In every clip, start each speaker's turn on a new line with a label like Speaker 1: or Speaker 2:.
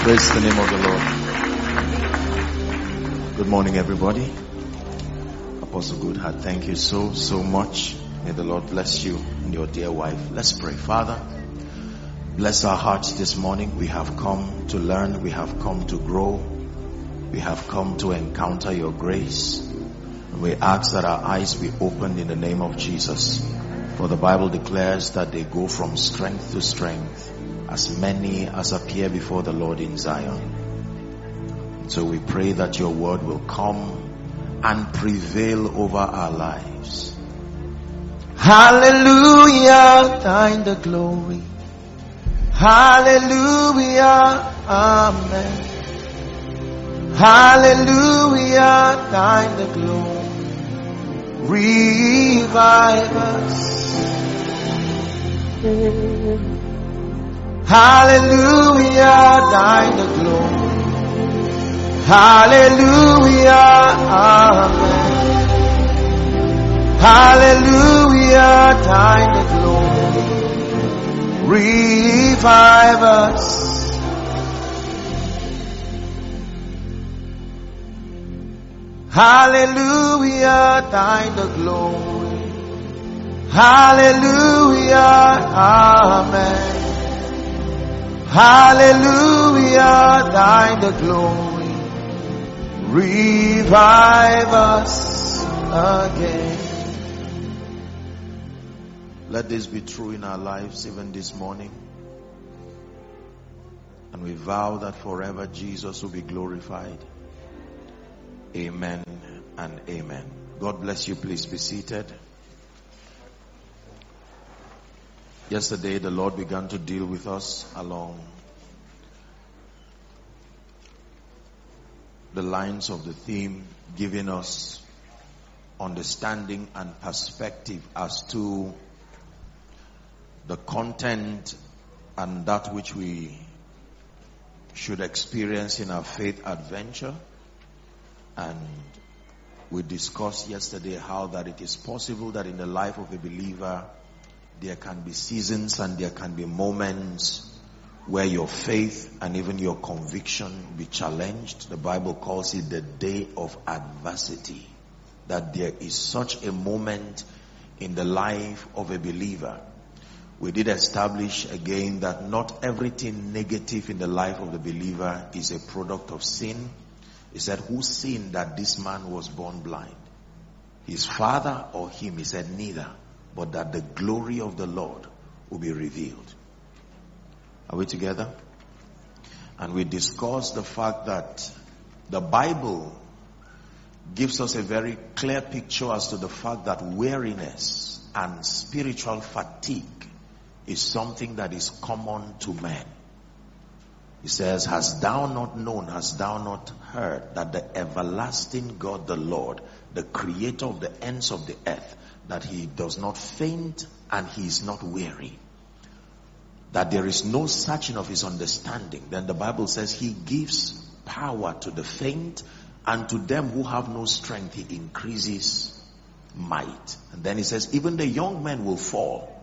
Speaker 1: Praise the name of the Lord. Good morning, everybody. Apostle Goodhart, thank you so much. May the Lord bless you and your dear wife. Let's pray. Father, bless our hearts this morning. We have come to learn. We have come to grow. We have come to encounter your grace. And we ask that our eyes be opened in the name of Jesus. For the Bible declares that they go from strength to strength, as many as appear before the Lord in Zion. So we pray that your word will come and prevail over our lives. Hallelujah, thine the glory. Hallelujah, amen. Hallelujah, thine the glory. Revive us. Hallelujah, thine the glory. Hallelujah, amen. Hallelujah, thine the glory. Revive us. Hallelujah, thine the glory. Hallelujah, amen. Hallelujah, thine the glory. Revive us again. Let this be true in our lives even this morning. And we vow that forever Jesus will be glorified. Amen and amen. God bless you. Please be seated. Yesterday, the Lord began to deal with us along the lines of the theme, giving us understanding and perspective as to the content and that which we should experience in our faith adventure. And we discussed yesterday how that it is possible that in the life of a believer there can be seasons and there can be moments where your faith and even your conviction be challenged. The Bible calls it the day of adversity. That there is such a moment in the life of a believer. We did establish again that not everything negative in the life of the believer is a product of sin. He said, who sinned that this man was born blind? His father or him? He said, neither. But that the glory of the Lord will be revealed. Are we together? And we discussed the fact that the Bible gives us a very clear picture as to the fact that weariness and spiritual fatigue is something that is common to men. He says, hast thou not known, hast thou not heard that the everlasting God, the Lord, the creator of the ends of the earth, that he does not faint and he is not weary, that there is no searching of his understanding. Then the Bible says he gives power to the faint, and to them who have no strength he increases might. And then he says even the young men will fall,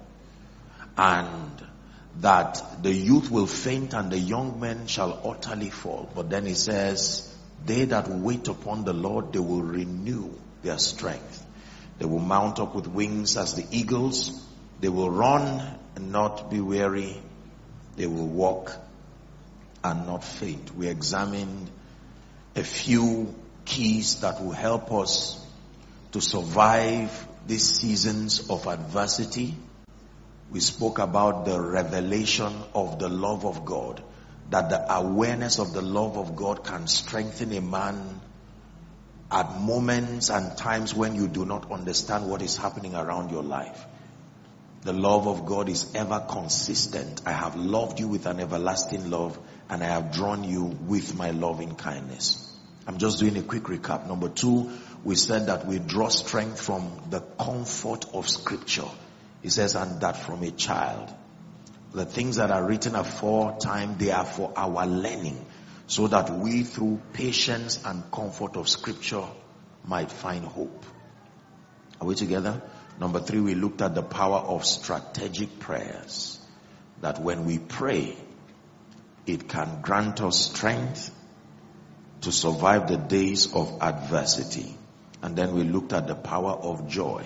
Speaker 1: and that the youth will faint and the young men shall utterly fall. But then he says, they that wait upon the Lord, they will renew their strength. They will mount up with wings as the eagles. They will run and not be weary. They will walk and not faint. We examined a few keys that will help us to survive these seasons of adversity. We spoke about the revelation of the love of God, that the awareness of the love of God can strengthen a man at moments and times when you do not understand what is happening around your life. The love of God is ever consistent. I have loved you with an everlasting love, and I have drawn you with my loving kindness. I'm just doing a quick recap. Number 2, we said that we draw strength from the comfort of Scripture. He says, and that from a child. The things that are written aforetime, they are for our learning, so that we through patience and comfort of Scripture might find hope. Are we together? Number 3, we looked at the power of strategic prayers. That when we pray, It can grant us strength to survive the days of adversity. And then we looked at the power of joy.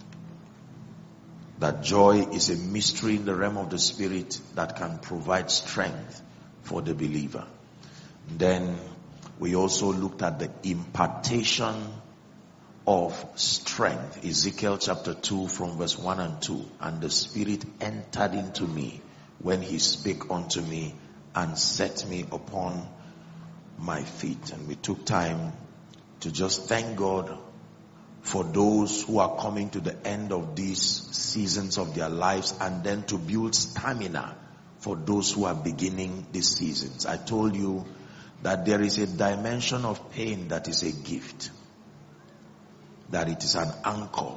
Speaker 1: That joy is a mystery in the realm of the spirit that can provide strength for the believer. Then we also looked at the impartation of strength. Ezekiel chapter 2 from verse 1 and 2. And the Spirit entered into me when he spake unto me and set me upon my feet. And we took time to just thank God for those who are coming to the end of these seasons of their lives, and then to build stamina for those who are beginning these seasons. I told you that there is a dimension of pain that is a gift, that it is an anchor.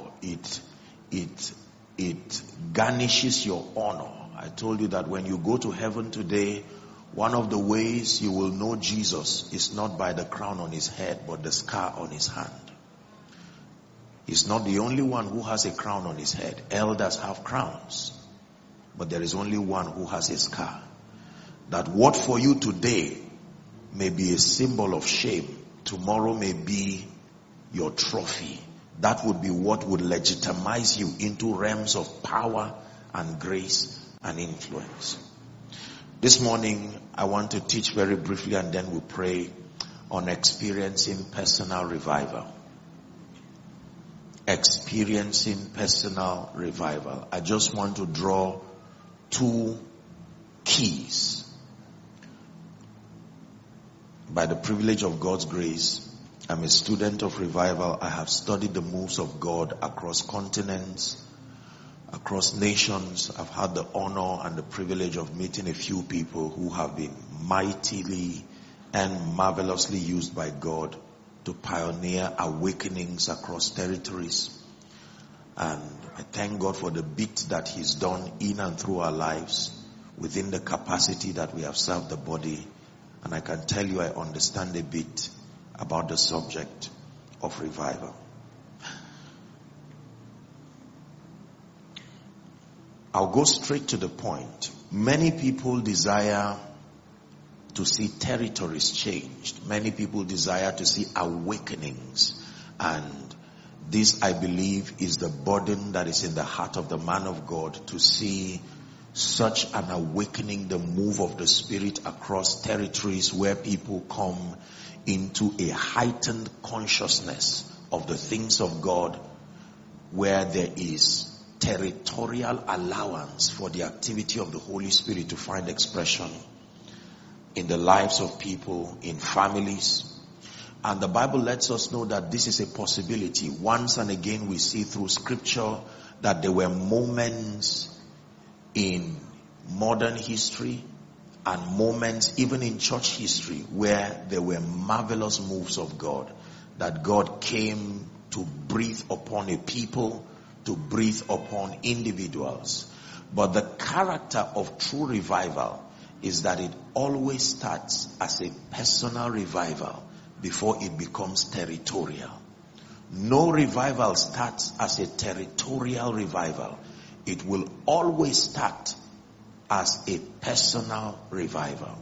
Speaker 1: It garnishes your honor. I told you that when you go to heaven today, one of the ways you will know Jesus is not by the crown on his head, but the scar on his hand. He's not the only one who has a crown on his head. Elders have crowns, but there is only one who has a scar. That what for you today may be a symbol of shame, tomorrow may be your trophy. That would be what would legitimize you into realms of power and grace and influence. This morning, I want to teach very briefly, and then we'll pray on experiencing personal revival. Experiencing personal revival. I just want to draw two keys. By the privilege of God's grace, I'm a student of revival. I have studied the moves of God across continents, across nations. I've had the honor and the privilege of meeting a few people who have been mightily and marvelously used by God to pioneer awakenings across territories. And I thank God for the bit that he's done in and through our lives within the capacity that we have served the body. And I can tell you I understand a bit about the subject of revival. I'll go straight to the point. Many people desire to see territories changed. Many people desire to see awakenings. And this, I believe, is the burden that is in the heart of the man of God, to see such an awakening, the move of the Spirit across territories where people come into a heightened consciousness of the things of God, where there is territorial allowance for the activity of the Holy Spirit to find expression in the lives of people, in families. And the Bible lets us know that this is a possibility. Once and again we see through scripture that there were moments in modern history and moments even in church history where there were marvelous moves of God, that God came to breathe upon a people, to breathe upon individuals. But the character of true revival is that it always starts as a personal revival before it becomes territorial. No revival starts as a territorial revival. It will always start as a personal revival.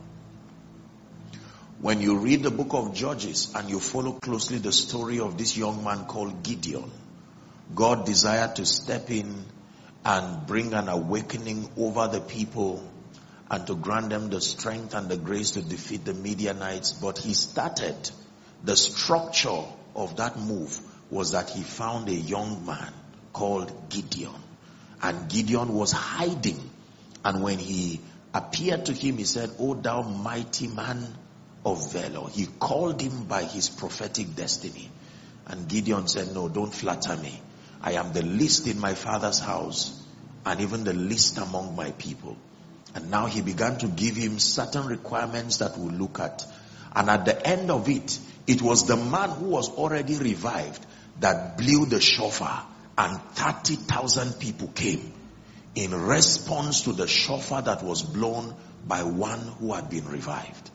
Speaker 1: When you read the book of Judges and you follow closely the story of this young man called Gideon, God desired to step in and bring an awakening over the people and to grant them the strength and the grace to defeat the Midianites. But he started, the structure of that move was that he found a young man called Gideon. And Gideon was hiding. And when he appeared to him, he said, "O thou mighty man of valor." He called him by his prophetic destiny. And Gideon said, "No, don't flatter me. I am the least in my father's house and even the least among my people." And now he began to give him certain requirements that we'll look at. And at the end of it, it was the man who was already revived that blew the shofar, and 30,000 people came in response to the shofar that was blown by one who had been revived.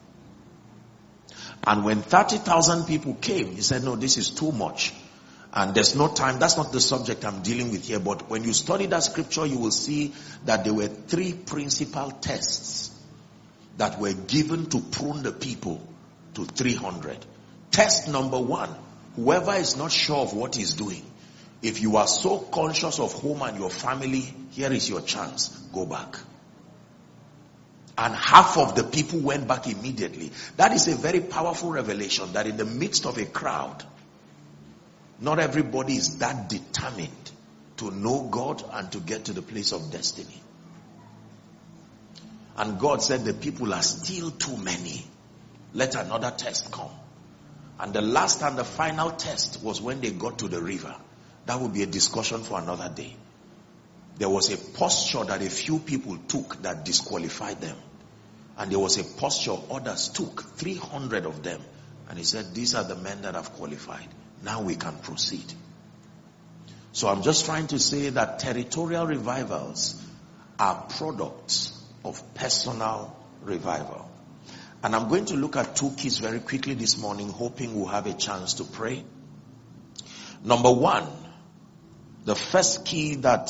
Speaker 1: And when 30,000 people came, he said, "No, this is too much. And there's no time." That's not the subject I'm dealing with here. But when you study that scripture, you will see that there were three principal tests that were given to prune the people to 300. Test number 1, whoever is not sure of what he's doing, if you are so conscious of home and your family, here is your chance. Go back. And half of the people went back immediately. That is a very powerful revelation, that in the midst of a crowd, not everybody is that determined to know God and to get to the place of destiny. And God said the people are still too many. Let another test come. And the last and the final test was when they got to the river. That will be a discussion for another day. There was a posture that a few people took that disqualified them. And there was a posture others took, 300 of them. And he said, these are the men that have qualified. Now we can proceed. So I'm just trying to say that territorial revivals are products of personal revival. And I'm going to look at 2 keys very quickly this morning, hoping we'll have a chance to pray. Number 1, the first key that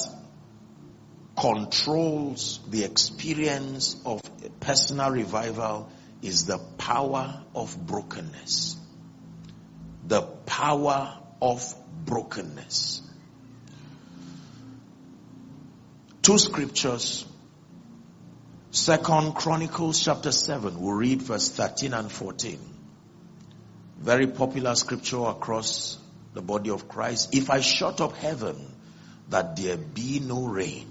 Speaker 1: controls the experience of a personal revival is the power of brokenness. The power of brokenness. 2 scriptures. 2 Chronicles chapter 7. We'll read verse 13 and 14. Very popular scripture across the body of Christ. If I shut up heaven that there be no rain,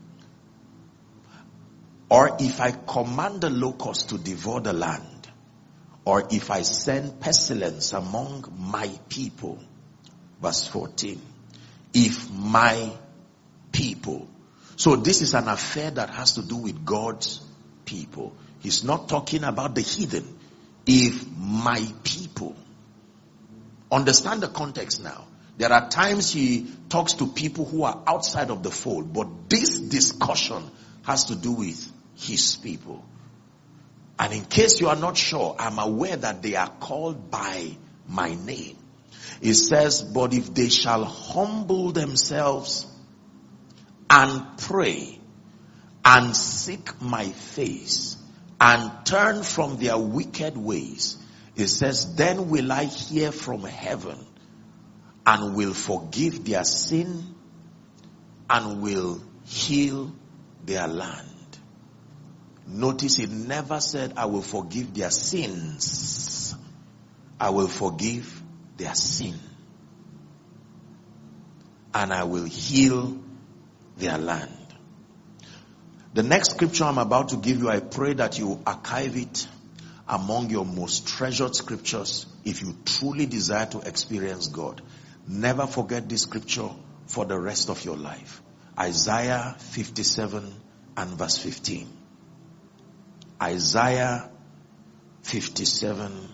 Speaker 1: or if I command the locust to devour the land, or if I send pestilence among my people. Verse 14. If my people. So this is an affair that has to do with God's people. He's not talking about the heathen. If my people. Understand the context now. There are times he talks to people who are outside of the fold, but this discussion has to do with his people. And in case you are not sure, I'm aware that they are called by my name. It says, but if they shall humble themselves and pray and seek my face and turn from their wicked ways, it says, then will I hear from heaven and will forgive their sin and will heal their land. Notice it never said, I will forgive their sins. I will forgive their sin. And I will heal their land. The next scripture I'm about to give you, I pray that you archive it among your most treasured scriptures if you truly desire to experience God. Never forget this scripture for the rest of your life. Isaiah 57 and verse 15. Isaiah 57.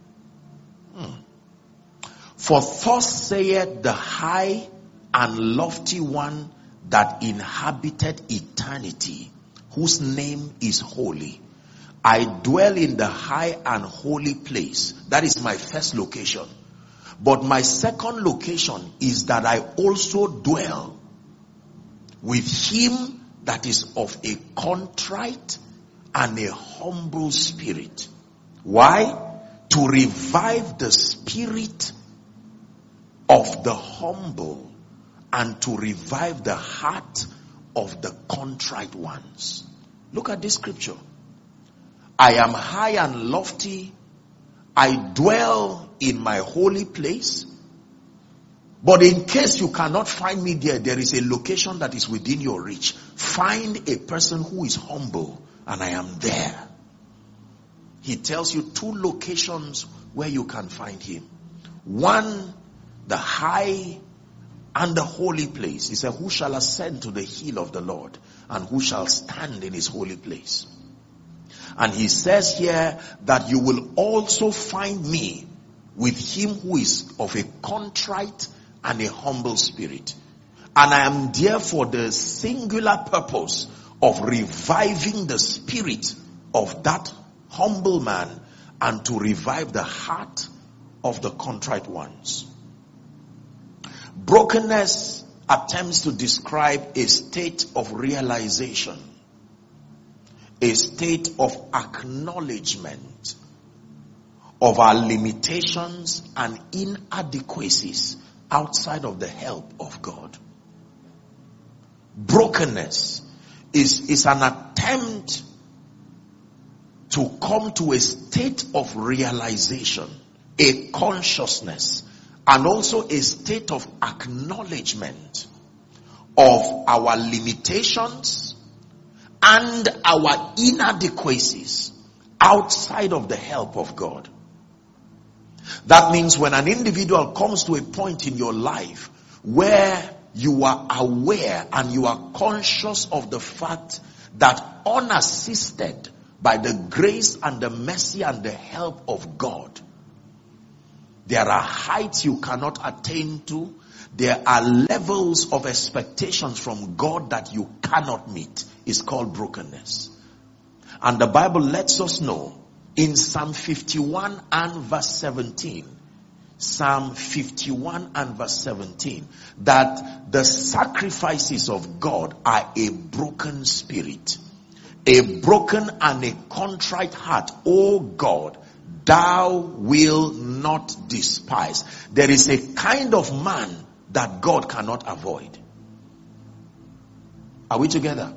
Speaker 1: For thus saith the high and lofty one that inhabited eternity, whose name is holy. I dwell in the high and holy place. That is my first location. But my second location is that I also dwell with him that is of a contrite and a humble spirit. Why? To revive the spirit of the humble and to revive the heart of the contrite ones. Look at this scripture. I am high and lofty. I dwell in my holy place. But in case you cannot find me there, there is a location that is within your reach. Find a person who is humble, and I am there. He tells you 2 locations where you can find him. One, the high and the holy place. He said, who shall ascend to the hill of the Lord, and who shall stand in his holy place? And he says here that you will also find me with him who is of a contrite and a humble spirit. And I am there for the singular purpose of reviving the spirit of that humble man and to revive the heart of the contrite ones. Brokenness attempts to describe a state of realization, a state of acknowledgement of our limitations and inadequacies outside of the help of God. Brokenness is an attempt to come to a state of realization, a consciousness, and also a state of acknowledgement of our limitations and our inadequacies outside of the help of God. That means when an individual comes to a point in your life where you are aware and you are conscious of the fact that unassisted by the grace and the mercy and the help of God, there are heights you cannot attain to. There are levels of expectations from God that you cannot meet. It's called brokenness. And the Bible lets us know in Psalm 51 and verse 17, Psalm 51 and verse 17, that the sacrifices of God are a broken spirit, a broken and a contrite heart. O God, thou will not despise. There is a kind of man that God cannot avoid. Are we together?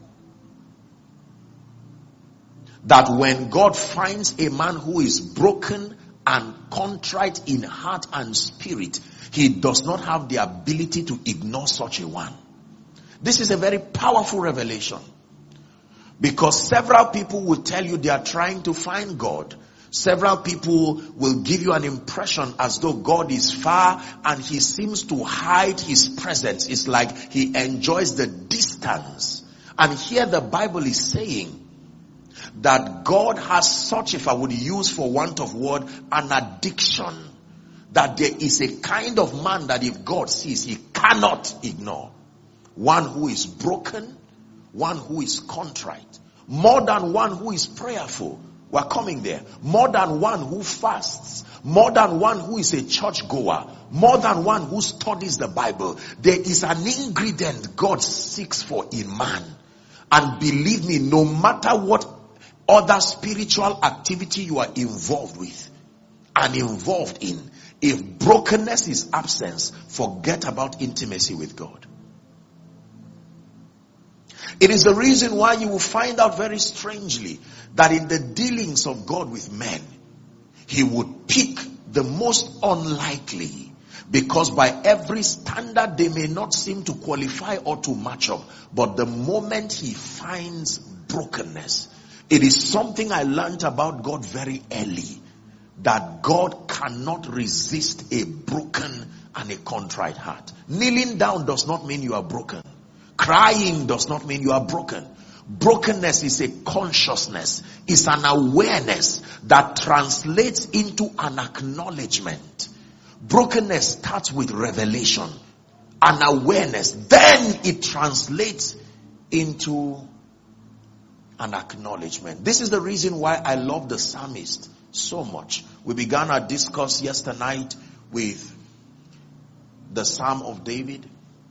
Speaker 1: That when God finds a man who is broken and contrite in heart and spirit, he does not have the ability to ignore such a one. This is a very powerful revelation, because several people will tell you they are trying to find God. Several people will give you an impression as though God is far and he seems to hide his presence. It's like he enjoys the distance. And here the Bible is saying that God has such, if I would use for want of word, an addiction. That there is a kind of man that if God sees, he cannot ignore. One who is broken, one who is contrite, more than one who is prayerful. We're coming there. More than one who fasts, more than one who is a church goer, more than one who studies the Bible. There is an ingredient God seeks for in man. And believe me, no matter what other spiritual activity you are involved with and involved in, if brokenness is absent, forget about intimacy with God. It is the reason why you will find out very strangely that in the dealings of God with men, he would pick the most unlikely, because by every standard they may not seem to qualify or to match up. But the moment he finds brokenness, it is something I learned about God very early, that God cannot resist a broken and a contrite heart. Kneeling down does not mean you are broken. Crying does not mean you are broken. Brokenness is a consciousness, is an awareness that translates into an acknowledgement. Brokenness starts with revelation, an awareness, then it translates into an acknowledgement. This is the reason why I love the psalmist so much. We began our discourse yesterday night with the Psalm of David.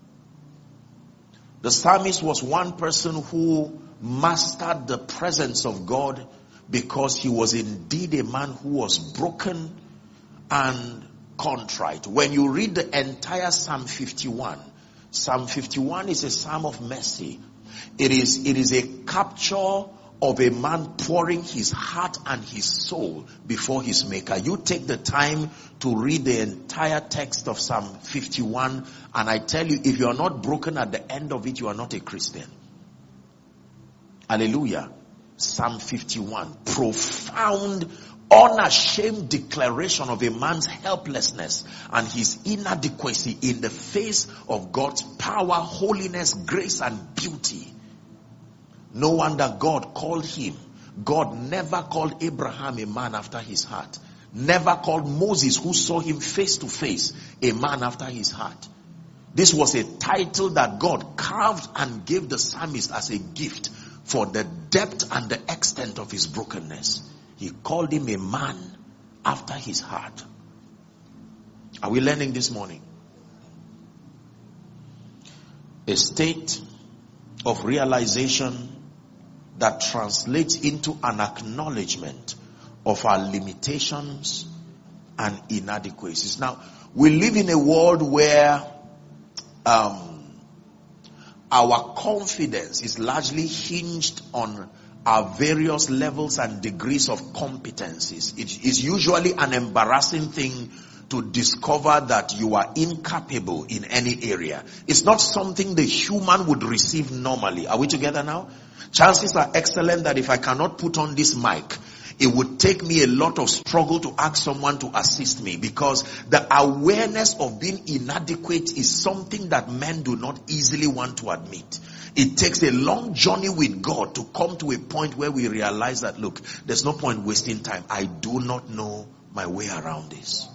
Speaker 1: The psalmist was one person who mastered the presence of God because he was indeed a man who was broken and contrite. When you read the entire Psalm 51, Psalm 51 is a psalm of mercy. It is a capture of a man pouring his heart and his soul before his maker. You take the time to read the entire text of Psalm 51, and I tell you, if you are not broken at the end of it, you are not a Christian. Hallelujah. Psalm 51, profound, unashamed declaration of a man's helplessness and his inadequacy in the face of God's power, holiness, grace, and beauty. No wonder God called him. God never called Abraham a man after his heart. Never called Moses, who saw him face to face, a man after his heart. This was a title that God carved and gave the psalmist as a gift for the depth and the extent of his brokenness. He called him a man after his heart. Are we learning this morning? A state of realization that translates into an acknowledgement of our limitations and inadequacies. Now, we live in a world where our confidence is largely hinged on our various levels and degrees of competencies. It is usually an embarrassing thing to discover that you are incapable in any area. It's not something the human would receive normally. Are we together now? Chances are excellent that if I cannot put on this mic, it would take me a lot of struggle to ask someone to assist me, because the awareness of being inadequate is something that men do not easily want to admit. It takes a long journey with God to come to a point where we realize that, look, there's no point wasting time. I do not know my way around this.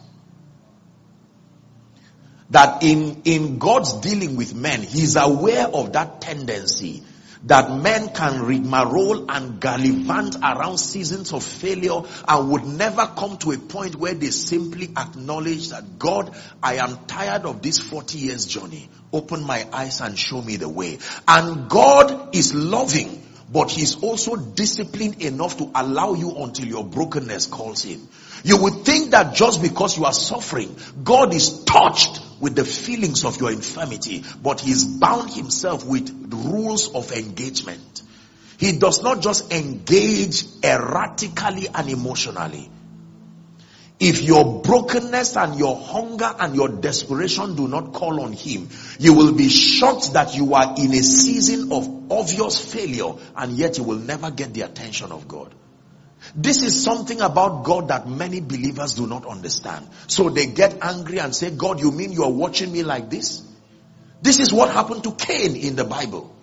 Speaker 1: That in God's dealing with men, He's aware of that tendency that men can rigmarole and gallivant around seasons of failure and would never come to a point where they simply acknowledge that, God, I am tired of this 40 years journey. Open my eyes and show me the way. And God is loving, but He's also disciplined enough to allow you until your brokenness calls Him. You would think that just because you are suffering, God is touched with the feelings of your infirmity, but He's bound Himself with rules of engagement. He does not just engage erratically and emotionally. If your brokenness and your hunger and your desperation do not call on Him, you will be shocked that you are in a season of obvious failure, and yet you will never get the attention of God. This is something about God that many believers do not understand. So they get angry and say, God, you mean you are watching me like this? This is what happened to Cain in the Bible.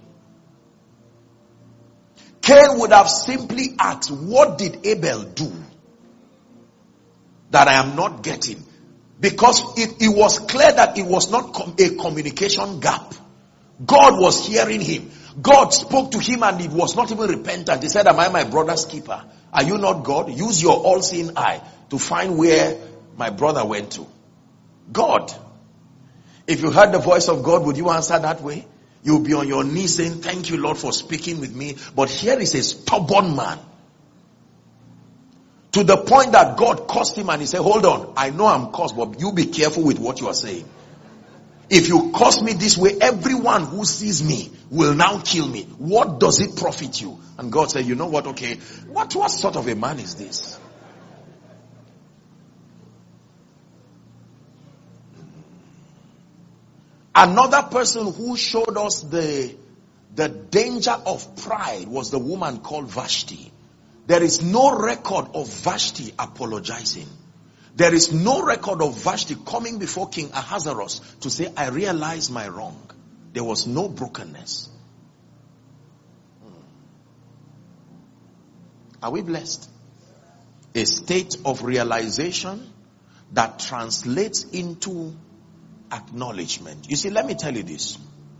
Speaker 1: Cain would have simply asked, what did Abel do that I am not getting? Because it was clear that it was not a communication gap. God was hearing him. God spoke to him and it was not even repentant. He said, am I my brother's keeper? Are you not God? Use your all-seeing eye to find where my brother went to. God. If you heard the voice of God, would you answer that way? You'll be on your knees saying, thank you, Lord, for speaking with me. But here is a stubborn man. To the point that God cursed him and he said, hold on, I know I'm cursed, but you be careful with what you are saying. If you curse me this way, everyone who sees me will now kill me. What does it profit you? And God said, you know what, okay, what sort of a man is this? Another person who showed us the danger of pride was the woman called Vashti. There is no record of Vashti apologizing. There is no record of Vashti coming before King Ahasuerus to say, I realize my wrong. There was no brokenness. Are we blessed? A state of realization that translates into acknowledgement. You see, let me tell you this.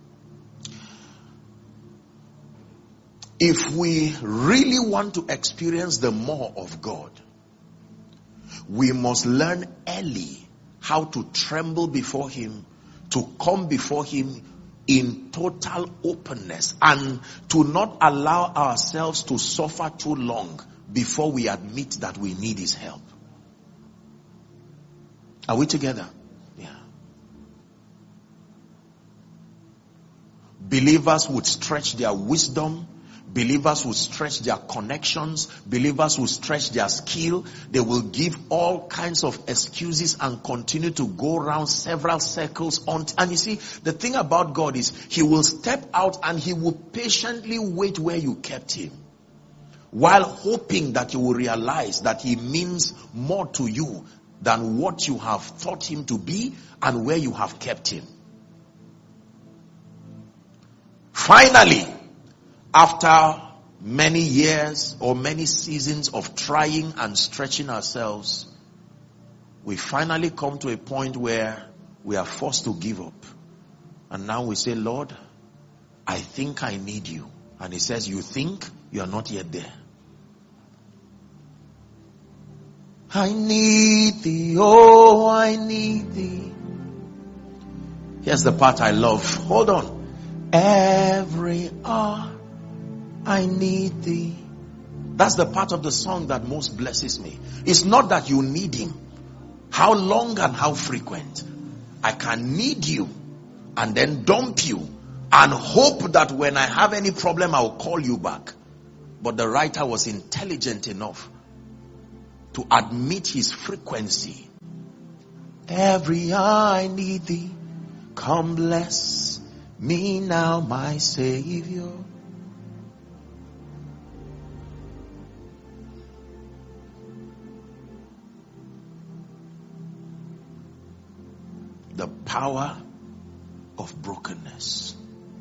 Speaker 1: If we really want to experience the more of God, we must learn early how to tremble before Him, to come before Him in total openness, and to not allow ourselves to suffer too long before we admit that we need His help. Are we together? Yeah. Believers would stretch their wisdom. Believers will stretch their connections. Believers will stretch their skill. They will give all kinds of excuses and continue to go around several circles. And you see, the thing about God is He will step out and He will patiently wait where you kept Him, while hoping that you will realize that He means more to you than what you have thought Him to be and where you have kept Him. Finally, after many years or many seasons of trying and stretching ourselves, we finally come to a point where we are forced to give up. And now we say, Lord, I think I need you. And He says, you think? You are not yet there. I need thee, oh, I need thee. Here's the part I love. Hold on. Every hour I need thee. That's the part of the song that most blesses me. It's not that you need him. How long and how frequent? I can need you and then dump you and hope that when I have any problem, I'll call you back. But the writer was intelligent enough to admit his frequency. Every hour I need thee. Come bless me now, my Savior. The power of brokenness.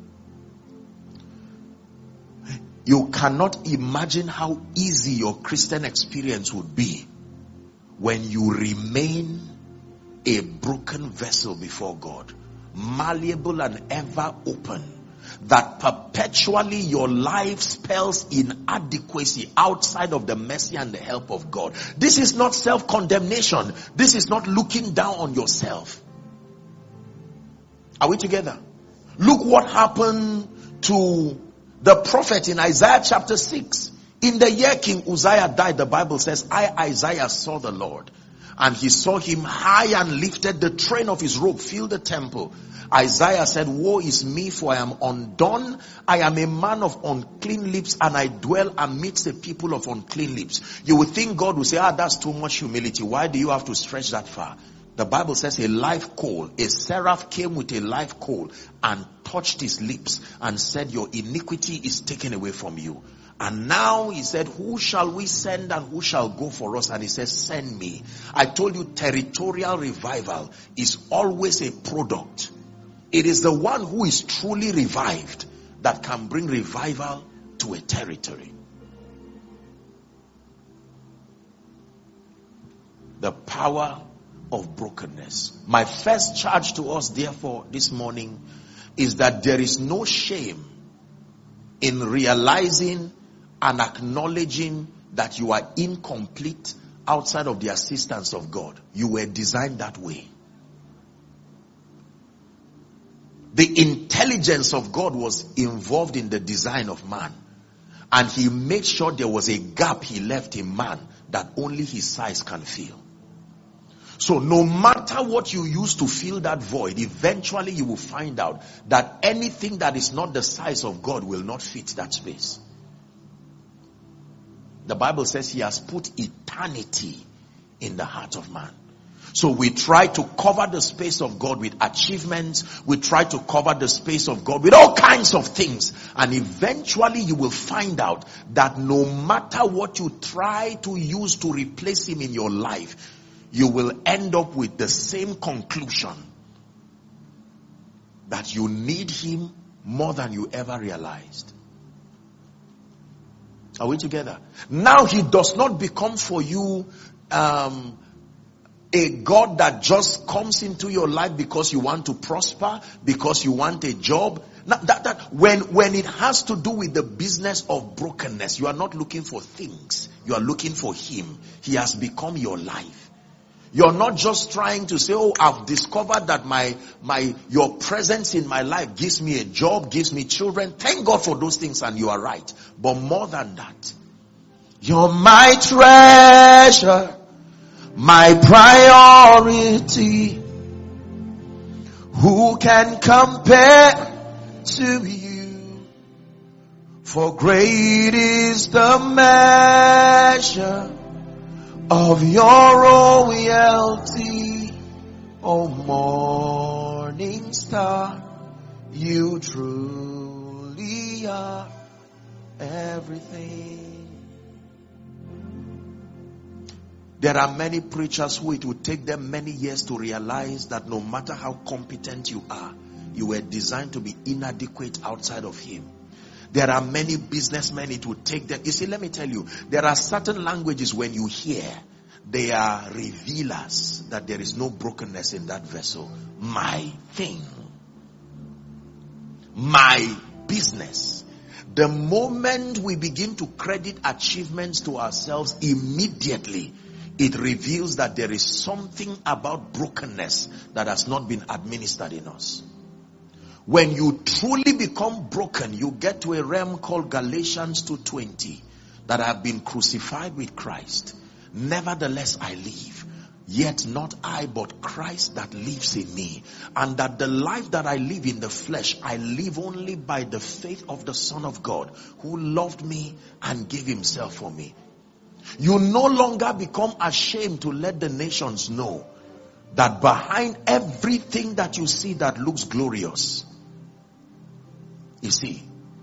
Speaker 1: You cannot imagine how easy your Christian experience would be when you remain a broken vessel before God, malleable and ever open, that perpetually your life spells inadequacy outside of the mercy and the help of God. This is not self-condemnation. This is not looking down on yourself. Are we together? Look what happened to the prophet in Isaiah chapter 6. In the year King Uzziah died, the Bible says, I, Isaiah, saw the Lord. And he saw him high and lifted, the train of his robe filled the temple. Isaiah said, woe is me, for I am undone. I am a man of unclean lips, and I dwell amidst the people of unclean lips. You would think God would say, that's too much humility. Why do you have to stretch that far? The Bible says a live coal, a seraph came with a live coal and touched his lips and said, your iniquity is taken away from you. And now he said, who shall we send and who shall go for us? And he says, send me. I told you territorial revival is always a product. It is the one who is truly revived that can bring revival to a territory. The power of brokenness. My first charge to us, therefore, this morning is that there is no shame in realizing and acknowledging that you are incomplete outside of the assistance of God. You were designed that way. The intelligence of God was involved in the design of man. And he made sure there was a gap he left in man that only his size can fill. So no matter what you use to fill that void, eventually you will find out that anything that is not the size of God will not fit that space. The Bible says he has put eternity in the heart of man. So we try to cover the space of God with achievements. We try to cover the space of God with all kinds of things. And eventually you will find out that no matter what you try to use to replace him in your life, you will end up with the same conclusion, that you need him more than you ever realized. Are we together? Now he does not become for you a God that just comes into your life because you want to prosper, because you want a job. Now, when it has to do with the business of brokenness, you are not looking for things. You are looking for him. He has become your life. You're not just trying to say, oh, I've discovered that your presence in my life gives me a job, gives me children. Thank God for those things, and you are right. But more than that, you're my treasure, my priority. Who can compare to you? For great is the measure of your royalty, O morning star. You truly are everything. There are many preachers who it would take them many years to realize that no matter how competent you are, you were designed to be inadequate outside of him. There are many businessmen it would take them. You see, let me tell you, there are certain languages when you hear, they are revealers that there is no brokenness in that vessel. My thing. My business. The moment we begin to credit achievements to ourselves, immediately it reveals that there is something about brokenness that has not been administered in us. When you truly become broken, you get to a realm called Galatians 2:20, that I have been crucified with Christ. Nevertheless I live. Yet not I, but Christ that lives in me. And that the life that I live in the flesh, I live only by the faith of the Son of God, who loved me and gave himself for me. You no longer become ashamed to let the nations know that behind everything that you see that looks glorious, you see,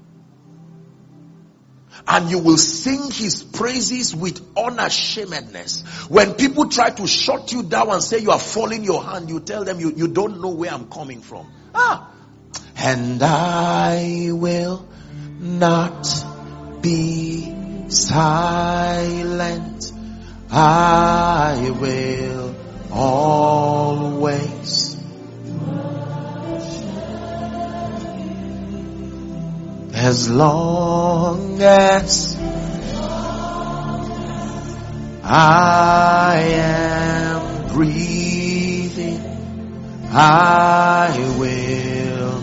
Speaker 1: and you will sing his praises with unashamedness. When people try to shut you down and say you are falling your hand, you tell them you don't know where I'm coming from. And I will not be silent. I will always as long as I am breathing, I will.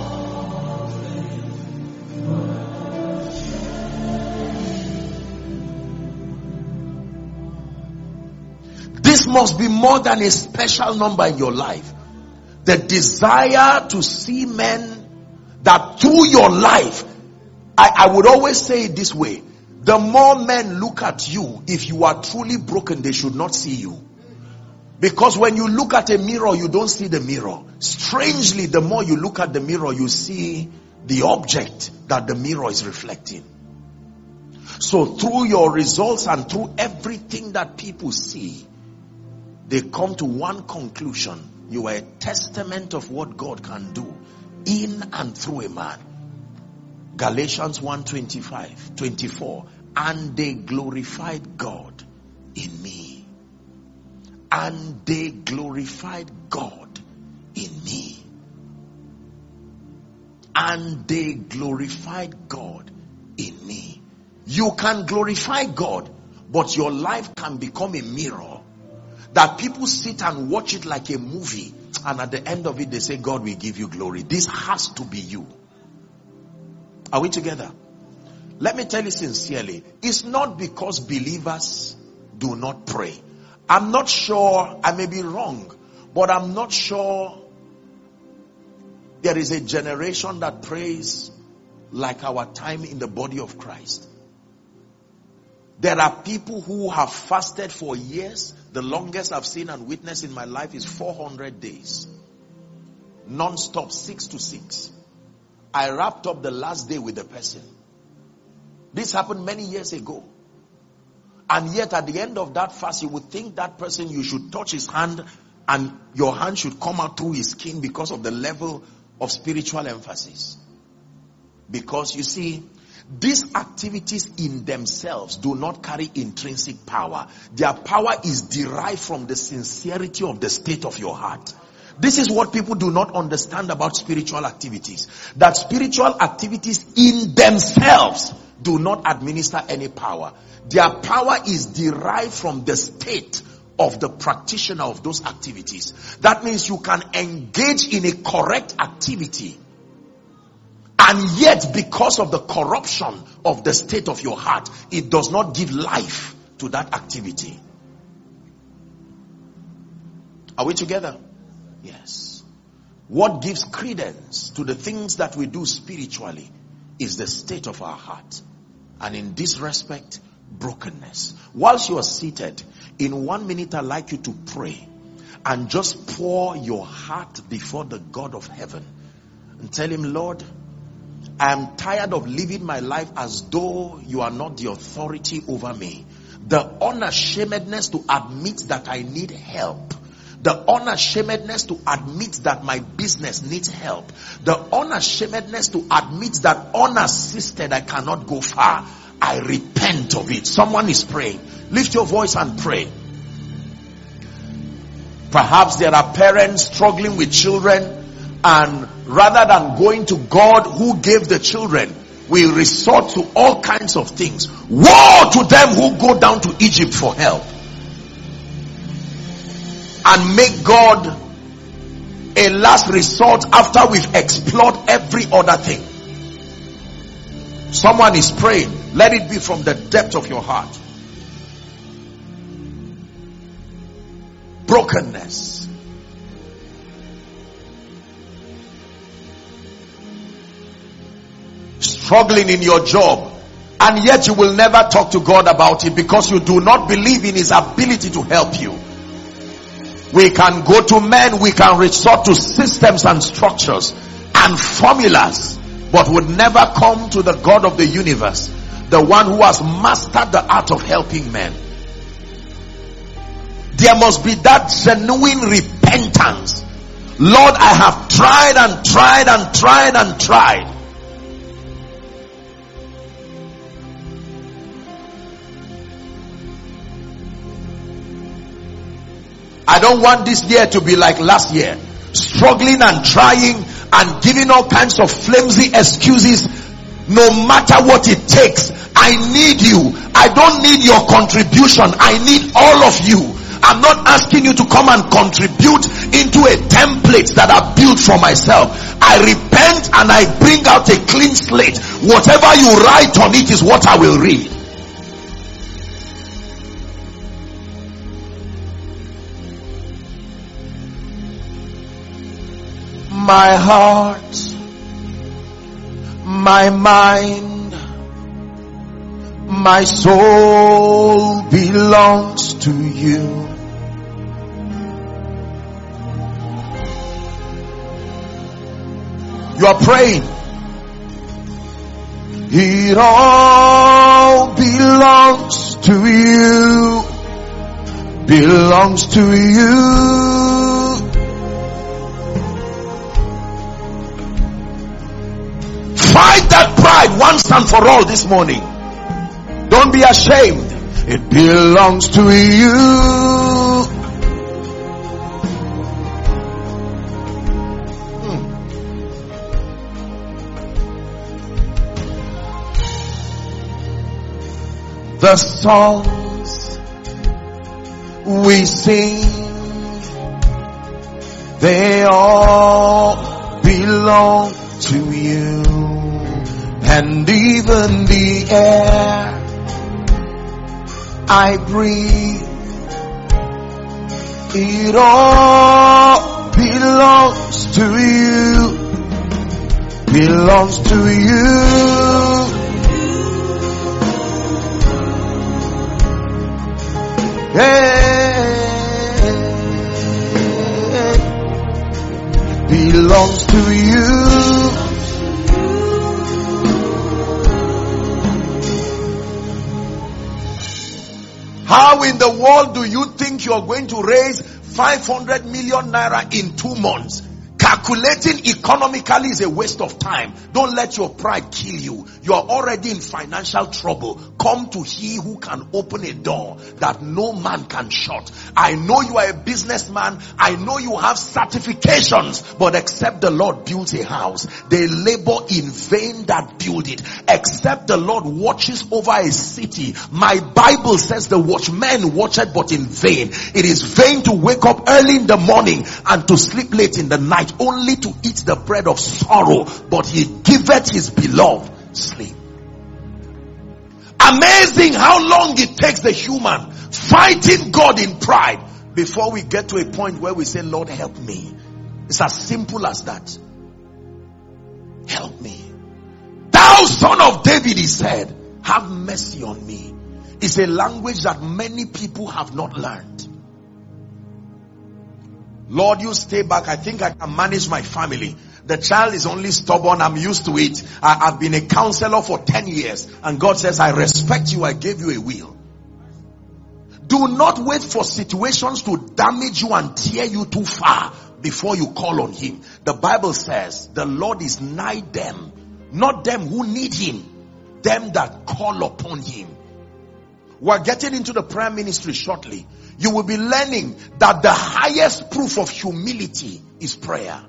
Speaker 1: This must be more than a special number in your life. The desire to see men that through your life, I would always say it this way: the more men look at you, if you are truly broken, they should not see you. Because when you look at a mirror, you don't see the mirror. Strangely, the more you look at the mirror, you see the object that the mirror is reflecting. So through your results and through everything that people see, they come to one conclusion: you are a testament of what God can do in and through a man. Galatians 1:24. And they glorified God in me. And they glorified God in me. And they glorified God in me. You can glorify God, but your life can become a mirror that people sit and watch it like a movie, and at the end of it they say, God will give you glory. This has to be you. Are we together? Let me tell you sincerely, it's not because believers do not pray. I'm not sure, I may be wrong, but I'm not sure there is a generation that prays like our time in the body of Christ. There are people who have fasted for years. The longest I've seen and witnessed in my life is 400 days. Non-stop, 6 to 6. I wrapped up the last day with the person. This happened many years ago. And yet at the end of that fast, you would think that person, you should touch his hand and your hand should come out through his skin because of the level of spiritual emphasis. Because you see, these activities in themselves do not carry intrinsic power. Their power is derived from the sincerity of the state of your heart. This is what people do not understand about spiritual activities. That spiritual activities in themselves do not administer any power. Their power is derived from the state of the practitioner of those activities. That means you can engage in a correct activity, and yet because of the corruption of the state of your heart, it does not give life to that activity. Are we together? Yes. What gives credence to the things that we do spiritually is the state of our heart. And in this respect, brokenness. Whilst you are seated, in 1 minute I'd like you to pray and just pour your heart before the God of heaven and tell him, Lord, I am tired of living my life as though you are not the authority over me. The unashamedness to admit that I need help. The unashamedness to admit that my business needs help. The unashamedness to admit that unassisted I cannot go far. I repent of it. Someone is praying. Lift your voice and pray. Perhaps there are parents struggling with children, and rather than going to God who gave the children, we resort to all kinds of things. Woe to them who go down to Egypt for help and make God a last resort after we've explored every other thing. Someone is praying. Let it be from the depth of your heart. Brokenness. Struggling in your job, and yet you will never talk to God about it because you do not believe in his ability to help you. We can go to men, we can resort to systems and structures and formulas, but would never come to the God of the universe, the one who has mastered the art of helping men. There must be that genuine repentance. Lord, I have tried and tried and tried and tried. I don't want this year to be like last year. Struggling and trying and giving all kinds of flimsy excuses. No matter what it takes, I need you. I don't need your contribution. I need all of you. I'm not asking you to come and contribute into a template that I built for myself. I repent and I bring out a clean slate. Whatever you write on it is what I will read. My heart, my mind, my soul belongs to you. You are praying. It all belongs to you. Belongs to you. Fight that pride once and for all this morning. Don't be ashamed. It belongs to you. The songs we sing, they all belong to you. And even the air I breathe, it all belongs to you. Belongs to you. Hey, belongs to you. How in the world do you think you're going to raise 500 million naira in 2 months? Calculating economically is a waste of time. Don't let your pride kill you. You are already in financial trouble. Come to he who can open a door that no man can shut. I know you are a businessman. I know you have certifications, but except the Lord builds a house, they labor in vain that build it. Except the Lord watches over a city, my Bible says the watchman watcheth but in vain. It is vain to wake up early in the morning and to sleep late in the night, only to eat the bread of sorrow, but he giveth his beloved sleep. Amazing how long it takes the human fighting God in pride before we get to a point where we say, Lord, help me. It's as simple as that. Help me. Thou son of David, he said, have mercy on me. It's a language that many people have not learned. Lord, you stay back. I think I can manage my family. The child is only stubborn. I'm used to it. I've been a counselor for 10 years. And God says, I respect you. I gave you a will. Do not wait for situations to damage you and tear you too far before you call on him. The Bible says the Lord is nigh them, not them who need him, them that call upon him. We're getting into the prayer ministry shortly. You will be learning that the highest proof of humility is prayer.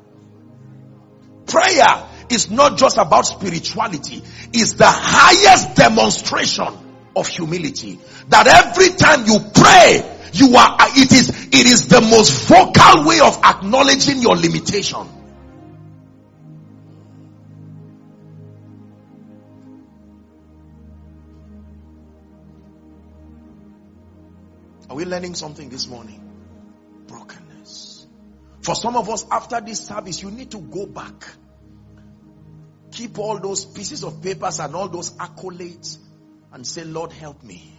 Speaker 1: Prayer is not just about spirituality. It's the highest demonstration of humility. That every time you pray, it is the most vocal way of acknowledging your limitation. Are we learning something this morning? Brokenness. For some of us, after this service, you need to go back. Keep all those pieces of papers and all those accolades and say, Lord, help me.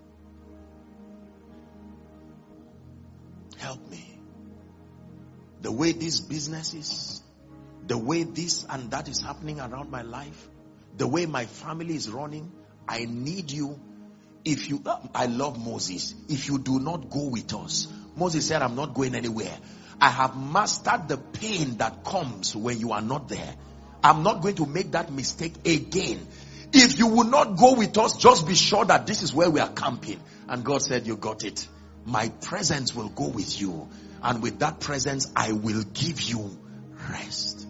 Speaker 1: Help me. The way this business is, the way this and that is happening around my life, the way my family is running, I need you. I love Moses. If you do not go with us, Moses said, I'm not going anywhere. I have mastered the pain that comes when you are not there. I'm not going to make that mistake again. If you will not go with us, just be sure that this is where we are camping. And God said, you got it. My presence will go with you. And with that presence, I will give you rest.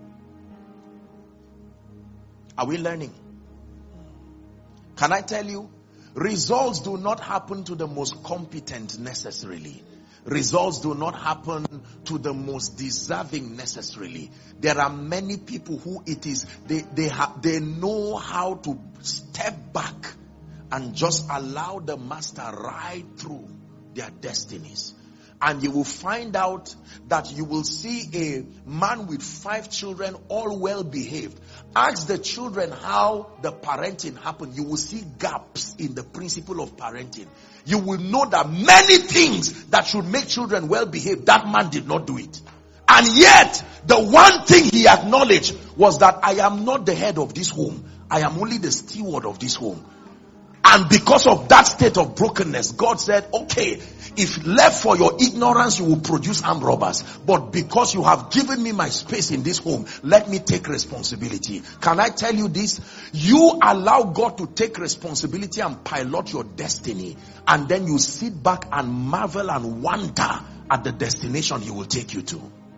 Speaker 1: Are we learning? Can I tell you? Results do not happen to the most competent necessarily. Results do not happen to the most deserving necessarily. There are many people who they know how to step back and just allow the master right through their destinies. And you will find out that you will see a man with 5 children, all well behaved. Ask the children how the parenting happened. You will see gaps in the principle of parenting. You will know that many things that should make children well behaved, that man did not do it. And yet, the one thing he acknowledged was that I am not the head of this home. I am only the steward of this home. And because of that state of brokenness, God said, okay, if left for your ignorance, you will produce armed robbers. But because you have given me my space in this home, let me take responsibility. Can I tell you this? You allow God to take responsibility and pilot your destiny. And then you sit back and marvel and wonder at the destination he will take you to.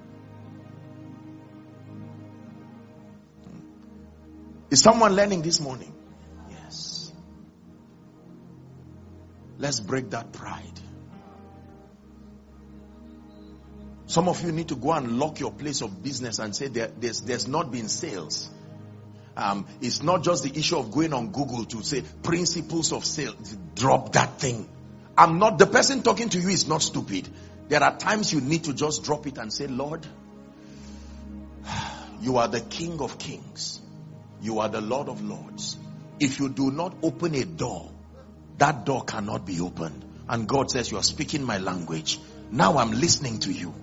Speaker 1: Is someone learning this morning? Yes. Let's break that pride. Some of you need to go and lock your place of business and say there's not been sales. It's not just the issue of going on Google to say principles of sales. Drop that thing. The person talking to you is not stupid. There are times you need to just drop it and say, Lord, you are the King of Kings. You are the Lord of Lords. If you do not open a door, that door cannot be opened. And God says, you are speaking my language. Now I'm listening to you.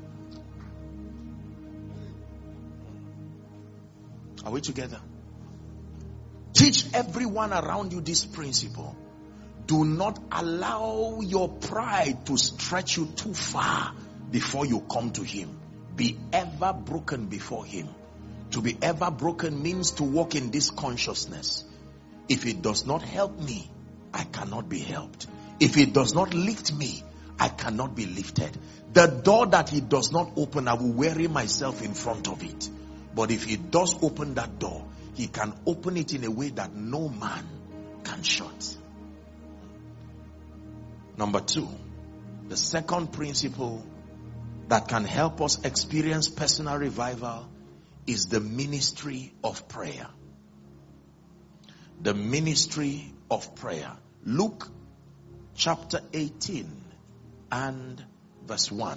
Speaker 1: Are we together? Teach everyone around you this principle. Do not allow your pride to stretch you too far before you come to him. Be ever broken before him. To be ever broken means to walk in this consciousness. If it does not help me, I cannot be helped. If it does not lift me, I cannot be lifted. The door that he does not open, I will weary myself in front of it. But if he does open that door, he can open it in a way that no man can shut. Number 2, the second principle that can help us experience personal revival is the ministry of prayer. The ministry of prayer. Luke chapter 18 and verse 1.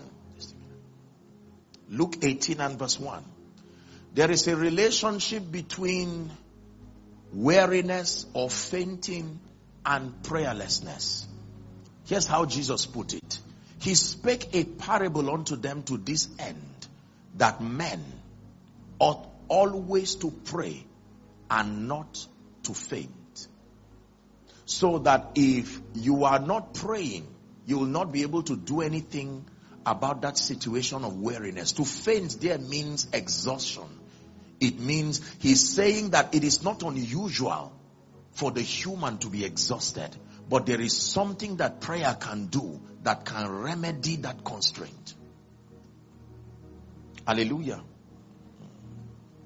Speaker 1: Luke 18 and verse 1. There is a relationship between weariness or fainting and prayerlessness. Here's how Jesus put it. He spake a parable unto them to this end, that men ought always to pray and not to faint. So that if you are not praying, you will not be able to do anything about that situation of weariness. To faint there means exhaustion. It means he's saying that it is not unusual for the human to be exhausted. But there is something that prayer can do that can remedy that constraint. Hallelujah.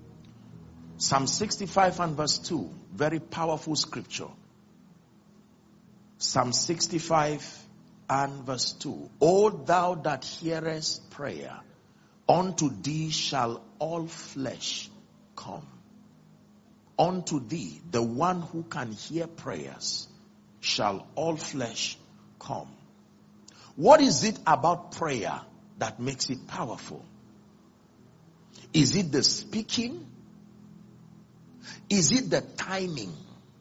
Speaker 1: Psalm 65 and verse 2. Very powerful scripture. Psalm 65 and verse 2. O thou that hearest prayer, unto thee shall all flesh come. Unto thee, the one who can hear prayers, shall all flesh come. What is it about prayer that makes it powerful? Is it the speaking? Is it the timing?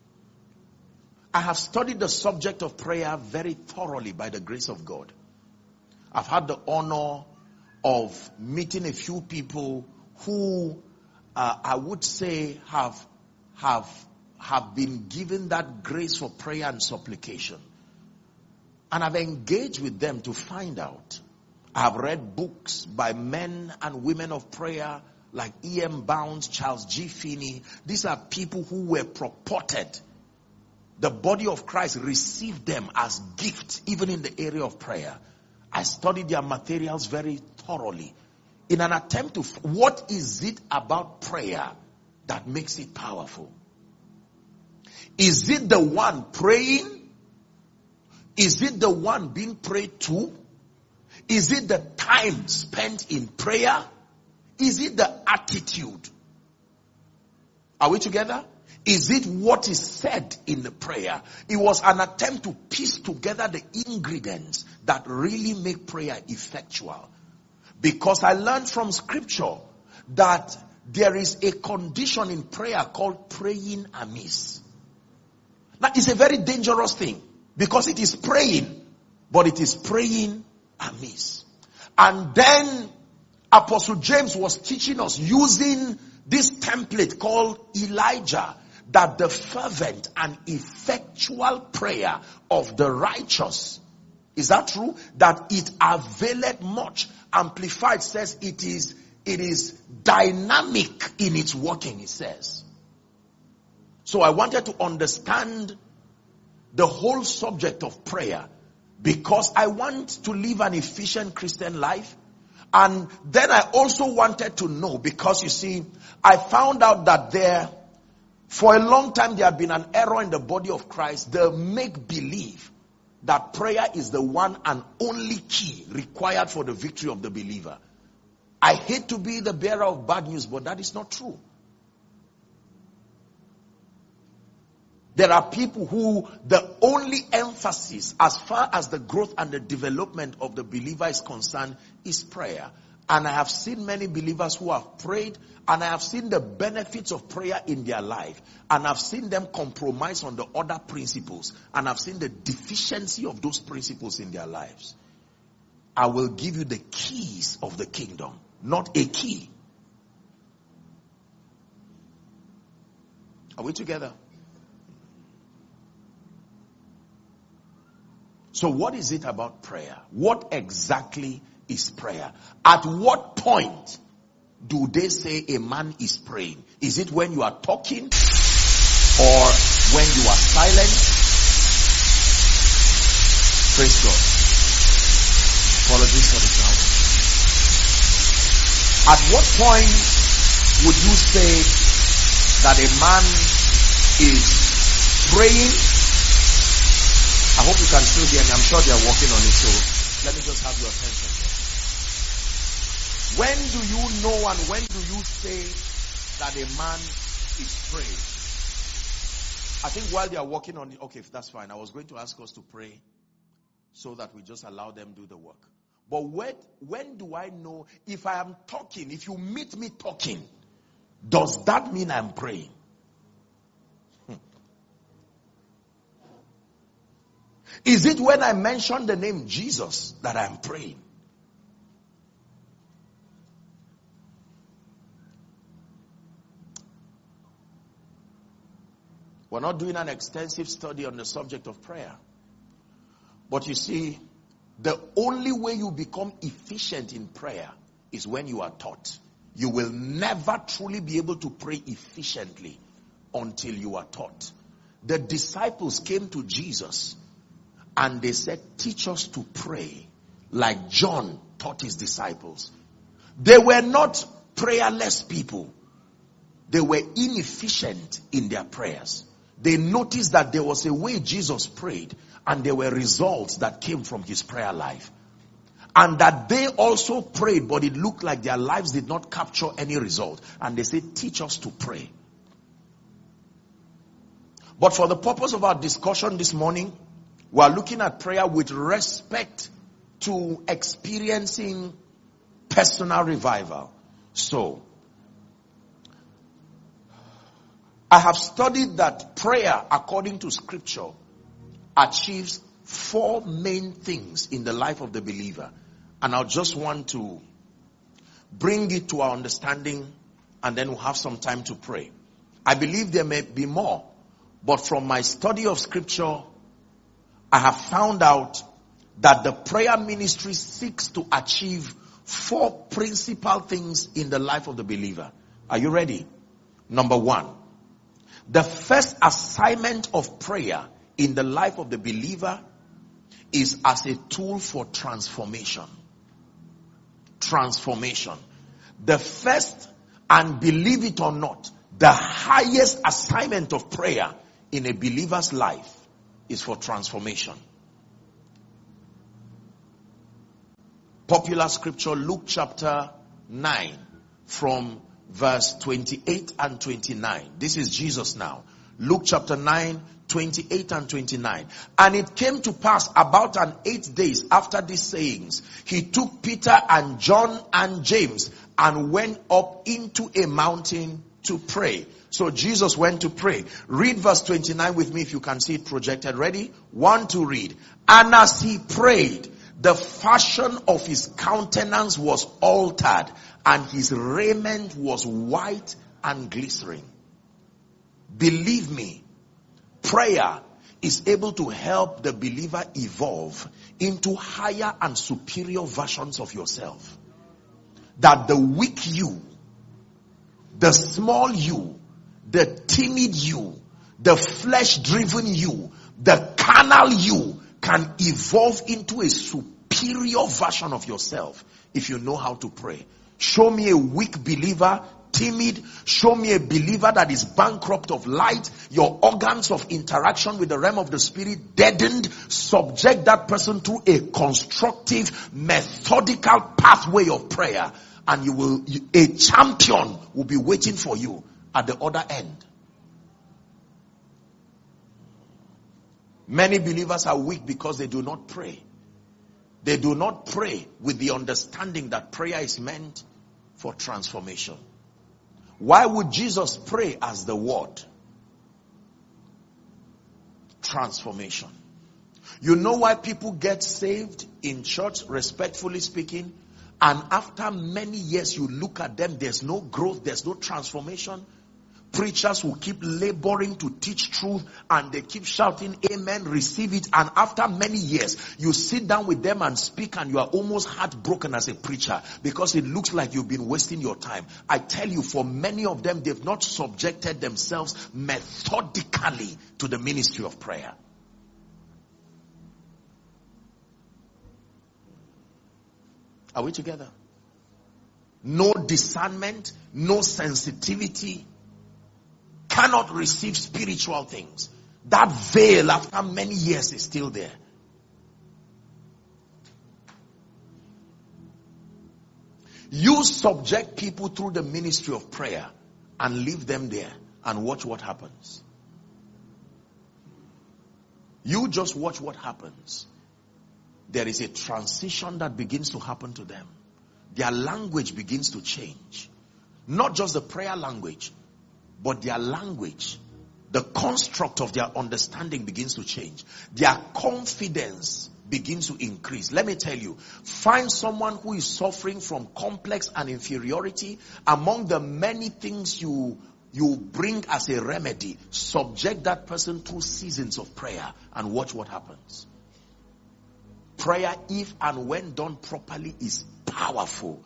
Speaker 1: I have studied the subject of prayer very thoroughly by the grace of God. I've had the honor of meeting a few people who I would say have been given that grace for prayer and supplication. And I've engaged with them to find out. I've read books by men and women of prayer like E.M. Bounds, Charles G. Finney. These are people who were purported. The body of Christ received them as gifts, even in the area of prayer. I studied their materials very thoroughly in an attempt to, what is it about prayer that makes it powerful? Is it the one praying? Is it the one being prayed to? Is it the time spent in prayer? Is it the attitude? Are we together? Is it what is said in the prayer? It was an attempt to piece together the ingredients that really make prayer effectual. Because I learned from scripture that there is a condition in prayer called praying amiss. Now, it's a very dangerous thing because it is praying, but it is praying amiss. And then Apostle James was teaching us using this template called Elijah, that the fervent and effectual prayer of the righteous, is that true? That it availeth much. Amplified says it is dynamic in its working, it says. So I wanted to understand the whole subject of prayer because I want to live an efficient Christian life. And then I also wanted to know, because you see, I found out that for a long time there had been an error in the body of Christ. The make-believe that prayer is the one and only key required for the victory of the believer. I hate to be the bearer of bad news, but that is not true. There are people who the only emphasis as far as the growth and the development of the believer is concerned is prayer. And I have seen many believers who have prayed, and I have seen the benefits of prayer in their life. And I've seen them compromise on the other principles. And I've seen the deficiency of those principles in their lives. I will give you the keys of the kingdom, not a key. Are we together? So what is it about prayer? What exactly is prayer? At what point do they say a man is praying? Is it when you are talking or when you are silent? Praise God. Apologies for the sound. At what point would you say that a man is praying? I hope you can still hear me. I'm sure they are working on it, so let me just have your attention. When do you know and when do you say that a man is praying? I think while they are working on it, okay, that's fine. I was going to ask us to pray so that we just allow them do the work. But when do I know if I am talking, if you meet me talking, does that mean I'm praying? Is it when I mention the name Jesus that I'm praying? We're not doing an extensive study on the subject of prayer. But you see, the only way you become efficient in prayer is when you are taught. You will never truly be able to pray efficiently until you are taught. The disciples came to Jesus and they said, teach us to pray like John taught his disciples. They were not prayerless people. They were inefficient in their prayers. they noticed that there was a way Jesus prayed, and there were results that came from his prayer life. And that they also prayed, but it looked like their lives did not capture any result. And they said, teach us to pray. But for the purpose of our discussion this morning, we are looking at prayer with respect to experiencing personal revival. So, I have studied that prayer, according to scripture, achieves 4 main things in the life of the believer. And I just want to bring it to our understanding, and then we'll have some time to pray. I believe there may be more, but from my study of scripture, I have found out that the prayer ministry seeks to achieve 4 principal things in the life of the believer. Are you ready? Number 1, the first assignment of prayer in the life of the believer is as a tool for transformation. Transformation. The first, and believe it or not, the highest assignment of prayer in a believer's life is for transformation. Popular scripture, Luke chapter 9, from verse 28 and 29. This is Jesus now. Luke chapter 9, 28 and 29. And it came to pass about an 8 days after these sayings, he took Peter and John and James and went up into a mountain to pray. So Jesus went to pray. Read verse 29 with me if you can see it projected. Ready? 1, 2, read. And as he prayed, the fashion of his countenance was altered, and his raiment was white and glittering. Believe me, prayer is able to help the believer evolve into higher and superior versions of yourself. That the weak you, the small you, the timid you, the flesh-driven you, the carnal you can evolve into a superior version of yourself if you know how to pray. Show me a weak believer, timid. Show me a believer that is bankrupt of light. Your organs of interaction with the realm of the spirit deadened. Subject that person to a constructive, methodical pathway of prayer, and a champion will be waiting for you at the other end. Many believers are weak because they do not pray. They do not pray with the understanding that prayer is meant for transformation. Why would Jesus pray as the word? Transformation. You know why people get saved in church, respectfully speaking, and after many years you look at them, there's no growth, there's no transformation? Preachers will keep laboring to teach truth, and they keep shouting amen, receive it, and after many years you sit down with them and speak, and you are almost heartbroken as a preacher because it looks like you've been wasting your time. I tell you, for many of them, they've not subjected themselves methodically to the ministry of prayer. Are we together? No discernment, no sensitivity, cannot receive spiritual things. That veil after many years is still there. You subject people through the ministry of prayer and leave them there and watch what happens. You just watch what happens. There is a transition that begins to happen to them. Their language begins to change. Not just the prayer language, but their language, the construct of their understanding begins to change. Their confidence begins to increase. Let me tell you, find someone who is suffering from complex and inferiority. Among the many things you bring as a remedy, subject that person through seasons of prayer and watch what happens. Prayer, if and when done properly, is powerful.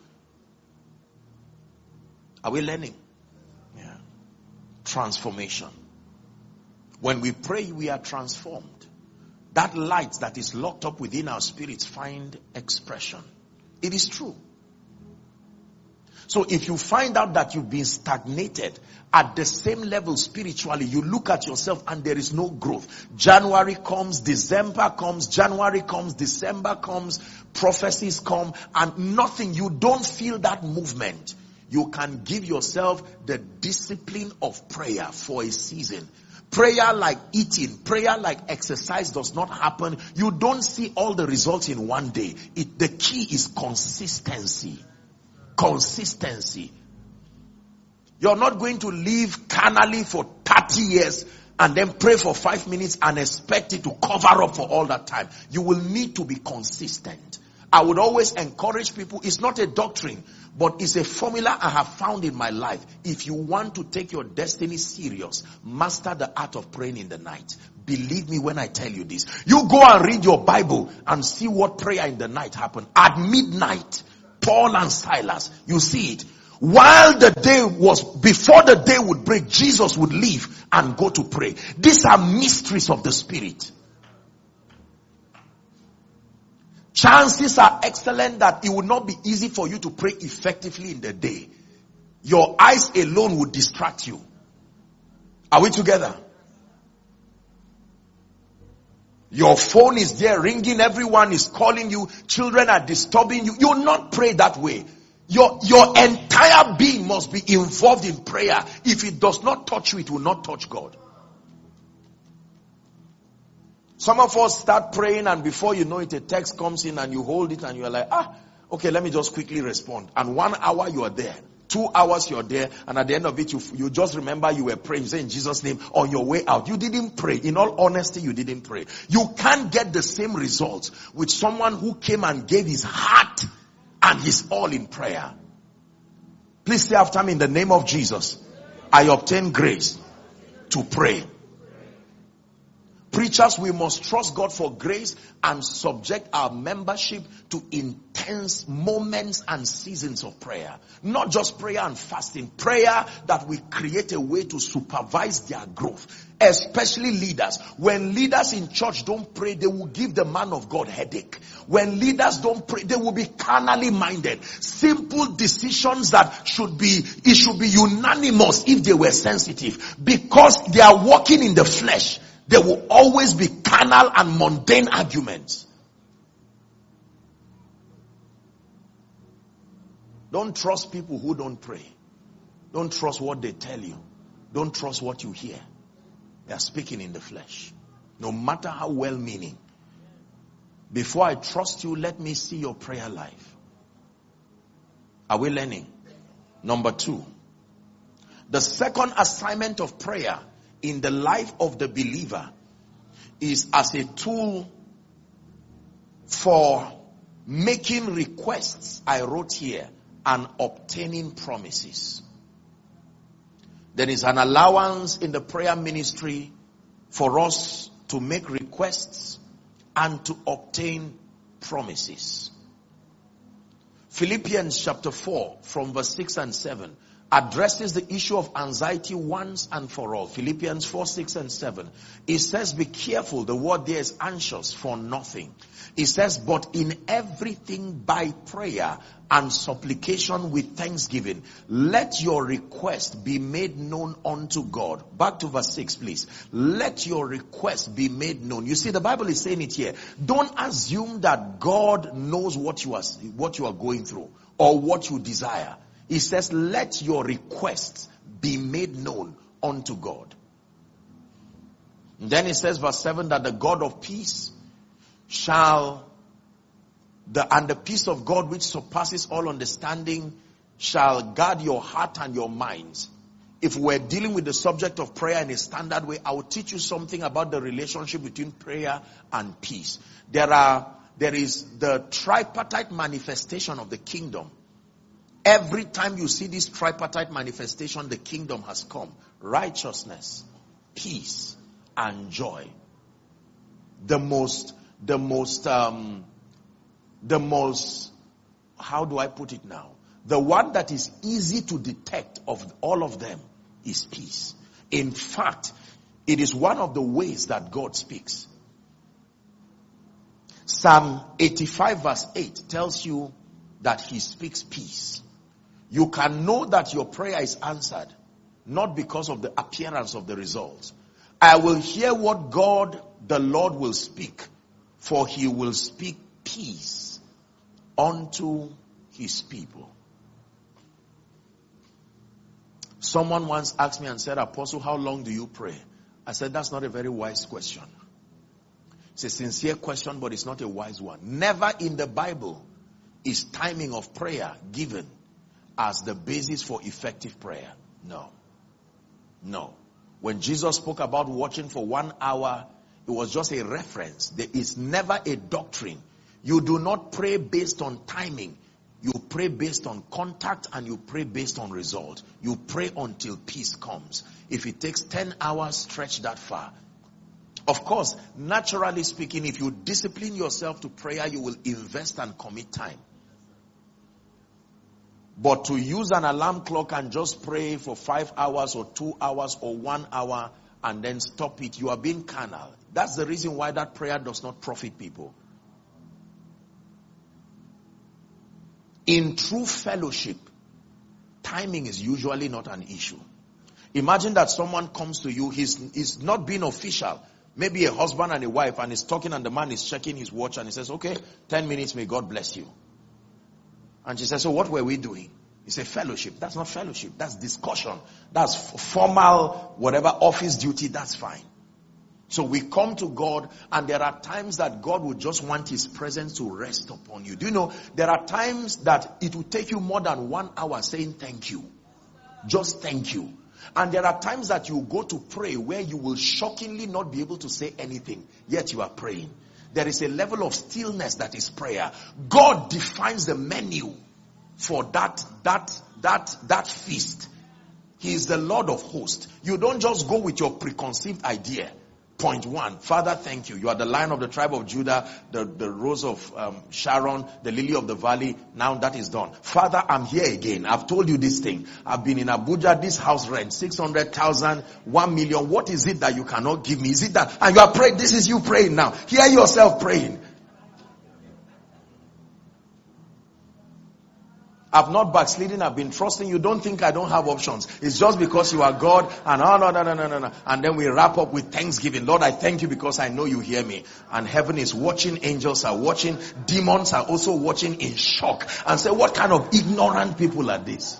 Speaker 1: Are we learning? Yeah. Transformation. When we pray, we are transformed. That light that is locked up within our spirits find expression. It is true. So if you find out that you've been stagnated at the same level spiritually, you look at yourself and there is no growth. January comes, December comes, January comes, December comes, prophecies come, and nothing. You don't feel that movement. You can give yourself the discipline of prayer for a season. Prayer like eating, prayer like exercise does not happen. You don't see all the results in one day. The key is consistency. Consistency. You're not going to live carnally for 30 years and then pray for 5 minutes and expect it to cover up for all that time. You will need to be consistent. I would always encourage people, it's not a doctrine, but it's a formula I have found in my life. If you want to take your destiny serious, master the art of praying in the night. Believe me when I tell you this. You go and read your Bible and see what prayer in the night happened. At midnight, Paul and Silas, you see it. While the day was, before the day would break, Jesus would leave and go to pray. These are mysteries of the Spirit. Chances are excellent that it would not be easy for you to pray effectively in the day. Your eyes alone would distract you. Are we together? Your phone is there ringing, everyone is calling you, children are disturbing you. You will not pray that way. Your entire being must be involved in prayer. If it does not touch you, it will not touch God. Some of us start praying and before you know it, a text comes in and you hold it and you're like, okay, let me just quickly respond. And 1 hour you are there. 2 hours you're there. And at the end of it, you just remember you were praying. You say in Jesus' name on your way out. You didn't pray. In all honesty, you didn't pray. You can't get the same results with someone who came and gave his heart and his all in prayer. Please say after me, in the name of Jesus, I obtain grace to pray. Preachers, we must trust God for grace and subject our membership to intense moments and seasons of prayer. Not just prayer and fasting. Prayer that we create a way to supervise their growth. Especially leaders. When leaders in church don't pray, they will give the man of God headache. When leaders don't pray, they will be carnally minded. Simple decisions that should be unanimous if they were sensitive. Because they are walking in the flesh. There will always be carnal and mundane arguments. Don't trust people who don't pray. Don't trust what they tell you. Don't trust what you hear. They are speaking in the flesh. No matter how well-meaning. Before I trust you, let me see your prayer life. Are we learning? Number 2. The second assignment of prayer in the life of the believer is as a tool for making requests, I wrote here, and obtaining promises. There is an allowance in the prayer ministry for us to make requests and to obtain promises. Philippians chapter 4 from verse 6 and 7 addresses the issue of anxiety once and for all. Philippians 4, 6 and 7. It says, be careful. The word there is anxious for nothing. It says, but in everything by prayer and supplication with thanksgiving, let your request be made known unto God. Back to verse 6, please. Let your request be made known. You see, the Bible is saying it here. Don't assume that God knows what you are going through or what you desire. He says, let your requests be made known unto God. And then it says, verse 7, that the God of peace and the peace of God which surpasses all understanding shall guard your heart and your minds. If we're dealing with the subject of prayer in a standard way, I will teach you something about the relationship between prayer and peace. There is the tripartite manifestation of the kingdom. Every time you see this tripartite manifestation, the kingdom has come. Righteousness, peace, and joy. The most, how do I put it now? The one that is easy to detect of all of them is peace. In fact, it is one of the ways that God speaks. Psalm 85 verse 8 tells you that he speaks peace. You can know that your prayer is answered, not because of the appearance of the results. I will hear what God, the Lord, will speak, for he will speak peace unto his people. Someone once asked me and said, Apostle, how long do you pray? I said, that's not a very wise question. It's a sincere question, but it's not a wise one. Never in the Bible is timing of prayer given as the basis for effective prayer. No. No. When Jesus spoke about watching for 1 hour, it was just a reference. There is never a doctrine. You do not pray based on timing. You pray based on contact, and you pray based on result. You pray until peace comes. If it takes 10 hours, stretch that far. Of course, naturally speaking, if you discipline yourself to prayer, you will invest and commit time. But to use an alarm clock and just pray for 5 hours or 2 hours or 1 hour and then stop it, you are being carnal. That's the reason why that prayer does not profit people. In true fellowship, timing is usually not an issue. Imagine that someone comes to you, he's not being official. Maybe a husband and a wife, and he's talking, and the man is checking his watch, and he says, okay, 10 minutes, may God bless you. And she says, so what were we doing? He said, fellowship. That's not fellowship. That's discussion. That's formal, whatever office duty, that's fine. So we come to God, and there are times that God would just want his presence to rest upon you. Do you know, there are times that it will take you more than 1 hour saying thank you. Just thank you. And there are times that you go to pray where you will shockingly not be able to say anything, yet you are praying. There is a level of stillness that is prayer. God defines the menu for that feast. He is the Lord of hosts. You don't just go with your preconceived idea. Point one, Father, thank you. You are the Lion of the tribe of Judah, the rose of Sharon, the lily of the valley. Now that is done. Father, I'm here again. I've told you this thing. I've been in Abuja, this house rent, 600,000, 1 million. What is it that you cannot give me? Is it that? And you are praying. This is you praying now. Hear yourself praying. I've not backslidden. I've been trusting you. Don't think I don't have options. It's just because you are God. And no. And then we wrap up with thanksgiving. Lord, I thank you because I know you hear me. And heaven is watching. Angels are watching. Demons are also watching in shock. And say, what kind of ignorant people are these?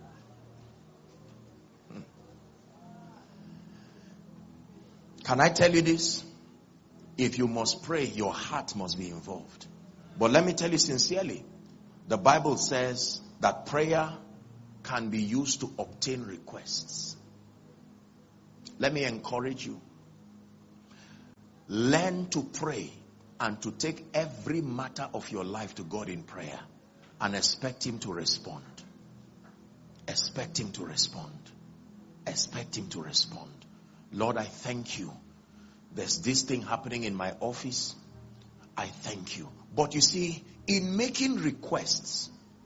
Speaker 1: Can I tell you this? If you must pray, your heart must be involved. But let me tell you sincerely. The Bible says that prayer can be used to obtain requests. Let me encourage you. Learn to pray and to take every matter of your life to God in prayer and expect him to respond. Expect him to respond. Expect him to respond. Lord, I thank you. There's this thing happening in my office. I thank you. But you see, in making requests,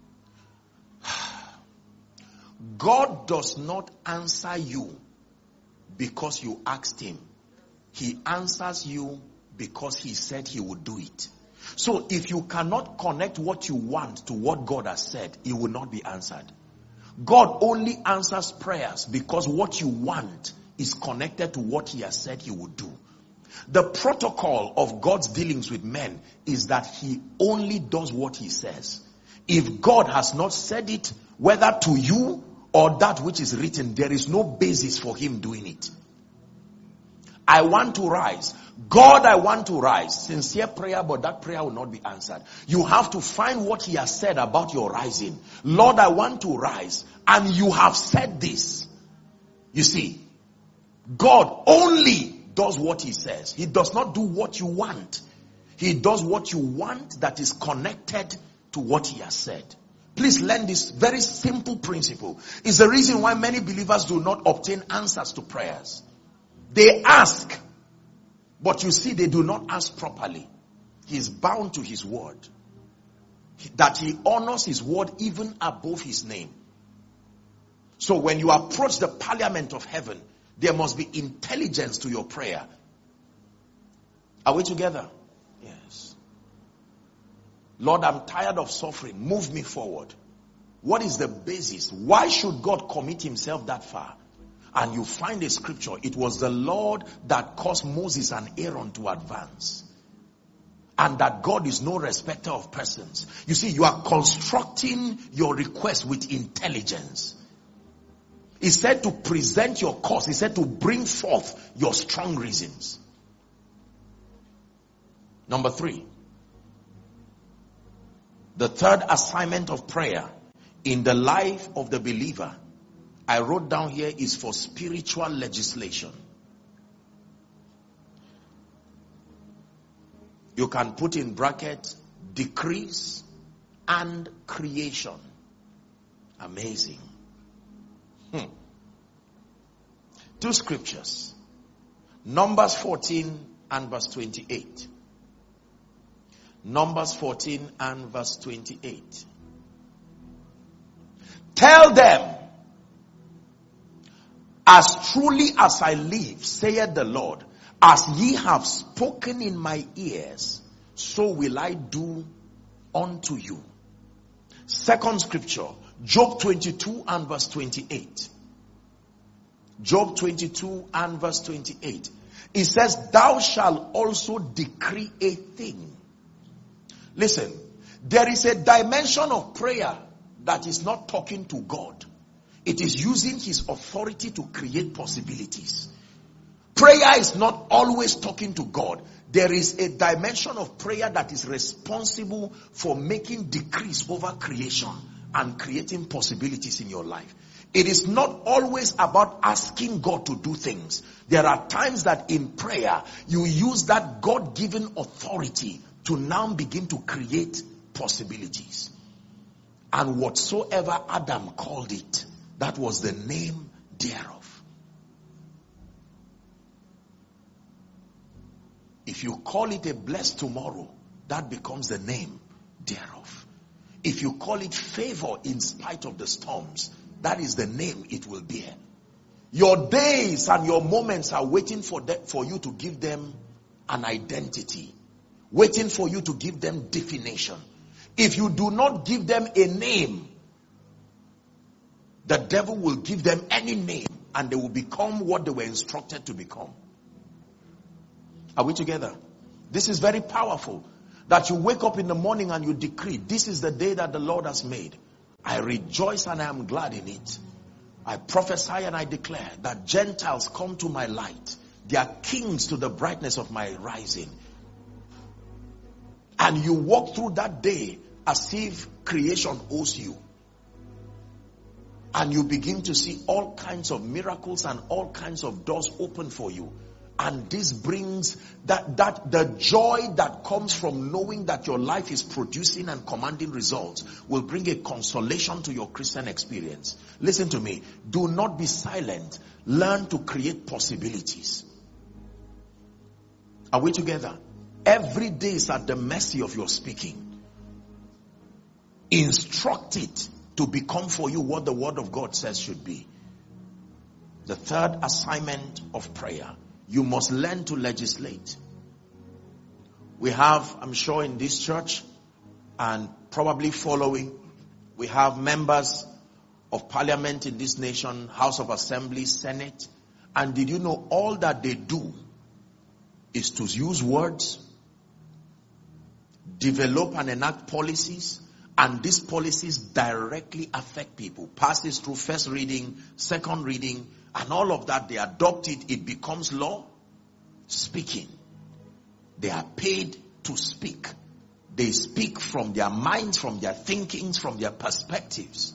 Speaker 1: God does not answer you because you asked him. He answers you because he said he would do it. So if you cannot connect what you want to what God has said, it will not be answered. God only answers prayers because what you want is connected to what he has said he would do. The protocol of God's dealings with men is that he only does what he says. If God has not said it, whether to you or that which is written, there is no basis for him doing it. I want to rise. God, I want to rise. Sincere prayer, but that prayer will not be answered. You have to find what he has said about your rising. Lord, I want to rise. And you have said this. You see, God only does what he says. He does not do what you want. He does what you want that is connected to what he has said. Please learn this very simple principle. It's the reason why many believers do not obtain answers to prayers. They ask, but you see they do not ask properly. He is bound to his word. That he honors his word even above his name. So when you approach the parliament of heaven, there must be intelligence to your prayer. Are we together? Yes. Lord, I'm tired of suffering. Move me forward. What is the basis? Why should God commit himself that far? And you find a scripture. It was the Lord that caused Moses and Aaron to advance. And that God is no respecter of persons. You see, you are constructing your request with intelligence. He said to present your cause. He said to bring forth your strong reasons. Number 3. The third assignment of prayer in the life of the believer, I wrote down here, is for spiritual legislation. You can put in brackets, decrees and creation. Amazing. 2 scriptures. Numbers 14 and verse 28. Numbers 14 and verse 28. Tell them, as truly as I live, saith the Lord, as ye have spoken in my ears, so will I do unto you. Second scripture, Job 22 and verse 28. Job 22 and verse 28. It says, thou shalt also decree a thing. Listen, there is a dimension of prayer that is not talking to God. It is using his authority to create possibilities. Prayer is not always talking to God. There is a dimension of prayer that is responsible for making decrees over creation and creating possibilities in your life. It is not always about asking God to do things. There are times that in prayer, you use that God-given authority to now begin to create possibilities. And whatsoever Adam called it, that was the name thereof. If you call it a blessed tomorrow, that becomes the name thereof. If you call it favor in spite of the storms, that is the name it will bear. Your days and your moments are waiting for you to give them an identity. Waiting for you to give them definition. If you do not give them a name, the devil will give them any name and they will become what they were instructed to become. Are we together? This is very powerful. That you wake up in the morning and you decree, this is the day that the Lord has made. I rejoice and I am glad in it. I prophesy and I declare that Gentiles come to my light. They are kings to the brightness of my rising. And you walk through that day as if creation owes you. And you begin to see all kinds of miracles and all kinds of doors open for you. And this brings that the joy that comes from knowing that your life is producing and commanding results will bring a consolation to your Christian experience. Listen to me. Do not be silent. Learn to create possibilities. Are we together? Every day is at the mercy of your speaking. Instruct it to become for you what the word of God says should be. The third assignment of prayer. You must learn to legislate. We have, I'm sure in this church and probably following, we have members of parliament in this nation, House of Assembly, Senate. And did you know all that they do is to use words, develop and enact policies, and these policies directly affect people. Passes through first reading, second reading, and all of that, they adopt it, it becomes law. Speaking. They are paid to speak. They speak from their minds, from their thinkings, from their perspectives.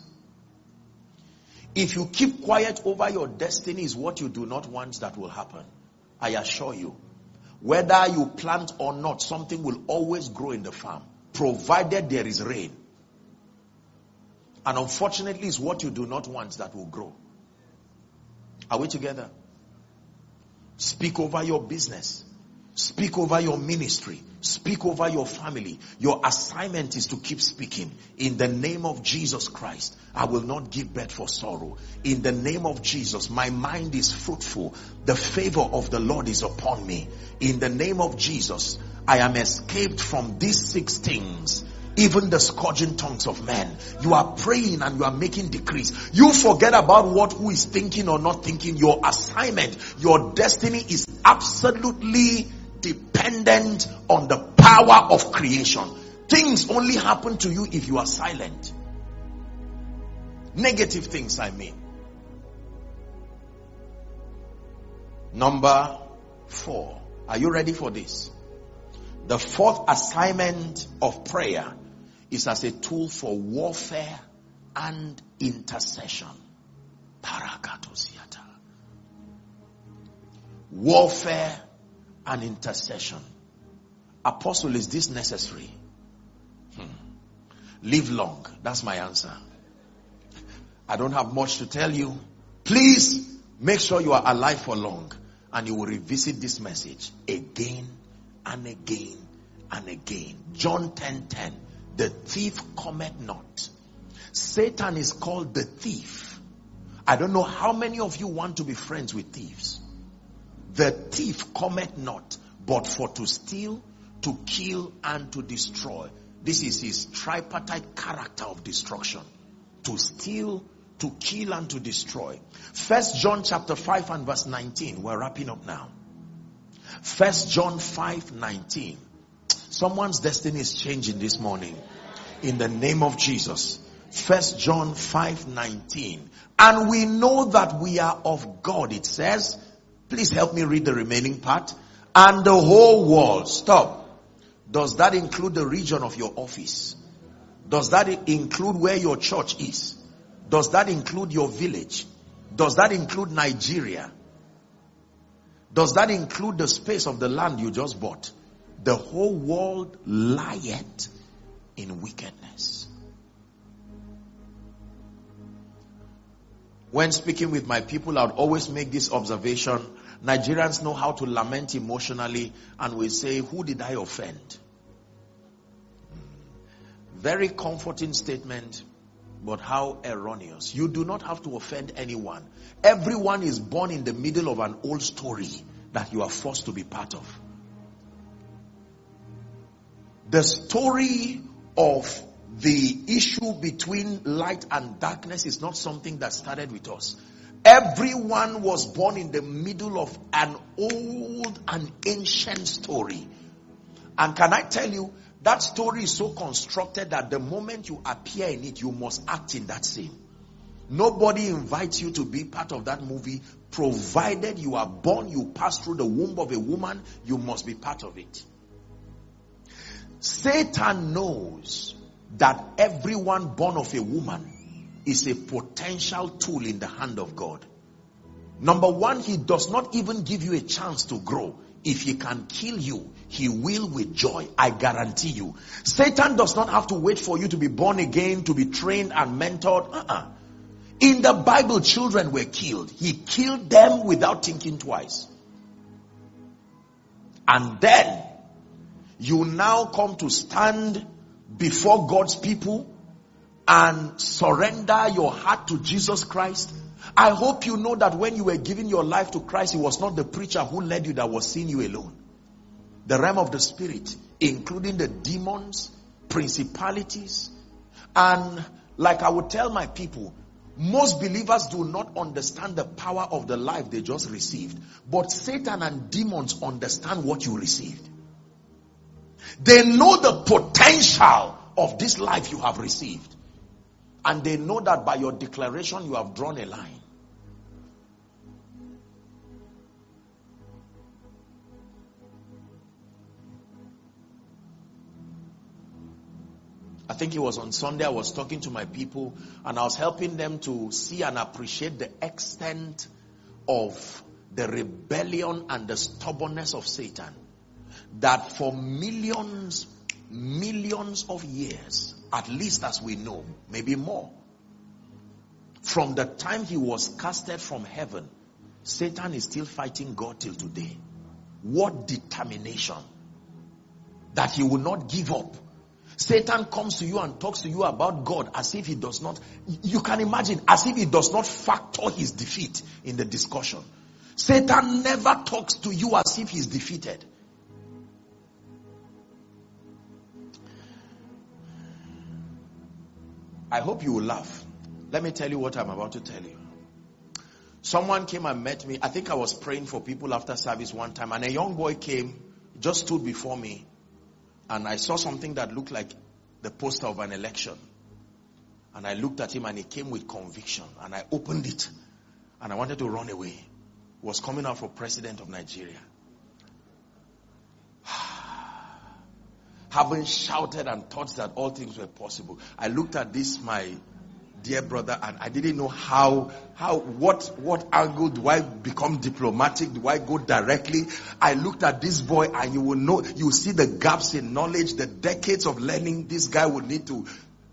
Speaker 1: If you keep quiet over your destiny is what you do not want that will happen. I assure you. Whether you plant or not, something will always grow in the farm, provided there is rain. And unfortunately, it's what you do not want that will grow. Are we together? Speak over your business. Speak over your ministry. Speak over your family. Your assignment is to keep speaking. In the name of Jesus Christ, I will not give birth for sorrow. In the name of Jesus, my mind is fruitful. The favor of the Lord is upon me. In the name of Jesus, I am escaped from these 6 things. Even the scourging tongues of men. You are praying and you are making decrees. You forget about who is thinking or not thinking. Your assignment, your destiny is absolutely dependent on the power of creation. Things only happen to you if you are silent. Negative things, I mean. Number 4. Are you ready for this? The fourth assignment of prayer is as a tool for warfare and intercession. Parakatosiata. Warfare and intercession. Apostle, is this necessary? Live long. That's my answer. I don't have much to tell you. Please make sure you are alive for long and you will revisit this message again and again and again. John 10:10. The thief cometh not. Satan is called the thief. I don't know how many of you want to be friends with thieves. The thief cometh not, but for to steal, to kill, and to destroy. This is his tripartite character of destruction. To steal, to kill, and to destroy. 1 John chapter 5 and verse 19. We're wrapping up now. 1 John 5:19. Someone's destiny is changing this morning. In the name of Jesus. 1 John 5:19. And we know that we are of God. It says, please help me read the remaining part. And the whole world. Stop. Does that include the region of your office? Does that include where your church is? Does that include your village? Does that include Nigeria? Does that include the space of the land you just bought? The whole world lieth in wickedness. When speaking with my people, I would always make this observation. Nigerians know how to lament emotionally and will say, who did I offend? Very comforting statement, but how erroneous. You do not have to offend anyone. Everyone is born in the middle of an old story that you are forced to be part of. The story of the issue between light and darkness is not something that started with us. Everyone was born in the middle of an old and ancient story. And can I tell you, that story is so constructed that the moment you appear in it, you must act in that scene. Nobody invites you to be part of that movie. Provided you are born, you pass through the womb of a woman, you must be part of it. Satan knows that everyone born of a woman is a potential tool in the hand of God. Number one, he does not even give you a chance to grow. If he can kill you, he will with joy. I guarantee you. Satan does not have to wait for you to be born again, to be trained and mentored. In the Bible, children were killed. He killed them without thinking twice. And then, you now come to stand before God's people and surrender your heart to Jesus Christ. I hope you know that when you were giving your life to Christ, it was not the preacher who led you that was seeing you alone. The realm of the spirit, including the demons, principalities. And like I would tell my people, most believers do not understand the power of the life they just received. But Satan and demons understand what you received. They know the potential of this life you have received. And they know that by your declaration you have drawn a line. I think it was on Sunday I was talking to my people and I was helping them to see and appreciate the extent of the rebellion and the stubbornness of Satan. That for millions of years, at least as we know, maybe more, from the time he was casted from heaven, Satan is still fighting God till today. What determination that he will not give up. Satan comes to you and talks to you about God as if he does not, you can imagine, as if he does not factor his defeat in the discussion. Satan never talks to you as if he's defeated. I hope you will laugh. Let me tell you what I'm about to tell you. Someone came and met me. I think I was praying for people after service one time, and a young boy came, just stood before me, and I saw something that looked like the poster of an election. And I looked at him, and he came with conviction, and I opened it, and I wanted to run away. He was coming out for president of Nigeria. Having shouted and thought that all things were possible, I looked at this, my dear brother, and I didn't know what angle do I become diplomatic? Do I go directly? I looked at this boy, and you will know, you will see the gaps in knowledge, the decades of learning this guy would need to.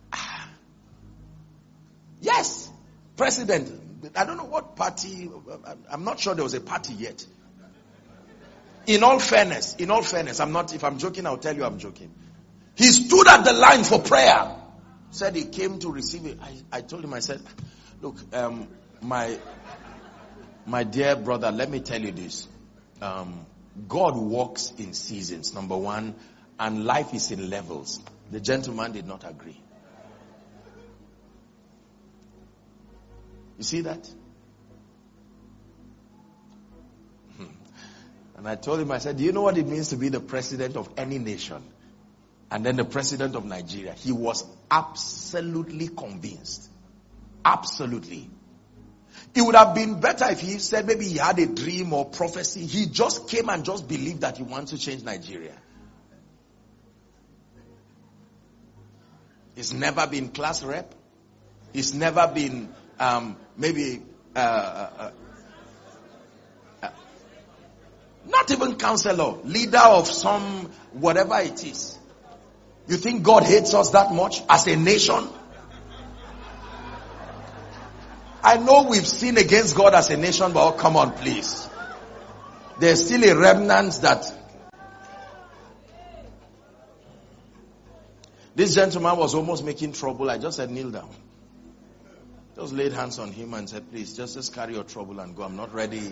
Speaker 1: Yes, president. I don't know what party. I'm not sure there was a party yet. In all fairness, I'm not. If I'm joking, I'll tell you I'm joking. He stood at the line for prayer. Said he came to receive it. I told him, I said, look, my dear brother, let me tell you this. God walks in seasons, number one, and life is in levels. The gentleman did not agree. You see that? And I told him, I said, do you know what it means to be the president of any nation? And then the president of Nigeria. He was absolutely convinced. Absolutely. It would have been better if he said maybe he had a dream or prophecy. He just came and just believed that he wants to change Nigeria. He's never been class rep. He's never been not even counselor, leader of some whatever it is. You think God hates us that much as a nation? I know we've sinned against God as a nation, but oh, come on, please. There's still a remnant that. This gentleman was almost making trouble. I just said, kneel down. Just laid hands on him and said, please, just carry your trouble and go. I'm not ready.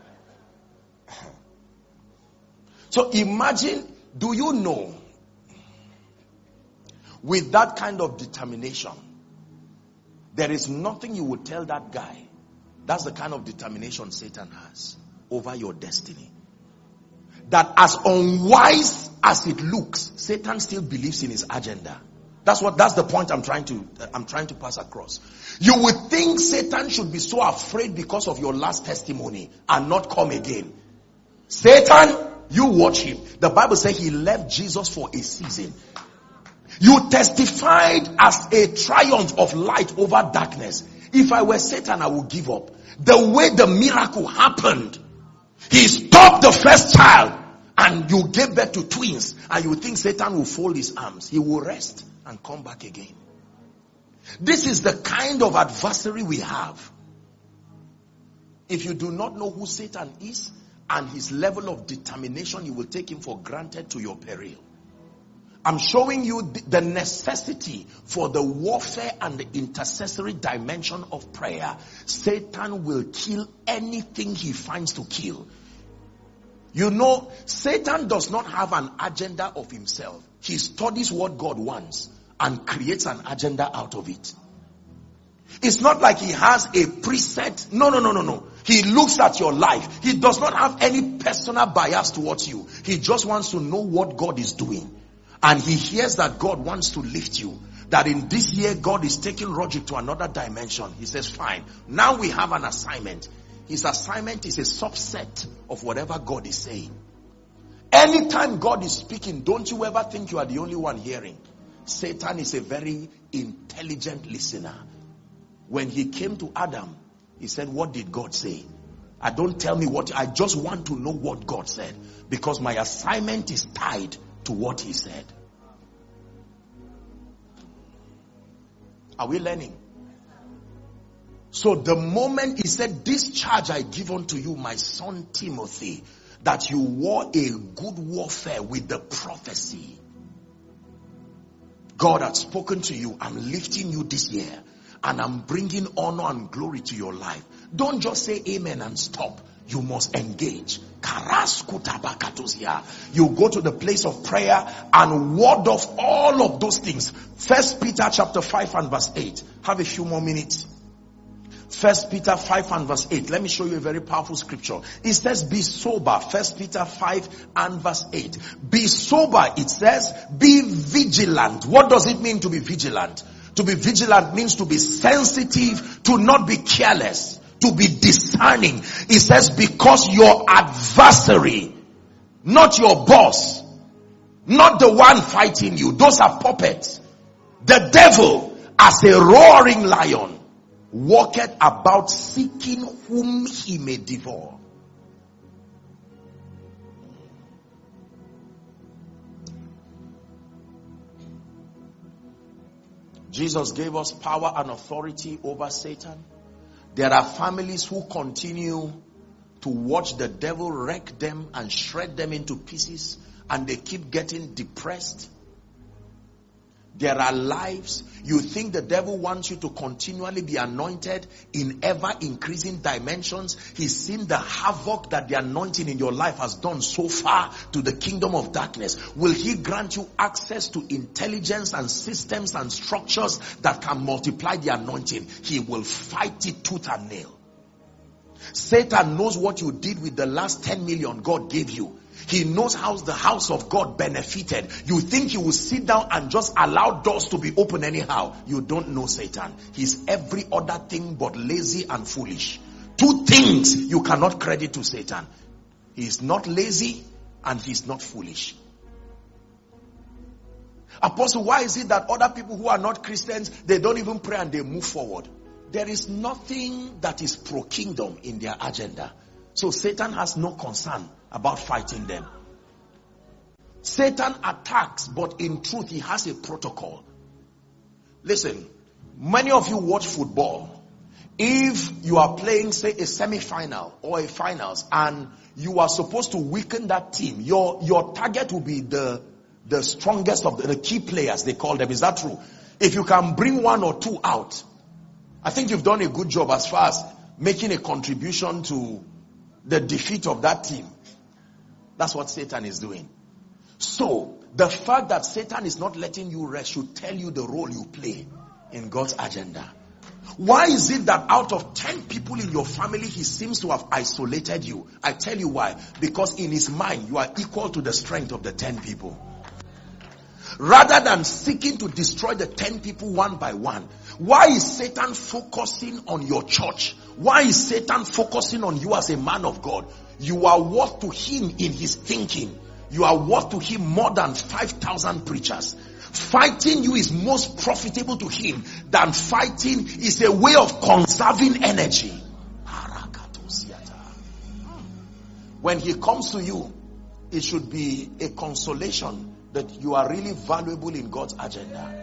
Speaker 1: So imagine, do you know, with that kind of determination, there is nothing you would tell that guy. That's the kind of determination Satan has over your destiny. That as unwise as it looks, Satan still believes in his agenda. That's the point I'm trying to pass across. You would think Satan should be so afraid because of your last testimony and not come again. Satan, you watch him. The Bible says he left Jesus for a season. You testified as a triumph of light over darkness. If I were Satan, I would give up. The way the miracle happened, he stopped the first child and you gave birth to twins, and you think Satan will fold his arms. He will rest and come back again. This is the kind of adversary we have. If you do not know who Satan is and his level of determination, you will take him for granted to your peril. I'm showing you the necessity for the warfare and the intercessory dimension of prayer. Satan will kill anything he finds to kill. You know, Satan does not have an agenda of himself. He studies what God wants and creates an agenda out of it. It's not like he has a preset. No. He looks at your life. He does not have any personal bias towards you. He just wants to know what God is doing. And he hears that God wants to lift you. That in this year, God is taking Roger to another dimension. He says, fine. Now we have an assignment. His assignment is a subset of whatever God is saying. Anytime God is speaking, don't you ever think you are the only one hearing. Satan is a very intelligent listener. When he came to Adam, he said, what did God say? Don't tell me what, I just want to know what God said. Because my assignment is tied to what he said. Are we learning? So the moment he said, this charge I give unto you, my son Timothy, that you war a good warfare with the prophecy. God had spoken to you. I'm lifting you this year. And I'm bringing honor and glory to your life. Don't just say amen and stop. You must engage. You go to the place of prayer and ward off all of those things. 1 Peter chapter 5 and verse 8. Have a few more minutes. 1 Peter 5 and verse 8. Let me show you a very powerful scripture. It says, be sober. 1 Peter 5 and verse 8. Be sober, it says, be vigilant. What does it mean to be vigilant? To be vigilant means to be sensitive, to not be careless, to be discerning. It says, because your adversary, not your boss, not the one fighting you, those are puppets. The devil, as a roaring lion, walketh about seeking whom he may devour. Jesus gave us power and authority over Satan. There are families who continue to watch the devil wreck them and shred them into pieces, and they keep getting depressed. There are lives, you think the devil wants you to continually be anointed in ever increasing dimensions. He's seen the havoc that the anointing in your life has done so far to the kingdom of darkness. Will he grant you access to intelligence and systems and structures that can multiply the anointing? He will fight it tooth and nail. Satan knows what you did with the last 10 million God gave you. He knows how the house of God benefited. You think he will sit down and just allow doors to be open anyhow. You don't know Satan. He's every other thing but lazy and foolish. Two things you cannot credit to Satan. He's not lazy and he's not foolish. Apostle, why is it that other people who are not Christians, they don't even pray and they move forward? There is nothing that is pro-kingdom in their agenda. So Satan has no concern about fighting them. Satan attacks, but in truth he has a protocol. Listen, many of you watch football. If you are playing, say, a semi-final or a finals, and you are supposed to weaken that team, your target will be the strongest of the key players, they call them. Is that true? If you can bring one or two out, I think you've done a good job as far as making a contribution to the defeat of that team. That's what Satan is doing. So, the fact that Satan is not letting you rest should tell you the role you play in God's agenda. Why is it that out of 10 people in your family, he seems to have isolated you? I tell you why. Because in his mind, you are equal to the strength of the 10 people. Rather than seeking to destroy the 10 people one by one, why is Satan focusing on your church? Why is Satan focusing on you as a man of God? You are worth to him in his thinking. You are worth to him more than 5,000 preachers. Fighting you is most profitable to him than fighting is a way of conserving energy. When he comes to you, it should be a consolation that you are really valuable in God's agenda.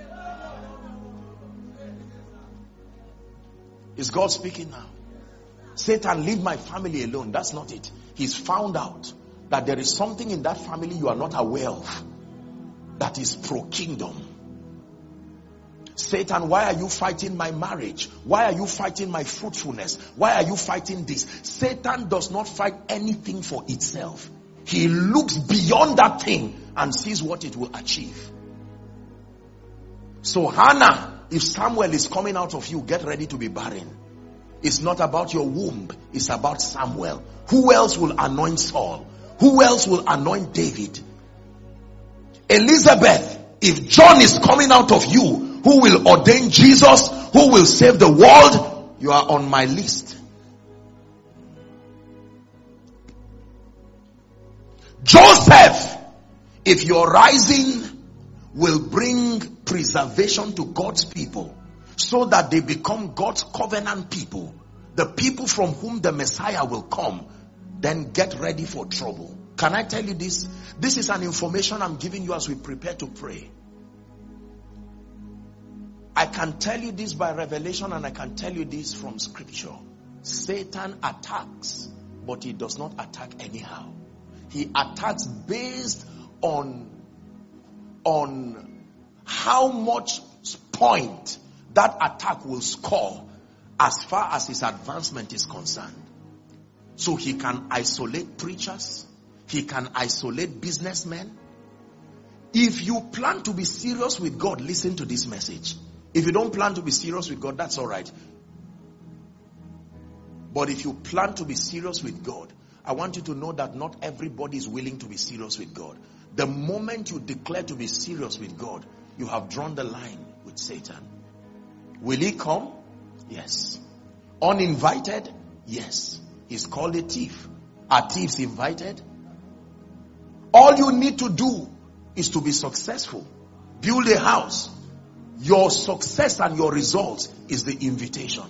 Speaker 1: Is God speaking now? Satan, leave my family alone. That's not it. He's found out that there is something in that family you are not aware of that is pro-kingdom. Satan, why are you fighting my marriage? Why are you fighting my fruitfulness? Why are you fighting this? Satan does not fight anything for itself. He looks beyond that thing and sees what it will achieve. So Hannah, if Samuel is coming out of you, get ready to be barren. It's not about your womb. It's about Samuel. Who else will anoint Saul? Who else will anoint David? Elizabeth, if John is coming out of you, who will ordain Jesus? Who will save the world? You are on my list. Joseph, if your rising will bring preservation to God's people so that they become God's covenant people, the people from whom the Messiah will come, then get ready for trouble. Can I tell you this? This is an information I'm giving you as we prepare to pray. I can tell you this by revelation and I can tell you this from scripture. Satan attacks, but he does not attack anyhow. He attacks based on how much point that attack will score as far as his advancement is concerned. So he can isolate preachers. He can isolate businessmen. If you plan to be serious with God, listen to this message. If you don't plan to be serious with God, that's all right. But if you plan to be serious with God, I want you to know that not everybody is willing to be serious with God. The moment you declare to be serious with God, you have drawn the line with Satan. Will he come? Yes. Uninvited? Yes. He's called a thief. Are thieves invited? All you need to do is to be successful. Build a house. Your success and your results is the invitation.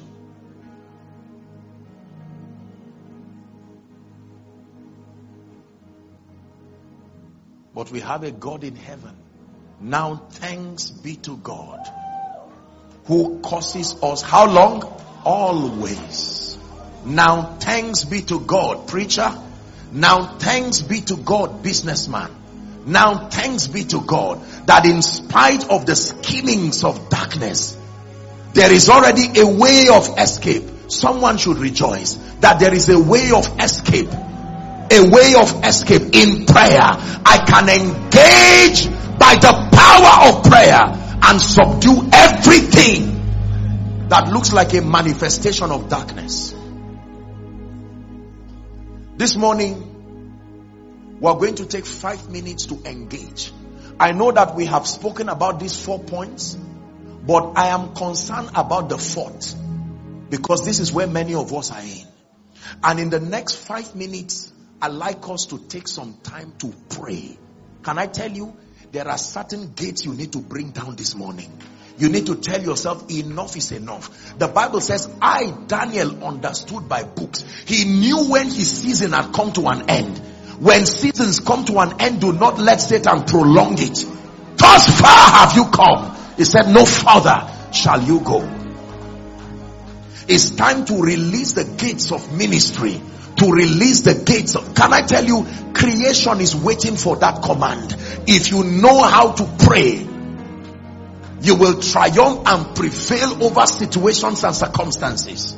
Speaker 1: But we have a God in heaven. Now thanks be to God who causes us, how long? Always. Now thanks be to God, preacher. Now thanks be to God, businessman. Now thanks be to God that in spite of the schemings of darkness, there is already a way of escape. Someone should rejoice that there is a way of escape. A way of escape in prayer. I can engage by the power of prayer and subdue everything that looks like a manifestation of darkness. This morning, we're going to take 5 minutes to engage. I know that we have spoken about these 4 points, but I am concerned about the 4th, because this is where many of us are in. And in the next 5 minutes, I'd like us to take some time to pray. Can I tell you, there are certain gates you need to bring down this morning. You need to tell yourself, enough is enough. The Bible says, I, Daniel, understood by books. He knew when his season had come to an end. When seasons come to an end, do not let Satan prolong it. Thus far have you come. He said, no further shall you go. It's time to release the gates of ministry. To release the gates of, can I tell you, creation is waiting for that command. If you know how to pray, you will triumph and prevail over situations and circumstances.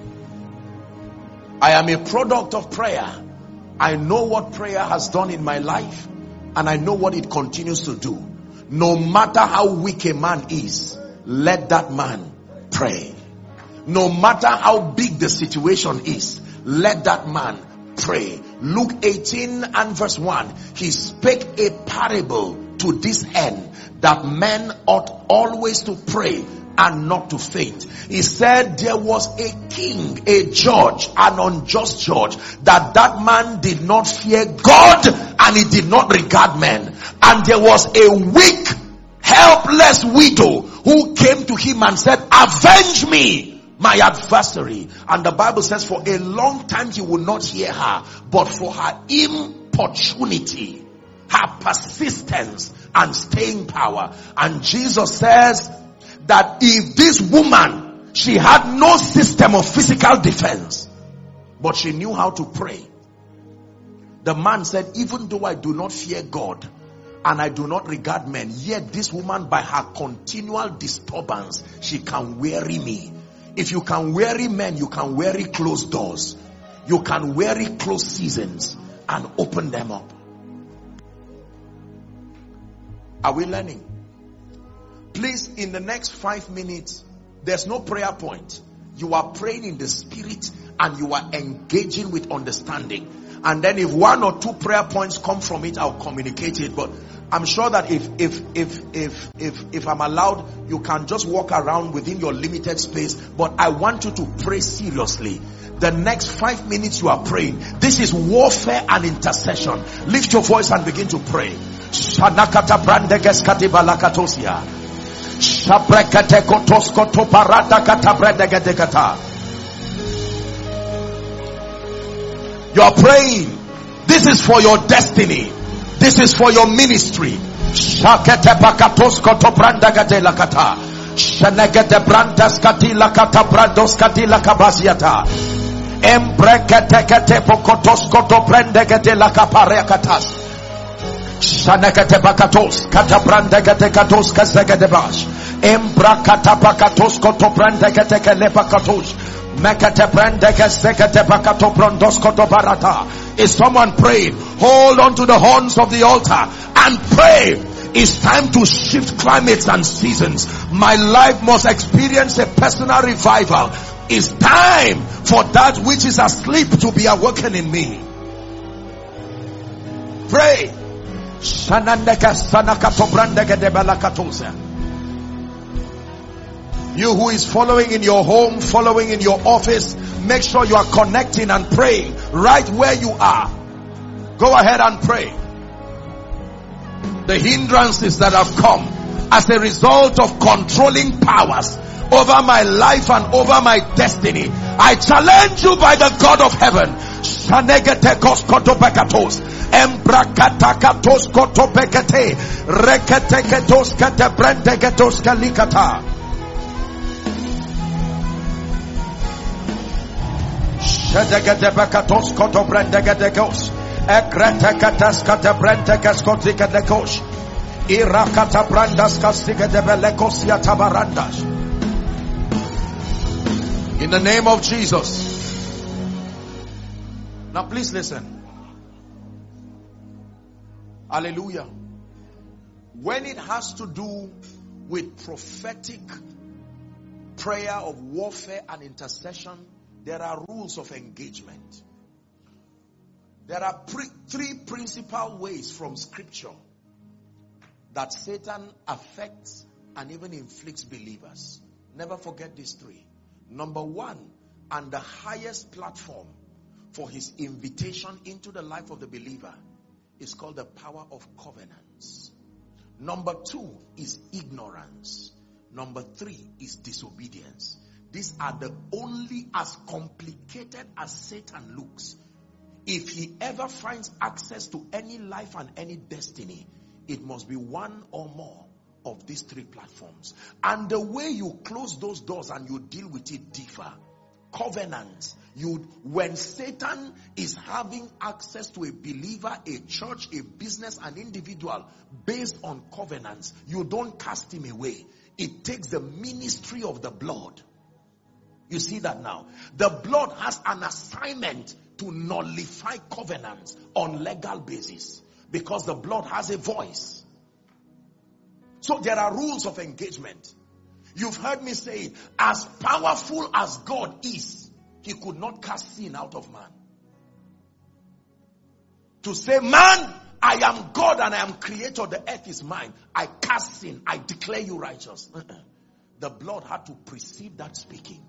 Speaker 1: I am a product of prayer. I know what prayer has done in my life, and I know what it continues to do. No matter how weak a man is, let that man pray. No matter how big the situation is, let that man pray. Luke 18 and verse 1. He spake a parable to this end, that men ought always to pray and not to faint. He said there was a king, a judge, an unjust judge, that man did not fear God and he did not regard men. And there was a weak, helpless widow who came to him and said, avenge me, my adversary. And the Bible says for a long time he would not hear her, but for her importunity, her persistence and staying power. And Jesus says that if this woman, she had no system of physical defense, but she knew how to pray. The man said, even though I do not fear God and I do not regard men, yet this woman, by her continual disturbance, she can weary me. If you can weary men, you can weary closed doors. You can weary closed seasons and open them up. Are we learning? Please, in the next 5 minutes, there's no prayer point. You are praying in the spirit and you are engaging with understanding. And then if 1 or 2 prayer points come from it, I'll communicate it. But I'm sure that if I'm allowed, you can just walk around within your limited space. But I want you to pray seriously. The next 5 minutes you are praying. This is warfare and intercession. Lift your voice and begin to pray. Shanakata brandeges katibalakatosia. Shabrekate kotoskoto parata katabredegedegata. You are praying. This is for your destiny. This is for your ministry. Shakete pakatoskoto brandegede lakata. Shanegede brandaskati lakata brandoskati lakabasiata. Embrekete kete pokotoskoto brandegede lakaparekatas. Shanekete bakatos katabrandegede katos kazegede bash. Embrakata bakatos koto brandegede kelepakatos. Is someone praying? Hold on to the horns of the altar and pray. It's time to shift climates and seasons. My life must experience a personal revival. It's time for that which is asleep to be awakened in me. Pray. You who is following in your home, following in your office, make sure you are connecting and praying right where you are. Go ahead and pray. The hindrances that have come as a result of controlling powers over my life and over my destiny, I challenge you by the God of heaven. In the name of Jesus. Now please listen. Hallelujah. When it has to do with prophetic prayer of warfare and intercession, there are rules of engagement. There are three principal ways from scripture that Satan affects and even inflicts believers. Never forget these three. Number one, and the highest platform for his invitation into the life of the believer is called the power of covenants. Number two is ignorance. Number three is disobedience. These are the only, as complicated as Satan looks. If he ever finds access to any life and any destiny, it must be one or more of these three platforms. And the way you close those doors and you deal with it differ. Covenants. When Satan is having access to a believer, a church, a business, an individual based on covenants, you don't cast him away. It takes the ministry of the blood. You see that now? The blood has an assignment to nullify covenants on legal basis because the blood has a voice. So there are rules of engagement. You've heard me say, as powerful as God is, he could not cast sin out of man. To say, man, I am God and I am creator, the earth is mine. I cast sin, I declare you righteous. The blood had to precede that speaking.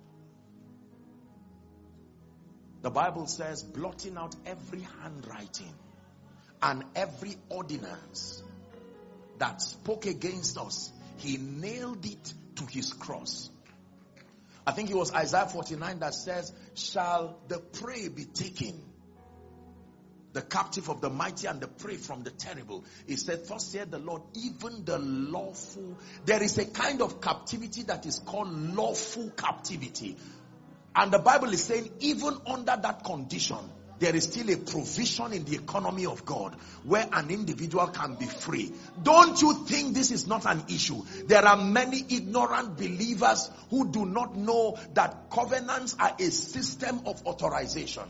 Speaker 1: The Bible says, blotting out every handwriting and every ordinance that spoke against us, he nailed it to his cross. I think it was Isaiah 49 that says, shall the prey be taken, the captive of the mighty and the prey from the terrible? He said, thus said the Lord, even the lawful. There is a kind of captivity that is called lawful captivity. And the Bible is saying, even under that condition, there is still a provision in the economy of God where an individual can be free. Don't you think this is not an issue? There are many ignorant believers who do not know that covenants are a system of authorization.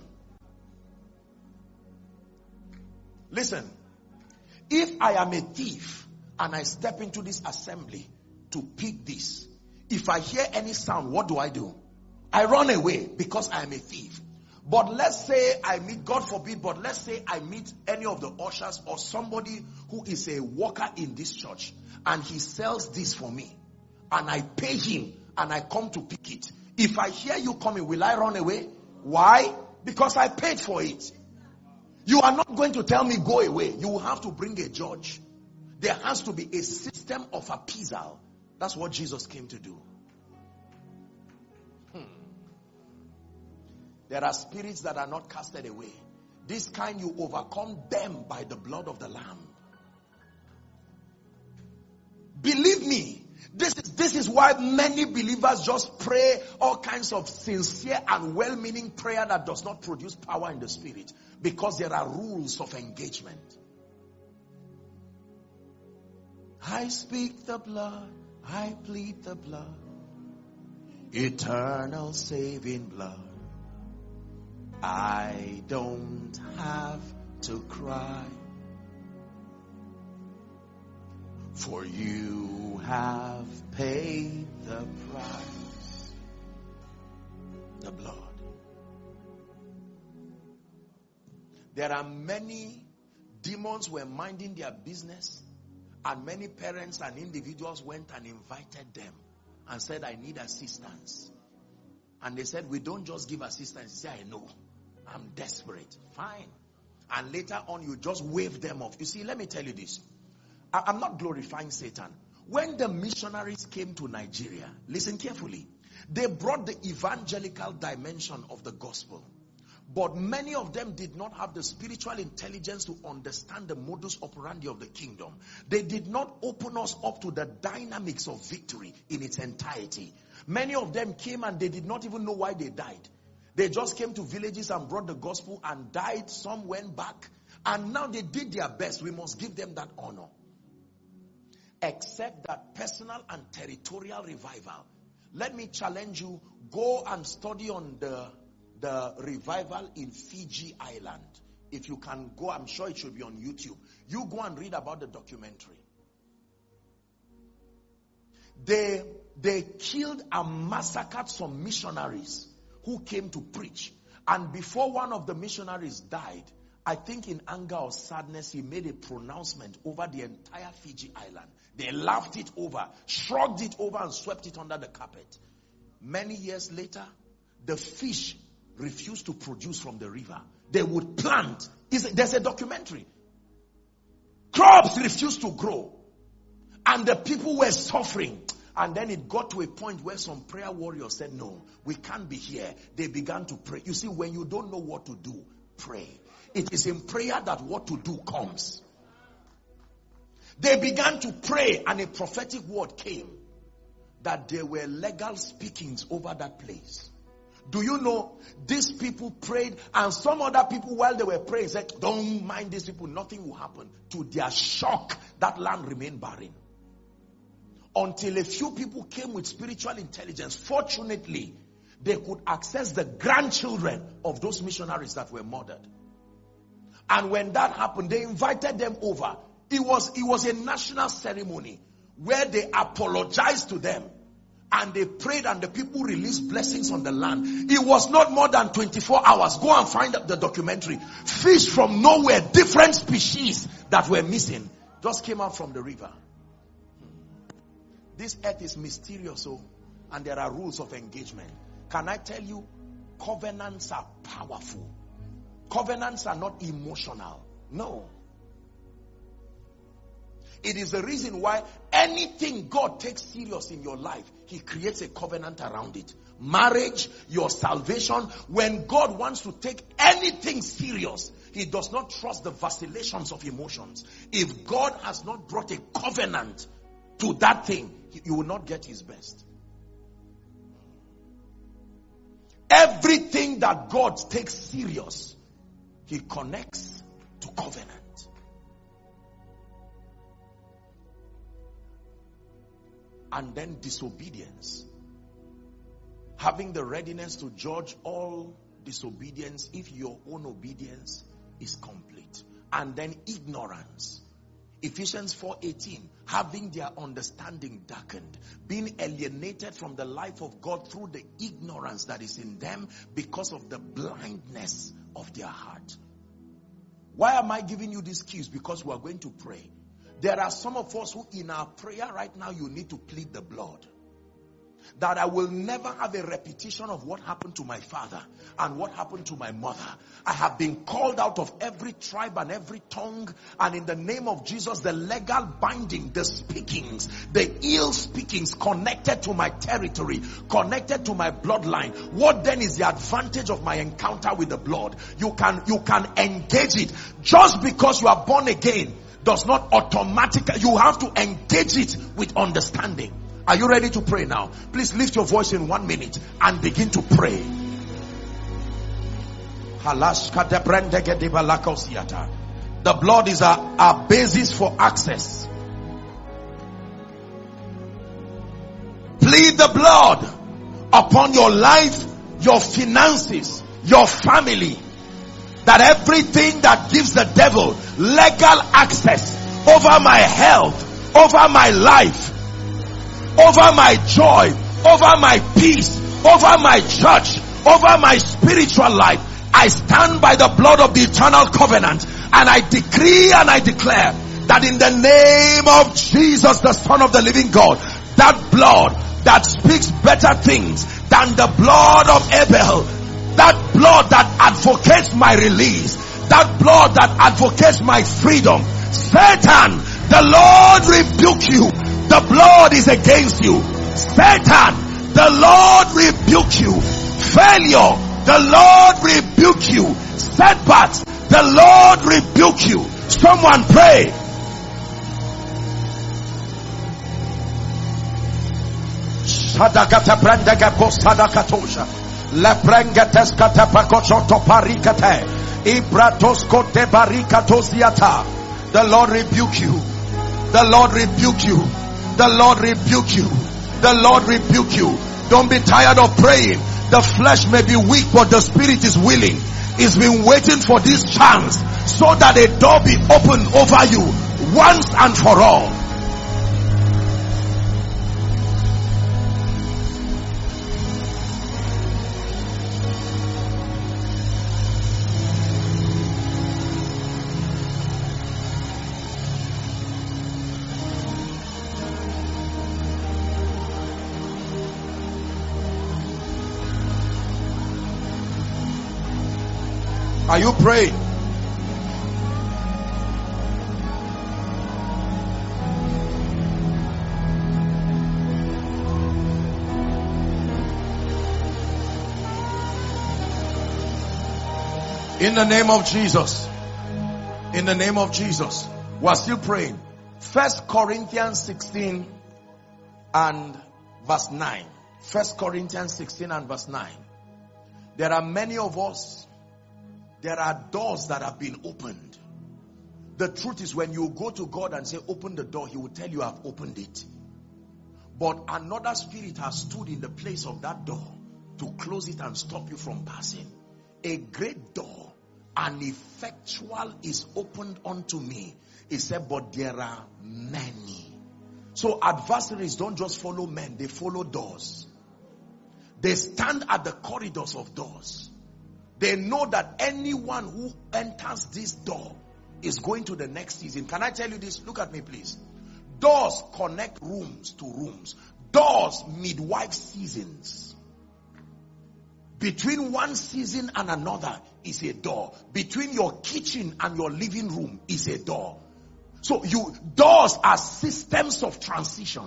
Speaker 1: Listen, if I am a thief and I step into this assembly to pick this, if I hear any sound, what do? I run away because I am a thief. But let's say I meet, God forbid, but let's say I meet any of the ushers or somebody who is a worker in this church and he sells this for me and I pay him and I come to pick it. If I hear you coming, will I run away? Why? Because I paid for it. You are not going to tell me go away. You will have to bring a judge. There has to be a system of appeasal. That's what Jesus came to do. There are spirits that are not casted away. This kind, you overcome them by the blood of the Lamb. Believe me, this is why many believers just pray all kinds of sincere and well-meaning prayer that does not produce power in the spirit. Because there are rules of engagement. I speak the blood, I plead the blood. eternal saving blood. I don't have to cry, for you have paid the price. The blood. There are many demons were minding their business, and many parents and individuals went and invited them and said, I need assistance. And they said, we don't just give assistance. He said, I know. I'm desperate. Fine. And later on, you just wave them off. You see, let me tell you this. I'm not glorifying Satan. When the missionaries came to Nigeria, listen carefully, they brought the evangelical dimension of the gospel. But many of them did not have the spiritual intelligence to understand the modus operandi of the kingdom. They did not open us up to the dynamics of victory in its entirety. Many of them came and they did not even know why they died. They just came to villages and brought the gospel and died. Some went back. And now they did their best. We must give them that honor. Except that personal and territorial revival. Let me challenge you. Go and study on the revival in Fiji Island. If you can go, I'm sure it should be on YouTube. You go and read about the documentary. They killed and massacred some missionaries who came to preach. And before one of the missionaries died, I think in anger or sadness, he made a pronouncement over the entire Fiji Island. They laughed it over, shrugged it over, and swept it under the carpet. Many years later, the fish refused to produce from the river. They would plant. There's a documentary. Crops refused to grow. And the people were suffering. And then it got to a point where some prayer warriors said, no, we can't be here. They began to pray. You see, when you don't know what to do, pray. It is in prayer that what to do comes. They began to pray, and a prophetic word came that there were legal speakings over that place. Do you know, these people prayed, and some other people, while they were praying, said, don't mind these people, nothing will happen. To their shock, that land remained barren. Until a few people came with spiritual intelligence. Fortunately, they could access the grandchildren of those missionaries that were murdered. And when that happened, they invited them over. It was a national ceremony where they apologized to them. And they prayed, and the people released blessings on the land. It was not more than 24 hours. Go and find the documentary. Fish from nowhere, different species that were missing, just came out from the river. This earth is mysterious, and there are rules of engagement. Can I tell you, covenants are powerful. Covenants are not emotional. No. It is the reason why anything God takes serious in your life, He creates a covenant around it. Marriage, your salvation. When God wants to take anything serious, He does not trust the vacillations of emotions. If God has not brought a covenant to that thing, you will not get His best. Everything that God takes serious, He connects to covenant. And then disobedience. Having the readiness to judge all disobedience if your own obedience is complete. And then ignorance. Ephesians 4:18, having their understanding darkened, being alienated from the life of God through the ignorance that is in them because of the blindness of their heart. Why am I giving you these keys? Because we are going to pray. There are some of us who in our prayer right now, you need to plead the blood. That I will never have a repetition of what happened to my father and what happened to my mother. I have been called out of every tribe and every tongue, and in the name of Jesus, the legal binding, the speakings, the ill speakings connected to my territory, connected to my bloodline. What then is the advantage of my encounter with the blood? You can engage it. Just because you are born again does not automatically, you have to engage it with understanding. Are you ready to pray now? Please lift your voice in 1 minute and begin to pray. The blood is our basis for access. Plead the blood. upon your life, your finances, your family, that everything that gives the devil legal access over my health, over my life, over my joy, over my peace, over my church, over my spiritual life, I stand by the blood of the eternal covenant, and I decree and I declare that in the name of Jesus, the Son of the living God, that blood that speaks better things than the blood of Abel, that blood that advocates my release, that blood that advocates my freedom. Satan, the Lord rebuke you. The blood is against you. Satan, the Lord rebuke you. Failure, the Lord rebuke you. Setbacks, the Lord rebuke you. Someone pray. Sadakata brandega posadakatosha. Leprengeteskata pakochoto parikate. Ibratosko de barikatosiata. The Lord rebuke you. The Lord rebuke you. The Lord rebuke you. The Lord rebuke you. Don't be tired of praying. The flesh may be weak, but the spirit is willing. It's been waiting for this chance so that a door be opened over you once and for all. Are you praying? In the name of Jesus. In the name of Jesus. We're still praying. 1 Corinthians 16 and verse 9. 1 Corinthians 16 and verse 9. There are many of us. There are doors that have been opened. The truth is, when you go to God and say, open the door, He will tell you, I've opened it. But another spirit has stood in the place of that door to close it and stop you from passing. A great door, an effectual is opened unto me. He said, but there are many. So adversaries don't just follow men, they follow doors. They stand at the corridors of doors. They know that anyone who enters this door is going to the next season. Can I tell you this? Look at me, please. Doors connect rooms to rooms. Doors midwife seasons. Between one season and another is a door. Between your kitchen and your living room is a door. So doors are systems of transition.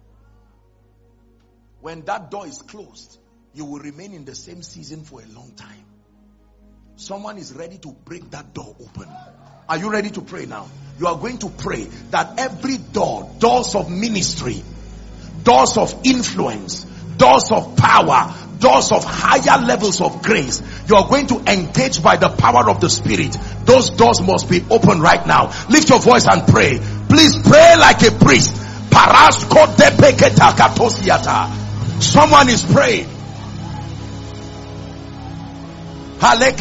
Speaker 1: When that door is closed, you will remain in the same season for a long time. Someone is ready to break that door open. Are you ready to pray now? You are going to pray that every door, doors of ministry, doors of influence, doors of power, doors of higher levels of grace, you are going to engage by the power of the Spirit. Those doors must be open right now. Lift your voice and pray. Please pray like a priest. Someone is praying. Doors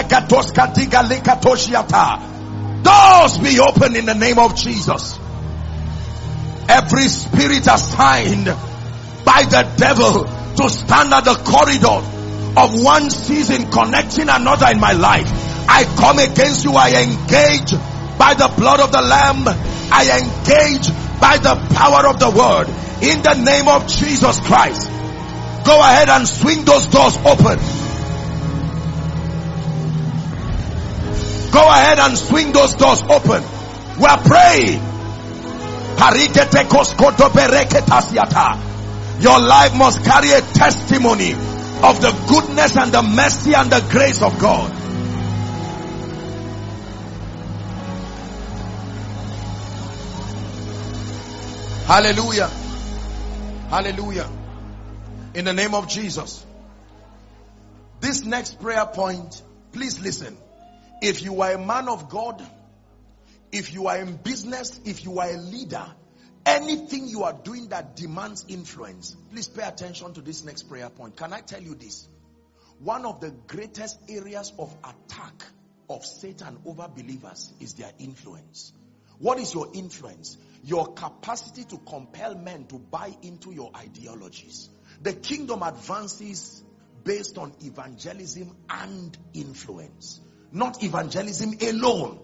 Speaker 1: be open in the name of Jesus. Every spirit assigned by the devil to stand at the corridor of one season connecting another in my life, I come against you. I engage by the blood of the Lamb. I engage by the power of the word in the name of Jesus Christ. Go ahead and swing those doors open. Go ahead and swing those doors open. We are praying. Your life must carry a testimony of the goodness and the mercy and the grace of God. Hallelujah. Hallelujah. In the name of Jesus. This next prayer point, please listen. If you are a man of God, if you are in business, if you are a leader, Anything you are doing that demands influence, please pay attention to this next prayer point. Can I tell you this? One of the greatest areas of attack of Satan over believers is their influence. What is your influence? Your capacity to compel men to buy into your ideologies. The kingdom advances based on evangelism and influence, not evangelism alone.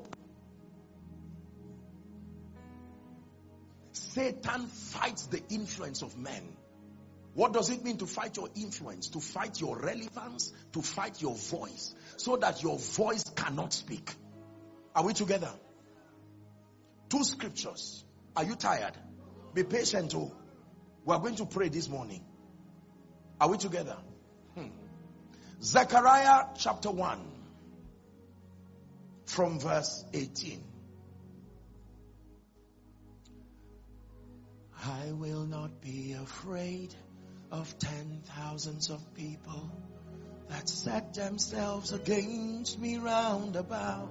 Speaker 1: Satan fights the influence of men. What does it mean to fight your influence? To fight your relevance, to fight your voice, so that your voice cannot speak. Are we together? 2 scriptures. Are you tired? Be patient. Oh, we are going to pray this morning. Are we together? Zechariah chapter 1 from verse 18. I will not be afraid of 10,000s of people that set themselves against me round about.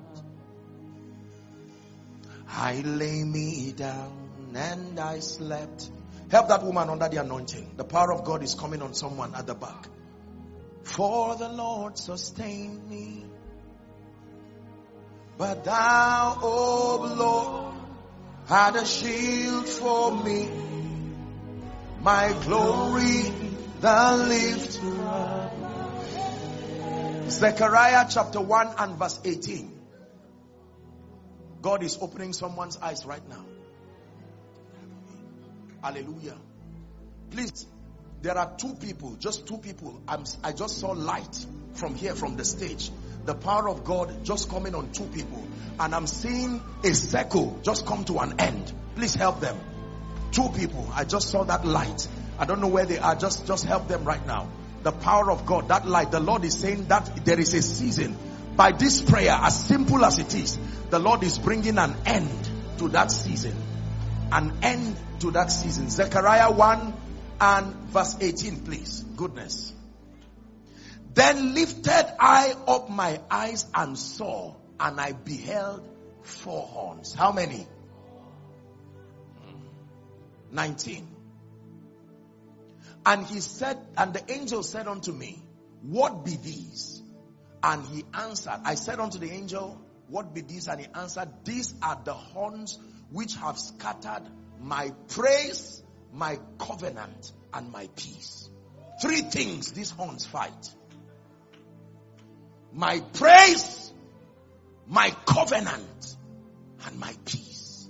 Speaker 1: I lay me down and I slept. Help that woman under the anointing. The power of God is coming on someone at the back. For the Lord sustained me. But thou, O Lord, had a shield for me. My glory, the lift. Zechariah chapter 1 and verse 18. God is opening someone's eyes right now. Hallelujah. Please, there are 2 people, just 2 people. I just saw light from here, from the stage. The power of God just coming on 2 people. And I'm seeing a circle just come to an end. Please help them. 2 people. I just saw that light. I don't know where they are. Just help them right now. The power of God, that light. The Lord is saying that there is a season. By this prayer, as simple as it is, the Lord is bringing an end to that season. An end to that season. Zechariah 1 and verse 18, please. Goodness. Then lifted I up my eyes and saw, and I beheld 4 horns. How many? 19. And he said, and the angel said unto me, what be these? And he answered, I said unto the angel, what be these? And he answered, these are the horns which have scattered my praise, my covenant, and my peace. 3 things these horns fight. My praise, my covenant, and my peace.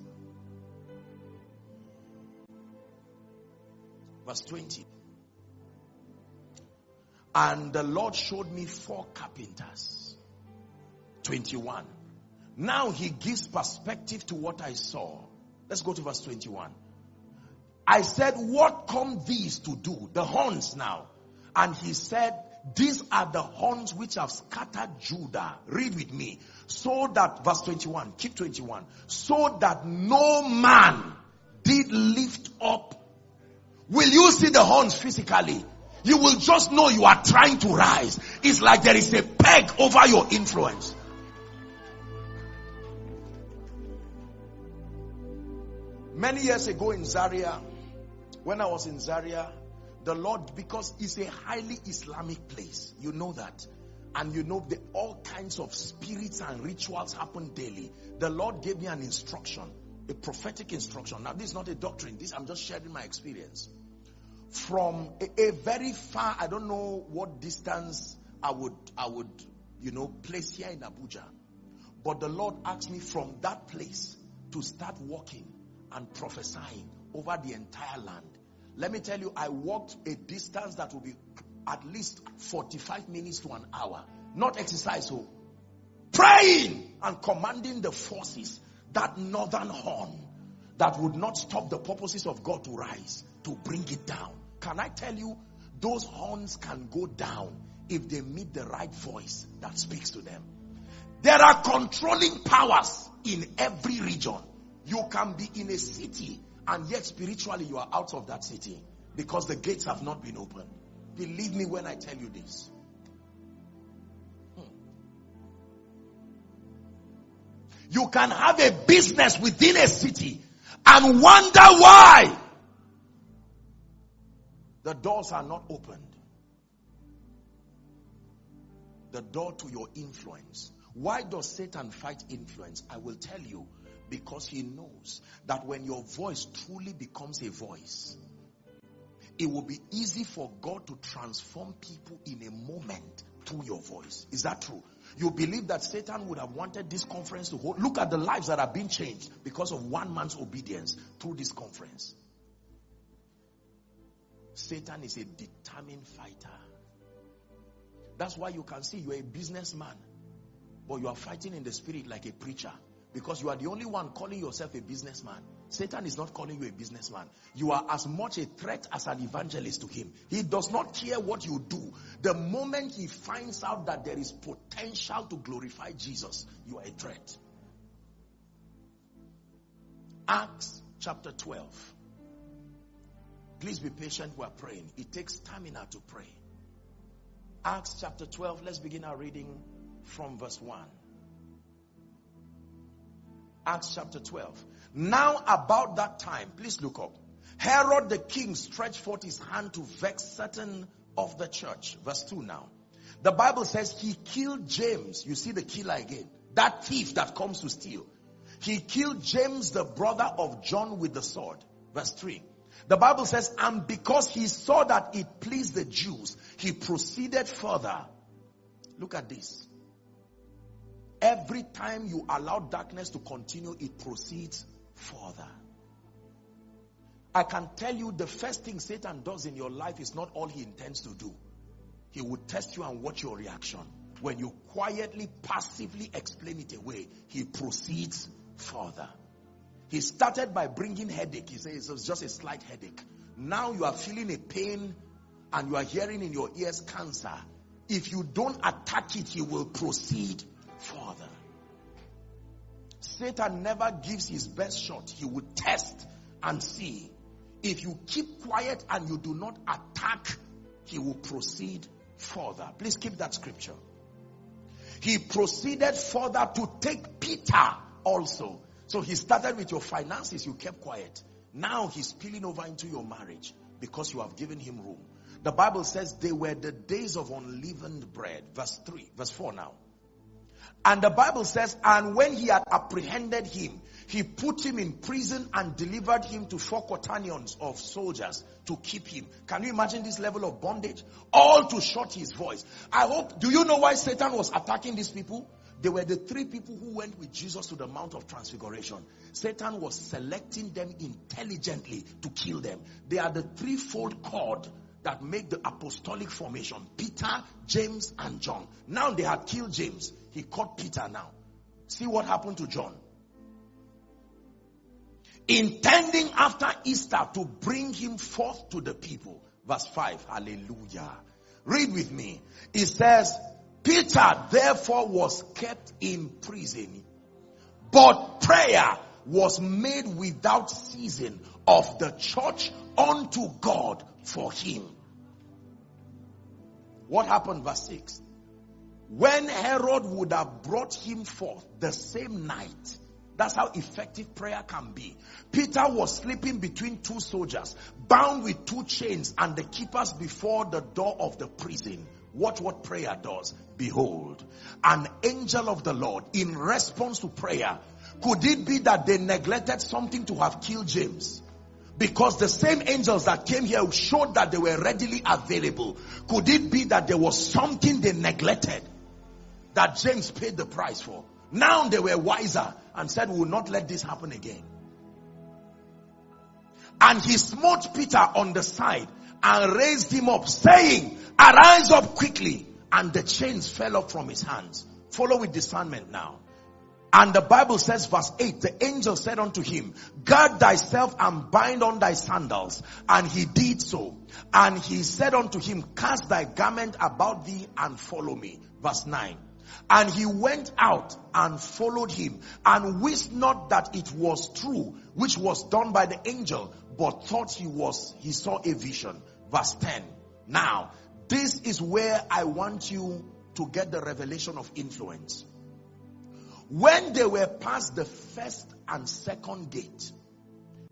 Speaker 1: Verse 20. And the Lord showed me 4 carpenters. 21. Now he gives perspective to what I saw. Let's go to verse 21. I said, what come these to do? The horns now. And he said, these are the horns which have scattered Judah. Read with me. So that, verse 21, keep 21. So that no man did lift up. Will you see the horns physically? You will just know you are trying to rise. It's like there is a peg over your influence. Many years ago in Zaria, when I was in Zaria, the Lord, because it's a highly Islamic place, you know that. And you know that all kinds of spirits and rituals happen daily. The Lord gave me an instruction, a prophetic instruction. Now this is not a doctrine, this I'm just sharing my experience. From a very far, I don't know what distance I would place here in Abuja. But the Lord asked me from that place to start walking and prophesying over the entire land. Let me tell you, I walked a distance that will be at least 45 minutes to an hour. Not exercise, so praying and commanding the forces, that northern horn that would not stop the purposes of God to rise, to bring it down. Can I tell you, those horns can go down if they meet the right voice that speaks to them. There are controlling powers in every region. You can be in a city and yet spiritually you are out of that city because the gates have not been opened. Believe me when I tell you this. You can have a business within a city and wonder why the doors are not opened. The door to your influence. Why does Satan fight influence? I will tell you. Because he knows that when your voice truly becomes a voice, it will be easy for God to transform people in a moment through your voice. Is that true? You believe that Satan would have wanted this conference to hold? Look at the lives that have been changed because of one man's obedience through this conference. Satan is a determined fighter. That's why you can see you're a businessman, but you are fighting in the spirit like a preacher. Because you are the only one calling yourself a businessman. Satan is not calling you a businessman. You are as much a threat as an evangelist to him. He does not care what you do. The moment he finds out that there is potential to glorify Jesus, you are a threat. Acts chapter 12. Please be patient, we are praying. It takes stamina to pray. Acts chapter 12, let's begin our reading from verse 1. Acts chapter 12. Now about that time, please look up. Herod the king stretched forth his hand to vex certain of the church. Verse 2 now. The Bible says he killed James. You see the killer again. That thief that comes to steal. He killed James, the brother of John, with the sword. Verse 3. The Bible says, and because he saw that it pleased the Jews, he proceeded further. Look at this. Every time you allow darkness to continue, it proceeds further. I can tell you the first thing Satan does in your life is not all he intends to do. He will test you and watch your reaction. When you quietly, passively explain it away, he proceeds further. He started by bringing headache. He says it was just a slight headache. Now you are feeling a pain and you are hearing in your ears cancer. If you don't attack it, he will proceed further. Satan never gives his best shot. He would test and see. If you keep quiet and you do not attack, he will proceed further. Please keep that scripture. He proceeded further to take Peter also. So he started with your finances, you kept quiet. Now he's spilling over into your marriage because you have given him room. The Bible says they were the days of unleavened bread. Verse 4 now. And the Bible says, and when he had apprehended him, he put him in prison and delivered him to 4 quaternions of soldiers to keep him. Can you imagine this level of bondage? All to shut his voice. Do you know why Satan was attacking these people? They were the 3 people who went with Jesus to the Mount of Transfiguration. Satan was selecting them intelligently to kill them. They are the threefold cord that make the apostolic formation. Peter, James, and John. Now they had killed James. He caught Peter now. See what happened to John. Intending after Easter to bring him forth to the people. Verse 5. Hallelujah. Read with me. It says, Peter therefore was kept in prison, but prayer was made without ceasing of the church unto God for him. What happened? Verse 6. When Herod would have brought him forth the same night, that's how effective prayer can be. Peter was sleeping between 2 soldiers, bound with 2 chains, and the keepers before the door of the prison. Watch what prayer does. Behold, an angel of the Lord in response to prayer. Could it be that they neglected something to have killed James? Because the same angels that came here showed that they were readily available. Could it be that there was something they neglected that James paid the price for? Now they were wiser and said, we will not let this happen again. And he smote Peter on the side and raised him up, saying, arise up quickly. And the chains fell off from his hands. Follow with discernment now. And the Bible says, verse 8, the angel said unto him, gird thyself and bind on thy sandals. And he did so. And he said unto him, cast thy garment about thee and follow me. Verse 9. And he went out and followed him, and wist not that it was true, which was done by the angel, but thought he saw a vision. Verse 10. Now, this is where I want you to get the revelation of influence. When they were past the first and second gate,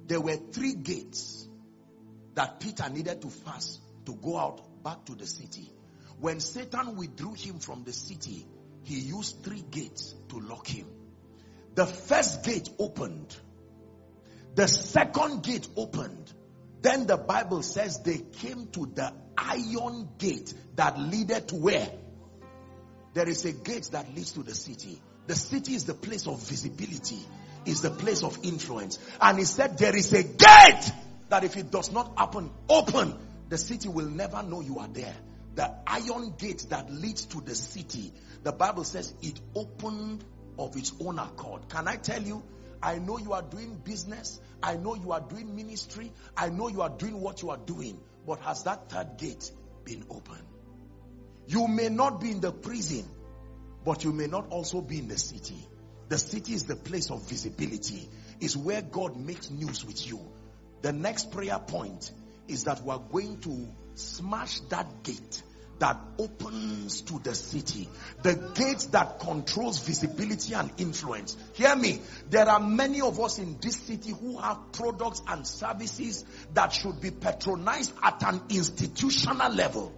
Speaker 1: There were 3 gates that Peter needed to pass to go out back to the city. When Satan withdrew him from the city, he used 3 gates to lock him. The first gate opened. The second gate opened. Then the Bible says they came to the iron gate that leaded to where? There is a gate that leads to the city. The city is the place of visibility, is the place of influence. And he said there is a gate that if it does not open, the city will never know you are there. The iron gate that leads to the city, the Bible says it opened of its own accord. Can I tell you, I know you are doing business, I know you are doing ministry, I know you are doing what you are doing, but has that third gate been opened? You may not be in the prison, but you may not also be in the city. The city is the place of visibility. It's where God makes news with you. The next prayer point is that we are going to smash that gate that opens to the city. The gate that controls visibility and influence. Hear me. There are many of us in this city who have products and services that should be patronized at an institutional level.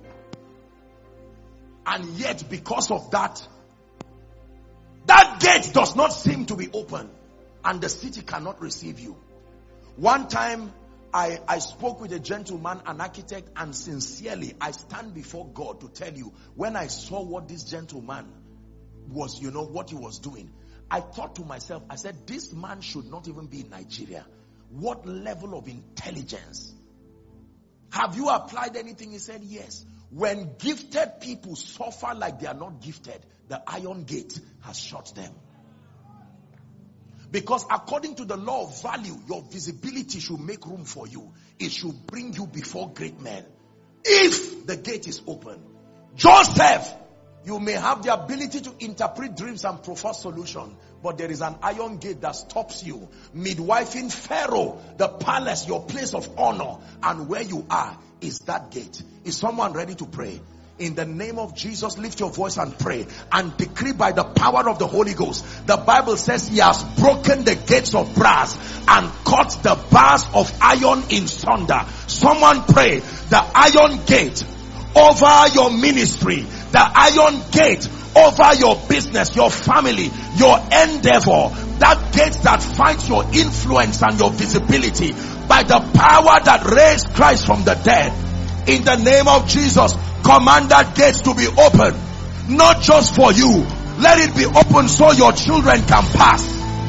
Speaker 1: And yet because of that, that gate does not seem to be open. And the city cannot receive you. One time, I spoke with a gentleman, an architect, and sincerely, I stand before God to tell you, when I saw what this gentleman was, what he was doing, I thought to myself, I said, this man should not even be in Nigeria. What level of intelligence? Have you applied anything? He said, yes. When gifted people suffer like they are not gifted, the iron gate has shut them. Because according to the law of value, your visibility should make room for you. It should bring you before great men. If the gate is open. Joseph, you may have the ability to interpret dreams and profess solution, but there is an iron gate that stops you. Midwifing Pharaoh, the palace, your place of honor, and where you are is that gate. Is someone ready to pray? In the name of Jesus, lift your voice and pray and decree by the power of the Holy Ghost. The Bible says he has broken the gates of brass and cut the bars of iron in sunder. Someone pray, the iron gate over your ministry, the iron gate over your business, your family, your endeavor, that gate that finds your influence and your visibility by the power that raised Christ from the dead. In the name of Jesus, command that gate to be open, not just for you. Let it be open so your children can pass.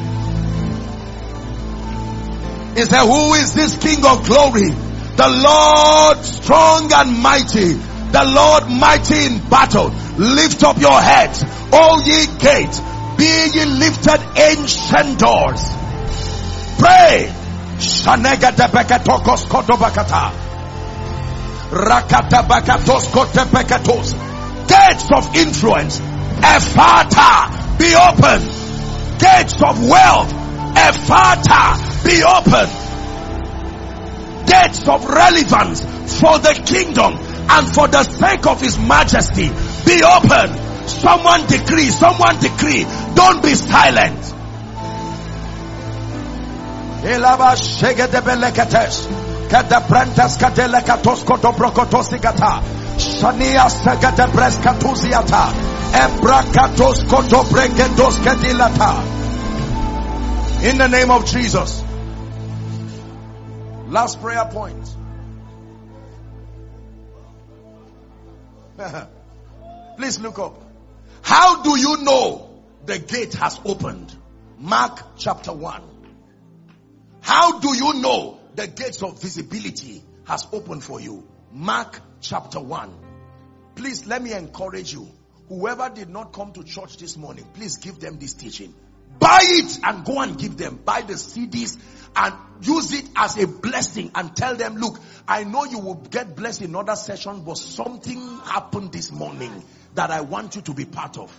Speaker 1: He said, who is this King of glory? The Lord strong and mighty, the Lord mighty in battle. Lift up your heads, O ye gates, be ye lifted, ancient doors. Pray. Shanega de bekatokos kodobakata. Rakatabakatos kotepekatos. Gates of influence, Ephata, be open. Gates of wealth, Ephata, be open. Gates of relevance for the kingdom and for the sake of his majesty, be open. Someone decree, don't be silent. Elaba shegedebelekates. Kada brantas kadele katosko dobrokotosigata. Shania sagada breskatuziata. Ebrakatosko dobregendos kadilata. In the name of Jesus. Last prayer point. Please look up. How do you know the gate has opened? Mark chapter 1. How do you know the gates of visibility has opened for you? Mark chapter 1. Please let me encourage you. Whoever did not come to church this morning, please give them this teaching. Buy it and go and give them. Buy the CDs and use it as a blessing and tell them, look, I know you will get blessed in other sessions, but something happened this morning that I want you to be part of.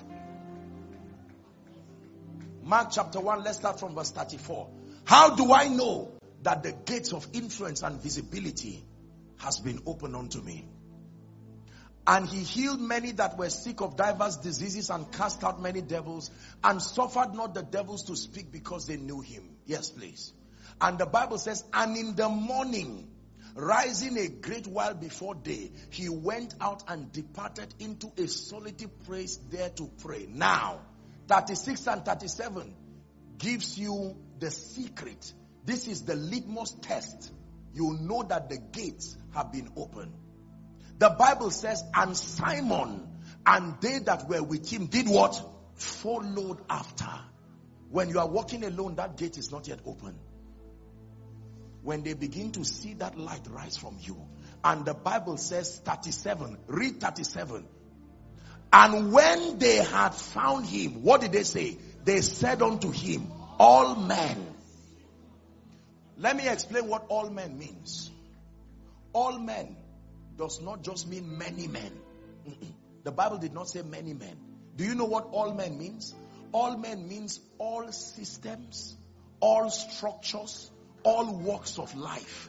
Speaker 1: Mark chapter 1, let's start from verse 34. How do I know that the gates of influence and visibility has been opened unto me? And he healed many that were sick of diverse diseases and cast out many devils and suffered not the devils to speak because they knew him. Yes, please. And the Bible says, and in the morning, rising a great while before day, he went out and departed into a solitary place there to pray. Now, 36 and 37 gives you the secret. This is the litmus test. You know that the gates have been opened. The Bible says, and Simon and they that were with him did what? Followed after. When you are walking alone, that gate is not yet open. When they begin to see that light rise from you, and the Bible says 37, read 37. And when they had found him, what did they say? They said unto him, all men. Let me explain what all men means. All men does not just mean many men. The Bible did not say many men. Do you know what all men means? All men means all systems, all structures, all walks of life.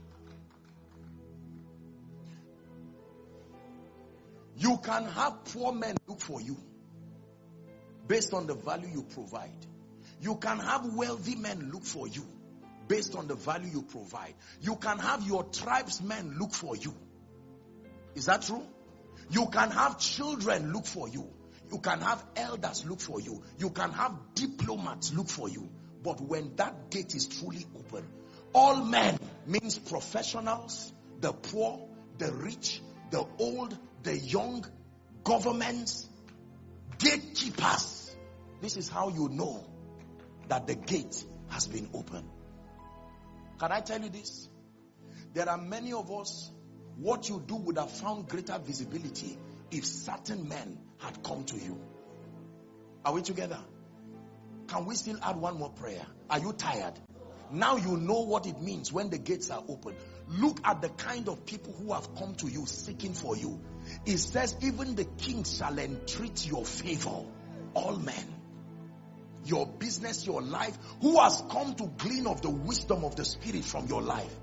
Speaker 1: You can have poor men look for you based on the value you provide. You can have wealthy men look for you based on the value you provide. You can have your tribesmen look for you. Is that true? You can have children look for you. You can have elders look for you. You can have diplomats look for you. But when that gate is truly open, all men means professionals, the poor, the rich, the old, the young, governments, gatekeepers. This is how you know that the gate has been opened. Can I tell you this? There are many of us, what you do would have found greater visibility if certain men had come to you. Are we together? Can we still add one more prayer? Are you tired? Now you know what it means when the gates are open. Look at the kind of people who have come to you seeking for you. It says, even the king shall entreat your favor. All men. Your business, your life. Who has come to glean of the wisdom of the Spirit from your life?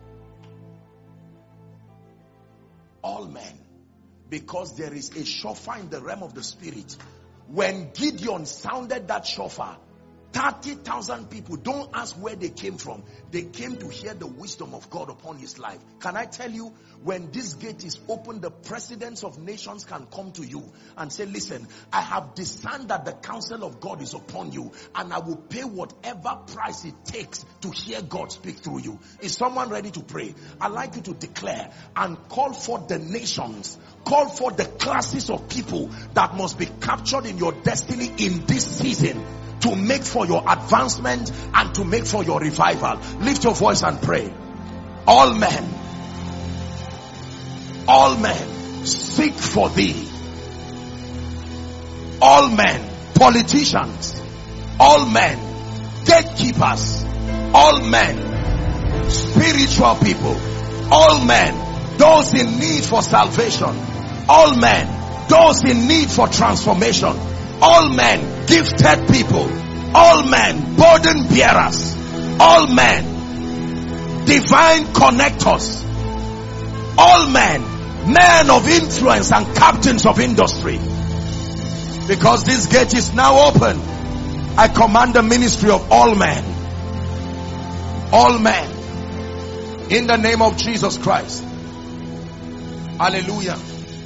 Speaker 1: All men. Because there is a shofar in the realm of the Spirit. When Gideon sounded that shofar, 30,000 people, don't ask where they came from. They came to hear the wisdom of God upon his life. Can I tell you, when this gate is open, the presidents of nations can come to you and say, listen, I have discerned that the counsel of God is upon you, and I will pay whatever price it takes to hear God speak through you. Is someone ready to pray? I'd like you to declare and call for the nations, call for the classes of people that must be captured in your destiny in this season, to make for your advancement and to make for your revival. Lift your voice and pray. All men seek for thee. All men, politicians, all men, gatekeepers, all men, spiritual people, all men, those in need for salvation, all men, those in need for transformation, all men, gifted people, all men, burden bearers, all men, divine connectors, all men, men of influence and captains of industry. Because this gate is now open, I command the ministry of all men. All men. In the name of Jesus Christ. Hallelujah.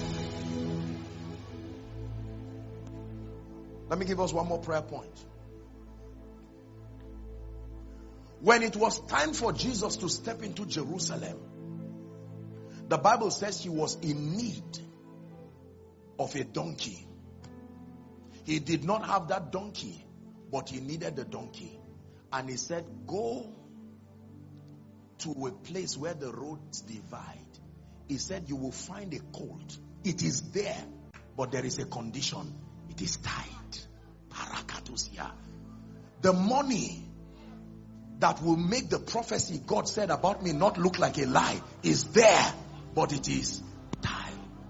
Speaker 1: Let me give us one more prayer point. When it was time for Jesus to step into Jerusalem, the Bible says he was in need of a donkey. He did not have that donkey, but he needed the donkey. And he said, go to a place where the roads divide. He said, you will find a colt. It is there, but there is a condition. It is tied. Parakatusia. The money that will make the prophecy God said about me not look like a lie is there, but it is tied.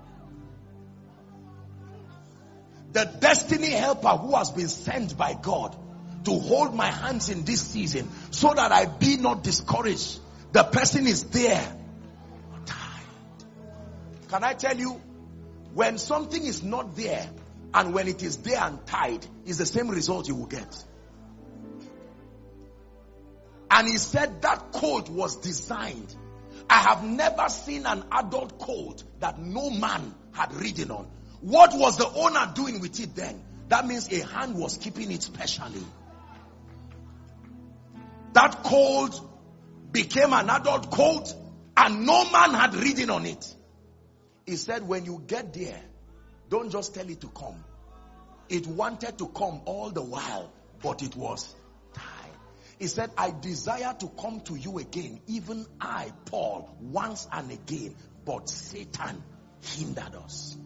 Speaker 1: The destiny helper who has been sent by God to hold my hands in this season so that I be not discouraged. The person is there, but tied. Can I tell you, when something is not there, and when it is there and tied, is the same result you will get. And he said that colt was designed. I have never seen an adult colt that no man had ridden on. What was the owner doing with it then? That means a hand was keeping it specially. That colt became an adult colt and no man had ridden on it. He said, when you get there, don't just tell it to come. It wanted to come all the while, but it was tired. He said, I desire to come to you again, even I, Paul, once and again, but Satan hindered us.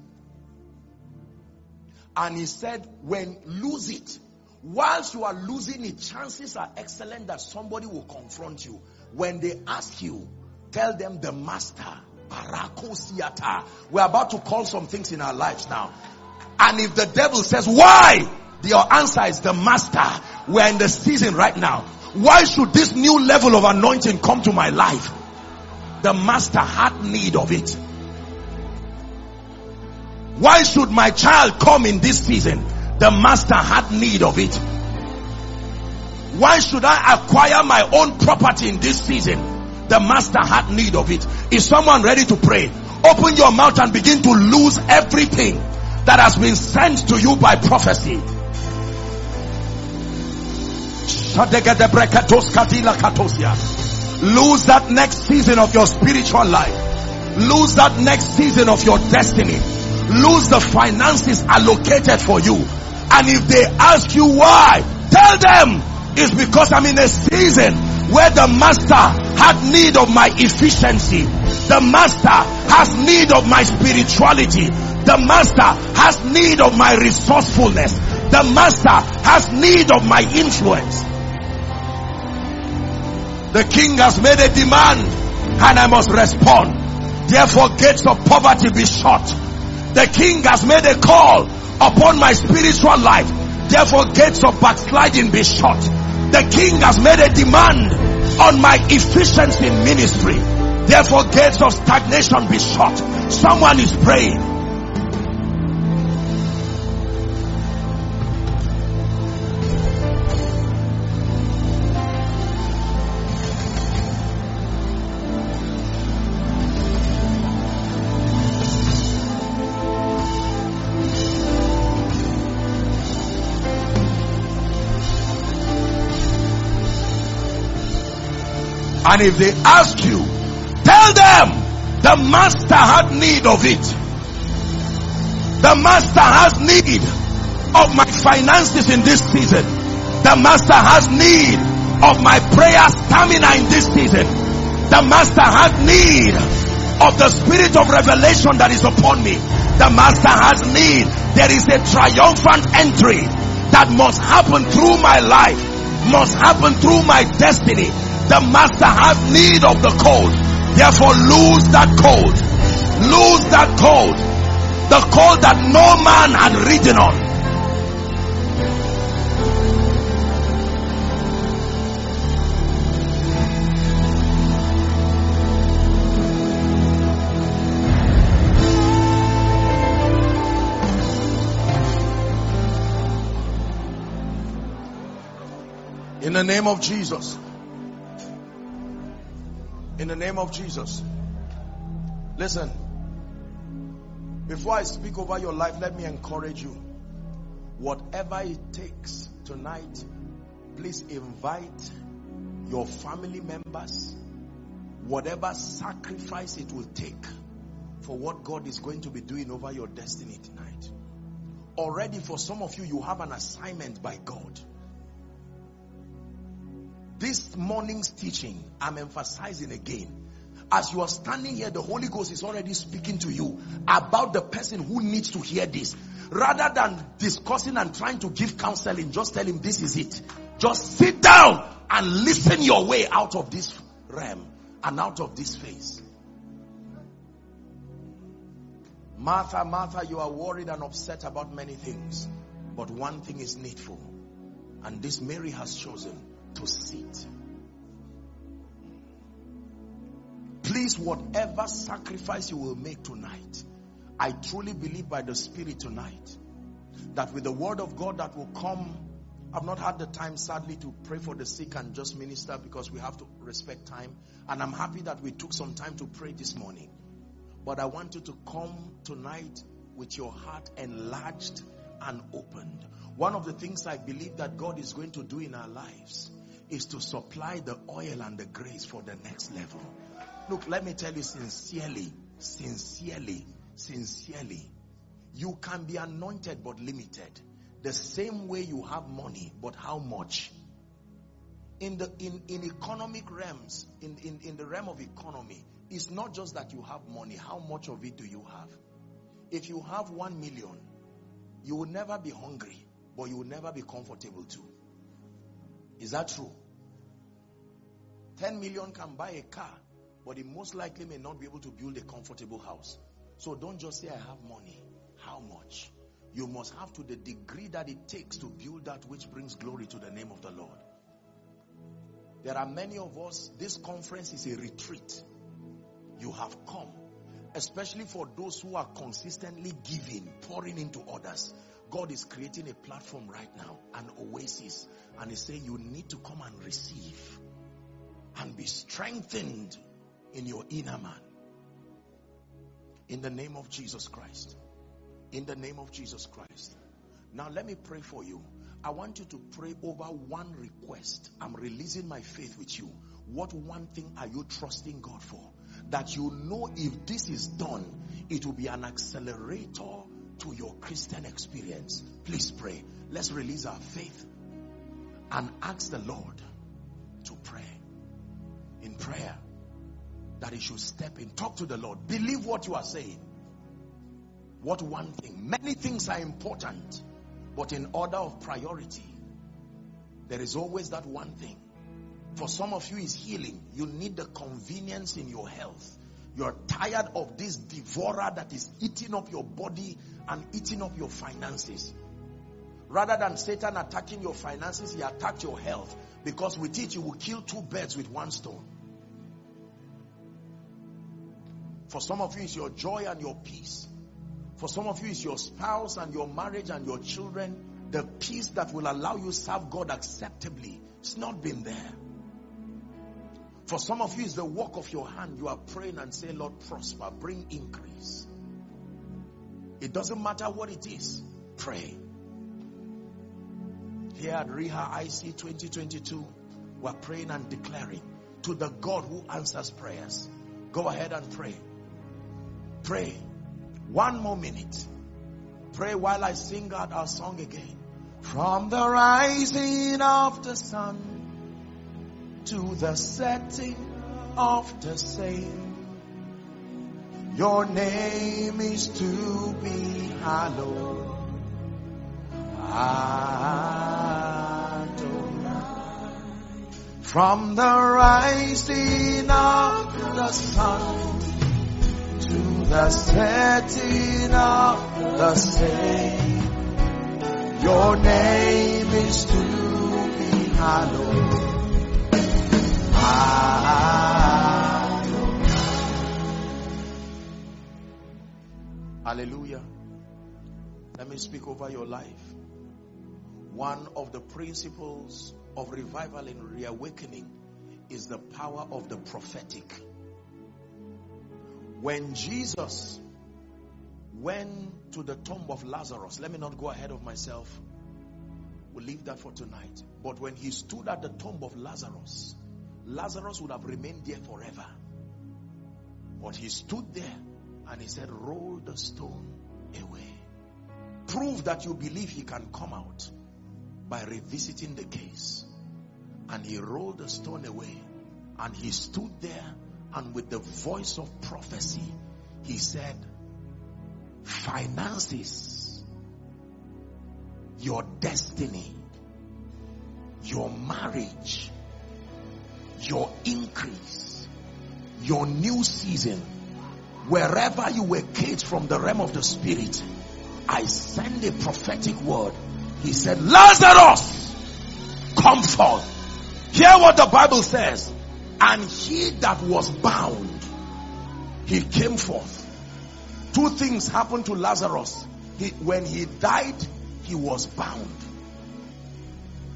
Speaker 1: And he said, when lose it, whilst you are losing it, chances are excellent that somebody will confront you. When they ask you, tell them the master, Barakosiata. We're about to call some things in our lives now. And if the devil says, why? Your answer is the master. We're in the season right now. Why should this new level of anointing come to my life? The master had need of it. Why should my child come in this season? The master had need of it. Why should I acquire my own property in this season? The master had need of it. Is someone ready to pray? Open your mouth and begin to lose everything that has been sent to you by prophecy. Lose that next season of your spiritual life. Lose that next season of your destiny. Lose the finances allocated for you. And if they ask you why, tell them it's because I'm in a season where the master had need of my efficiency. The master has need of my spirituality. The master has need of my resourcefulness. The master has need of my influence. The king has made a demand and I must respond. Therefore gates of poverty be shut. The king has made a call upon my spiritual life. Therefore gates of backsliding be shut. The king has made a demand on my efficiency in ministry. Therefore gates of stagnation be shut. Someone is praying. And if they ask you, tell them the master had need of it. The master has need of my finances in this season. The master has need of my prayer stamina in this season. The master has need of the spirit of revelation that is upon me. The master has need. There is a triumphant entry that must happen through my life, must happen through my destiny. The master has need of the colt. Therefore lose that colt. Lose that colt. The colt that no man had ridden on. In the name of Jesus. In the name of Jesus. Listen. Before I speak over your life, let me encourage you. Whatever it takes tonight, please invite your family members. Whatever sacrifice it will take for what God is going to be doing over your destiny tonight. Already for some of you, you have an assignment by God. This morning's teaching, I'm emphasizing again. As you are standing here, the Holy Ghost is already speaking to you about the person who needs to hear this. Rather than discussing and trying to give counseling, just tell him this is it. Just sit down and listen your way out of this realm and out of this phase. Martha, Martha, you are worried and upset about many things. But one thing is needful. And this Mary has chosen to sit. Please, whatever sacrifice you will make tonight, I truly believe by the Spirit tonight that with the word of God that will come I've not had the time, sadly, to pray for the sick and just minister because we have to respect time. And I'm happy that we took some time to pray this morning. But I want you to come tonight with your heart enlarged and opened. One of the things I believe that God is going to do in our lives is to supply the oil and the grace for the next level. Look, let me tell you sincerely, you can be anointed but limited. The same way you have money, but how much? In economic realms, in the realm of economy, it's not just that you have money. How much of it do you have? If you have 1 million, you will never be hungry, but you will never be comfortable too. Is that true? 10 million can buy a car, but it most likely may not be able to build a comfortable house. So don't just say, I have money. How much? You must have to the degree that it takes to build that which brings glory to the name of the Lord. There are many of us, this conference is a retreat. You have come, especially for those who are consistently giving, pouring into others. God is creating a platform right now, an oasis, and He's saying you need to come and receive and be strengthened in your inner man. In the name of Jesus Christ. In the name of Jesus Christ. Now let me pray for you. I want you to pray over one request. I'm releasing my faith with you. What one thing are you trusting God for? That you know if this is done, it will be an accelerator to your Christian experience. Please pray. Let's release our faith and ask the Lord to pray. In prayer, that He should step in. Talk to the Lord. Believe what you are saying. What one thing? Many things are important, but in order of priority, there is always that one thing. For some of you is healing. You need the convenience in your health. You're tired of this devourer that is eating up your body and eating up your finances. Rather than Satan attacking your finances, he attacked your health. Because with it, you will kill 2 birds with 1 stone. For some of you, it's your joy and your peace. For some of you, it's your spouse and your marriage and your children. The peace that will allow you to serve God acceptably. It's not been there. For some of you, it's the work of your hand. You are praying and saying, Lord, prosper, bring increase. It doesn't matter what it is. Pray. Here at Reha IC 2022, we're praying and declaring to the God who answers prayers. Go ahead and pray. Pray. 1 more minute. Pray while I sing out our song again. From the rising of the sun to the setting of the same, your name is to be hallowed. Adonai. From the rising of the sun to the setting of the same, your name is to be hallowed. Adonai. Hallelujah. Let me speak over your life. One of the principles of revival and reawakening is the power of the prophetic. When Jesus went to the tomb of Lazarus, let me not go ahead of myself. We'll leave that for tonight. But when he stood at the tomb of Lazarus, Lazarus would have remained there forever. But he stood there and he said, roll the stone away. Prove that you believe he can come out by revisiting the case. And he rolled the stone away. And he stood there, and with the voice of prophecy, he said, finances, your destiny, your marriage, your increase, your new season, wherever you were caged from the realm of the spirit, I send a prophetic word. He said, Lazarus, come forth. Hear what the Bible says. And he that was bound, he came forth. 2 things happened to Lazarus. When he died, he was bound.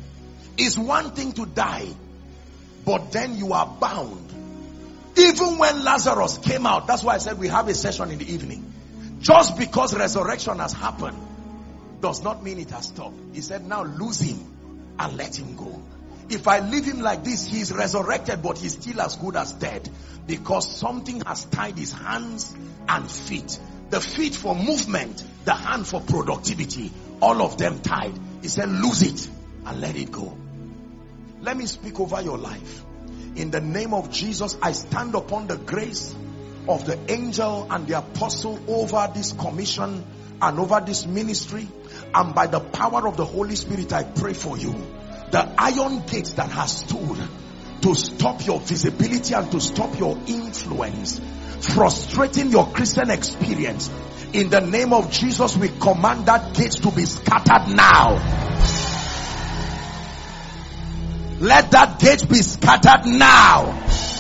Speaker 1: It's one thing to die, but then you are bound. Even when Lazarus came out, that's why I said we have a session in the evening. Just because resurrection has happened does not mean it has stopped. He said, now lose him and let him go. If I leave him like this, he is resurrected, but he's still as good as dead, because something has tied his hands and feet. The feet for movement, the hand for productivity, all of them tied. He said, lose it and let it go. Let me speak over your life. In the name of Jesus, I stand upon the grace of the angel and the apostle over this commission and over this ministry. And by the power of the Holy Spirit, I pray for you. The iron gate that has stood to stop your visibility and to stop your influence, frustrating your Christian experience, in the name of Jesus, we command that gate to be scattered now. Let that gate be scattered now.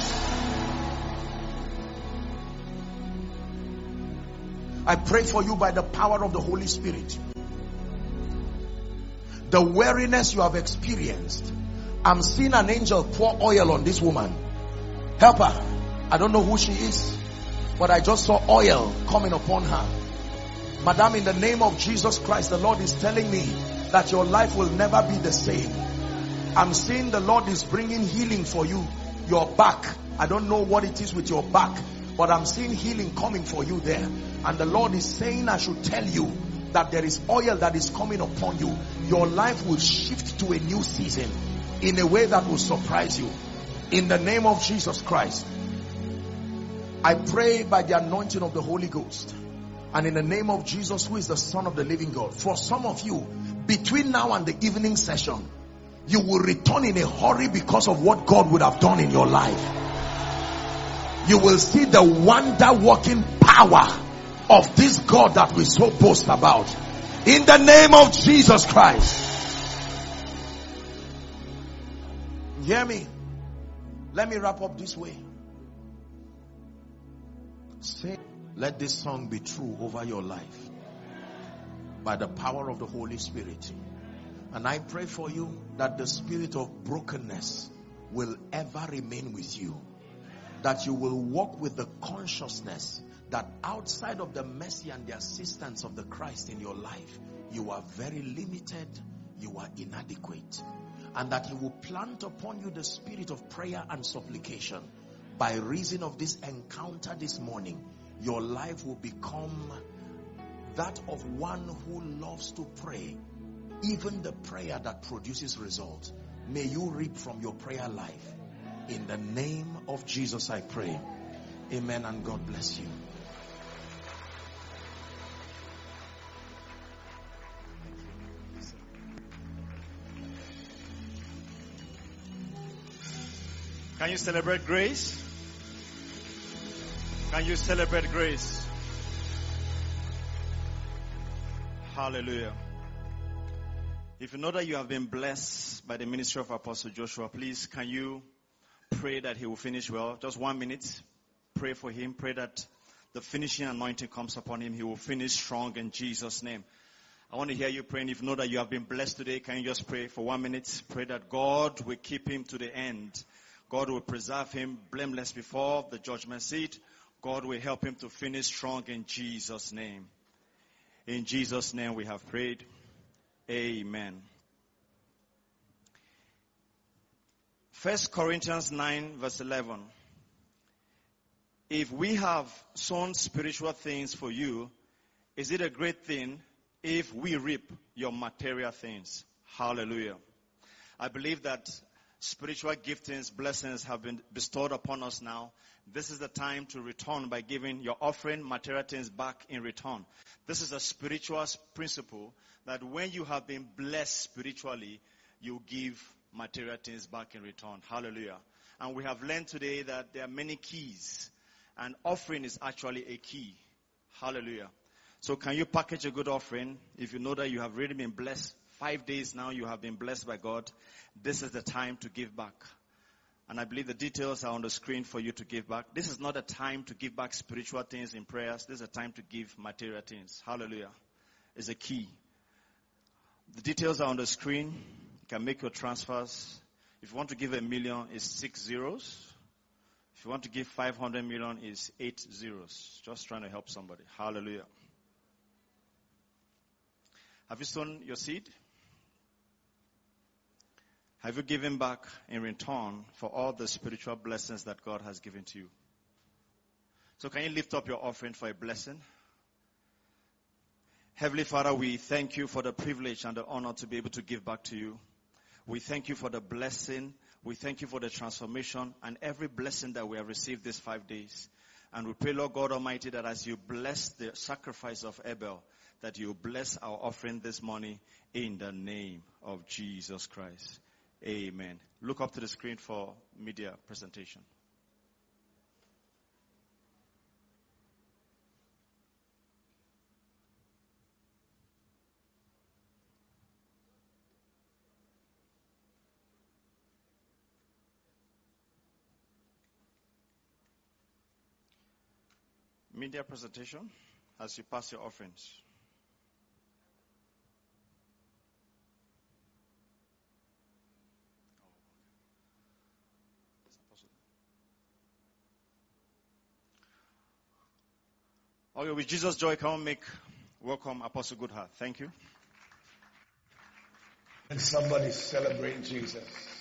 Speaker 1: I pray for you by the power of the Holy Spirit. The weariness you have experienced, I'm seeing an angel pour oil on this woman. Help her. I don't know who she is, but I just saw oil coming upon her. Madam, in the name of Jesus Christ, the Lord is telling me that your life will never be the same. I'm seeing the Lord is bringing healing for you. Your back, I don't know what it is with your back, but I'm seeing healing coming for you there. And the Lord is saying I should tell you that there is oil that is coming upon you. Your life will shift to a new season in a way that will surprise you. In the name of Jesus Christ, I pray by the anointing of the Holy Ghost, and in the name of Jesus, who is the Son of the living God, for some of you, between now and the evening session, you will return in a hurry because of what God would have done in your life. You will see the wonder-working power of this God that we so boast about. In the name of Jesus Christ. Hear me. Let me wrap up this way. Say, let this song be true over your life by the power of the Holy Spirit. And I pray for you that the spirit of brokenness will ever remain with you. That you will walk with the consciousness that outside of the mercy and the assistance of the Christ in your life, you are very limited, you are inadequate. And that He will plant upon you the spirit of prayer and supplication. By reason of this encounter this morning, your life will become that of one who loves to pray. Even the prayer that produces results. May you reap from your prayer life. In the name of Jesus I pray. Amen, and God bless you.
Speaker 2: Can you celebrate grace? Can you celebrate grace? Hallelujah. If you know that you have been blessed by the ministry of Apostle Joshua, please can you pray that he will finish well? Just 1 minute. Pray for him. Pray that the finishing anointing comes upon him. He will finish strong in Jesus' name. I want to hear you praying. If you know that you have been blessed today, can you just pray for 1 minute? Pray that God will keep him to the end. God will preserve him blameless before the judgment seat. God will help him to finish strong in Jesus' name. In Jesus' name we have prayed. Amen. 1 Corinthians 9 verse 11. If we have sown spiritual things for you, is it a great thing if we reap your material things? Hallelujah. I believe that spiritual giftings, blessings have been bestowed upon us now. This is the time to return by giving your offering, material things back in return. This is a spiritual principle that when you have been blessed spiritually, you give material things back in return. Hallelujah. And we have learned today that there are many keys, and offering is actually a key. Hallelujah. So can you package a good offering? If you know that you have really been blessed, 5 days now you have been blessed by God, this is the time to give back. And I believe the details are on the screen for you to give back. This is not a time to give back spiritual things in prayers. This is a time to give material things. Hallelujah. It's a key. The details are on the screen. You can make your transfers. If you want to give $1 million, it's 6 zeros. If you want to give 500 million, it's 8 zeros. Just trying to help somebody. Hallelujah. Have you sown your seed? Have you given back in return for all the spiritual blessings that God has given to you? So can you lift up your offering for a blessing? Heavenly Father, we thank you for the privilege and the honor to be able to give back to you. We thank you for the blessing. We thank you for the transformation and every blessing that we have received these 5 days. And we pray, Lord God Almighty, that as you bless the sacrifice of Abel, that you bless our offering this morning in the name of Jesus Christ. Amen. Look up to the screen for media presentation. Media presentation as you pass your offerings. Okay, with Jesus' joy, come and make welcome Apostle Goodheart. Thank you.
Speaker 3: And somebody celebrate Jesus.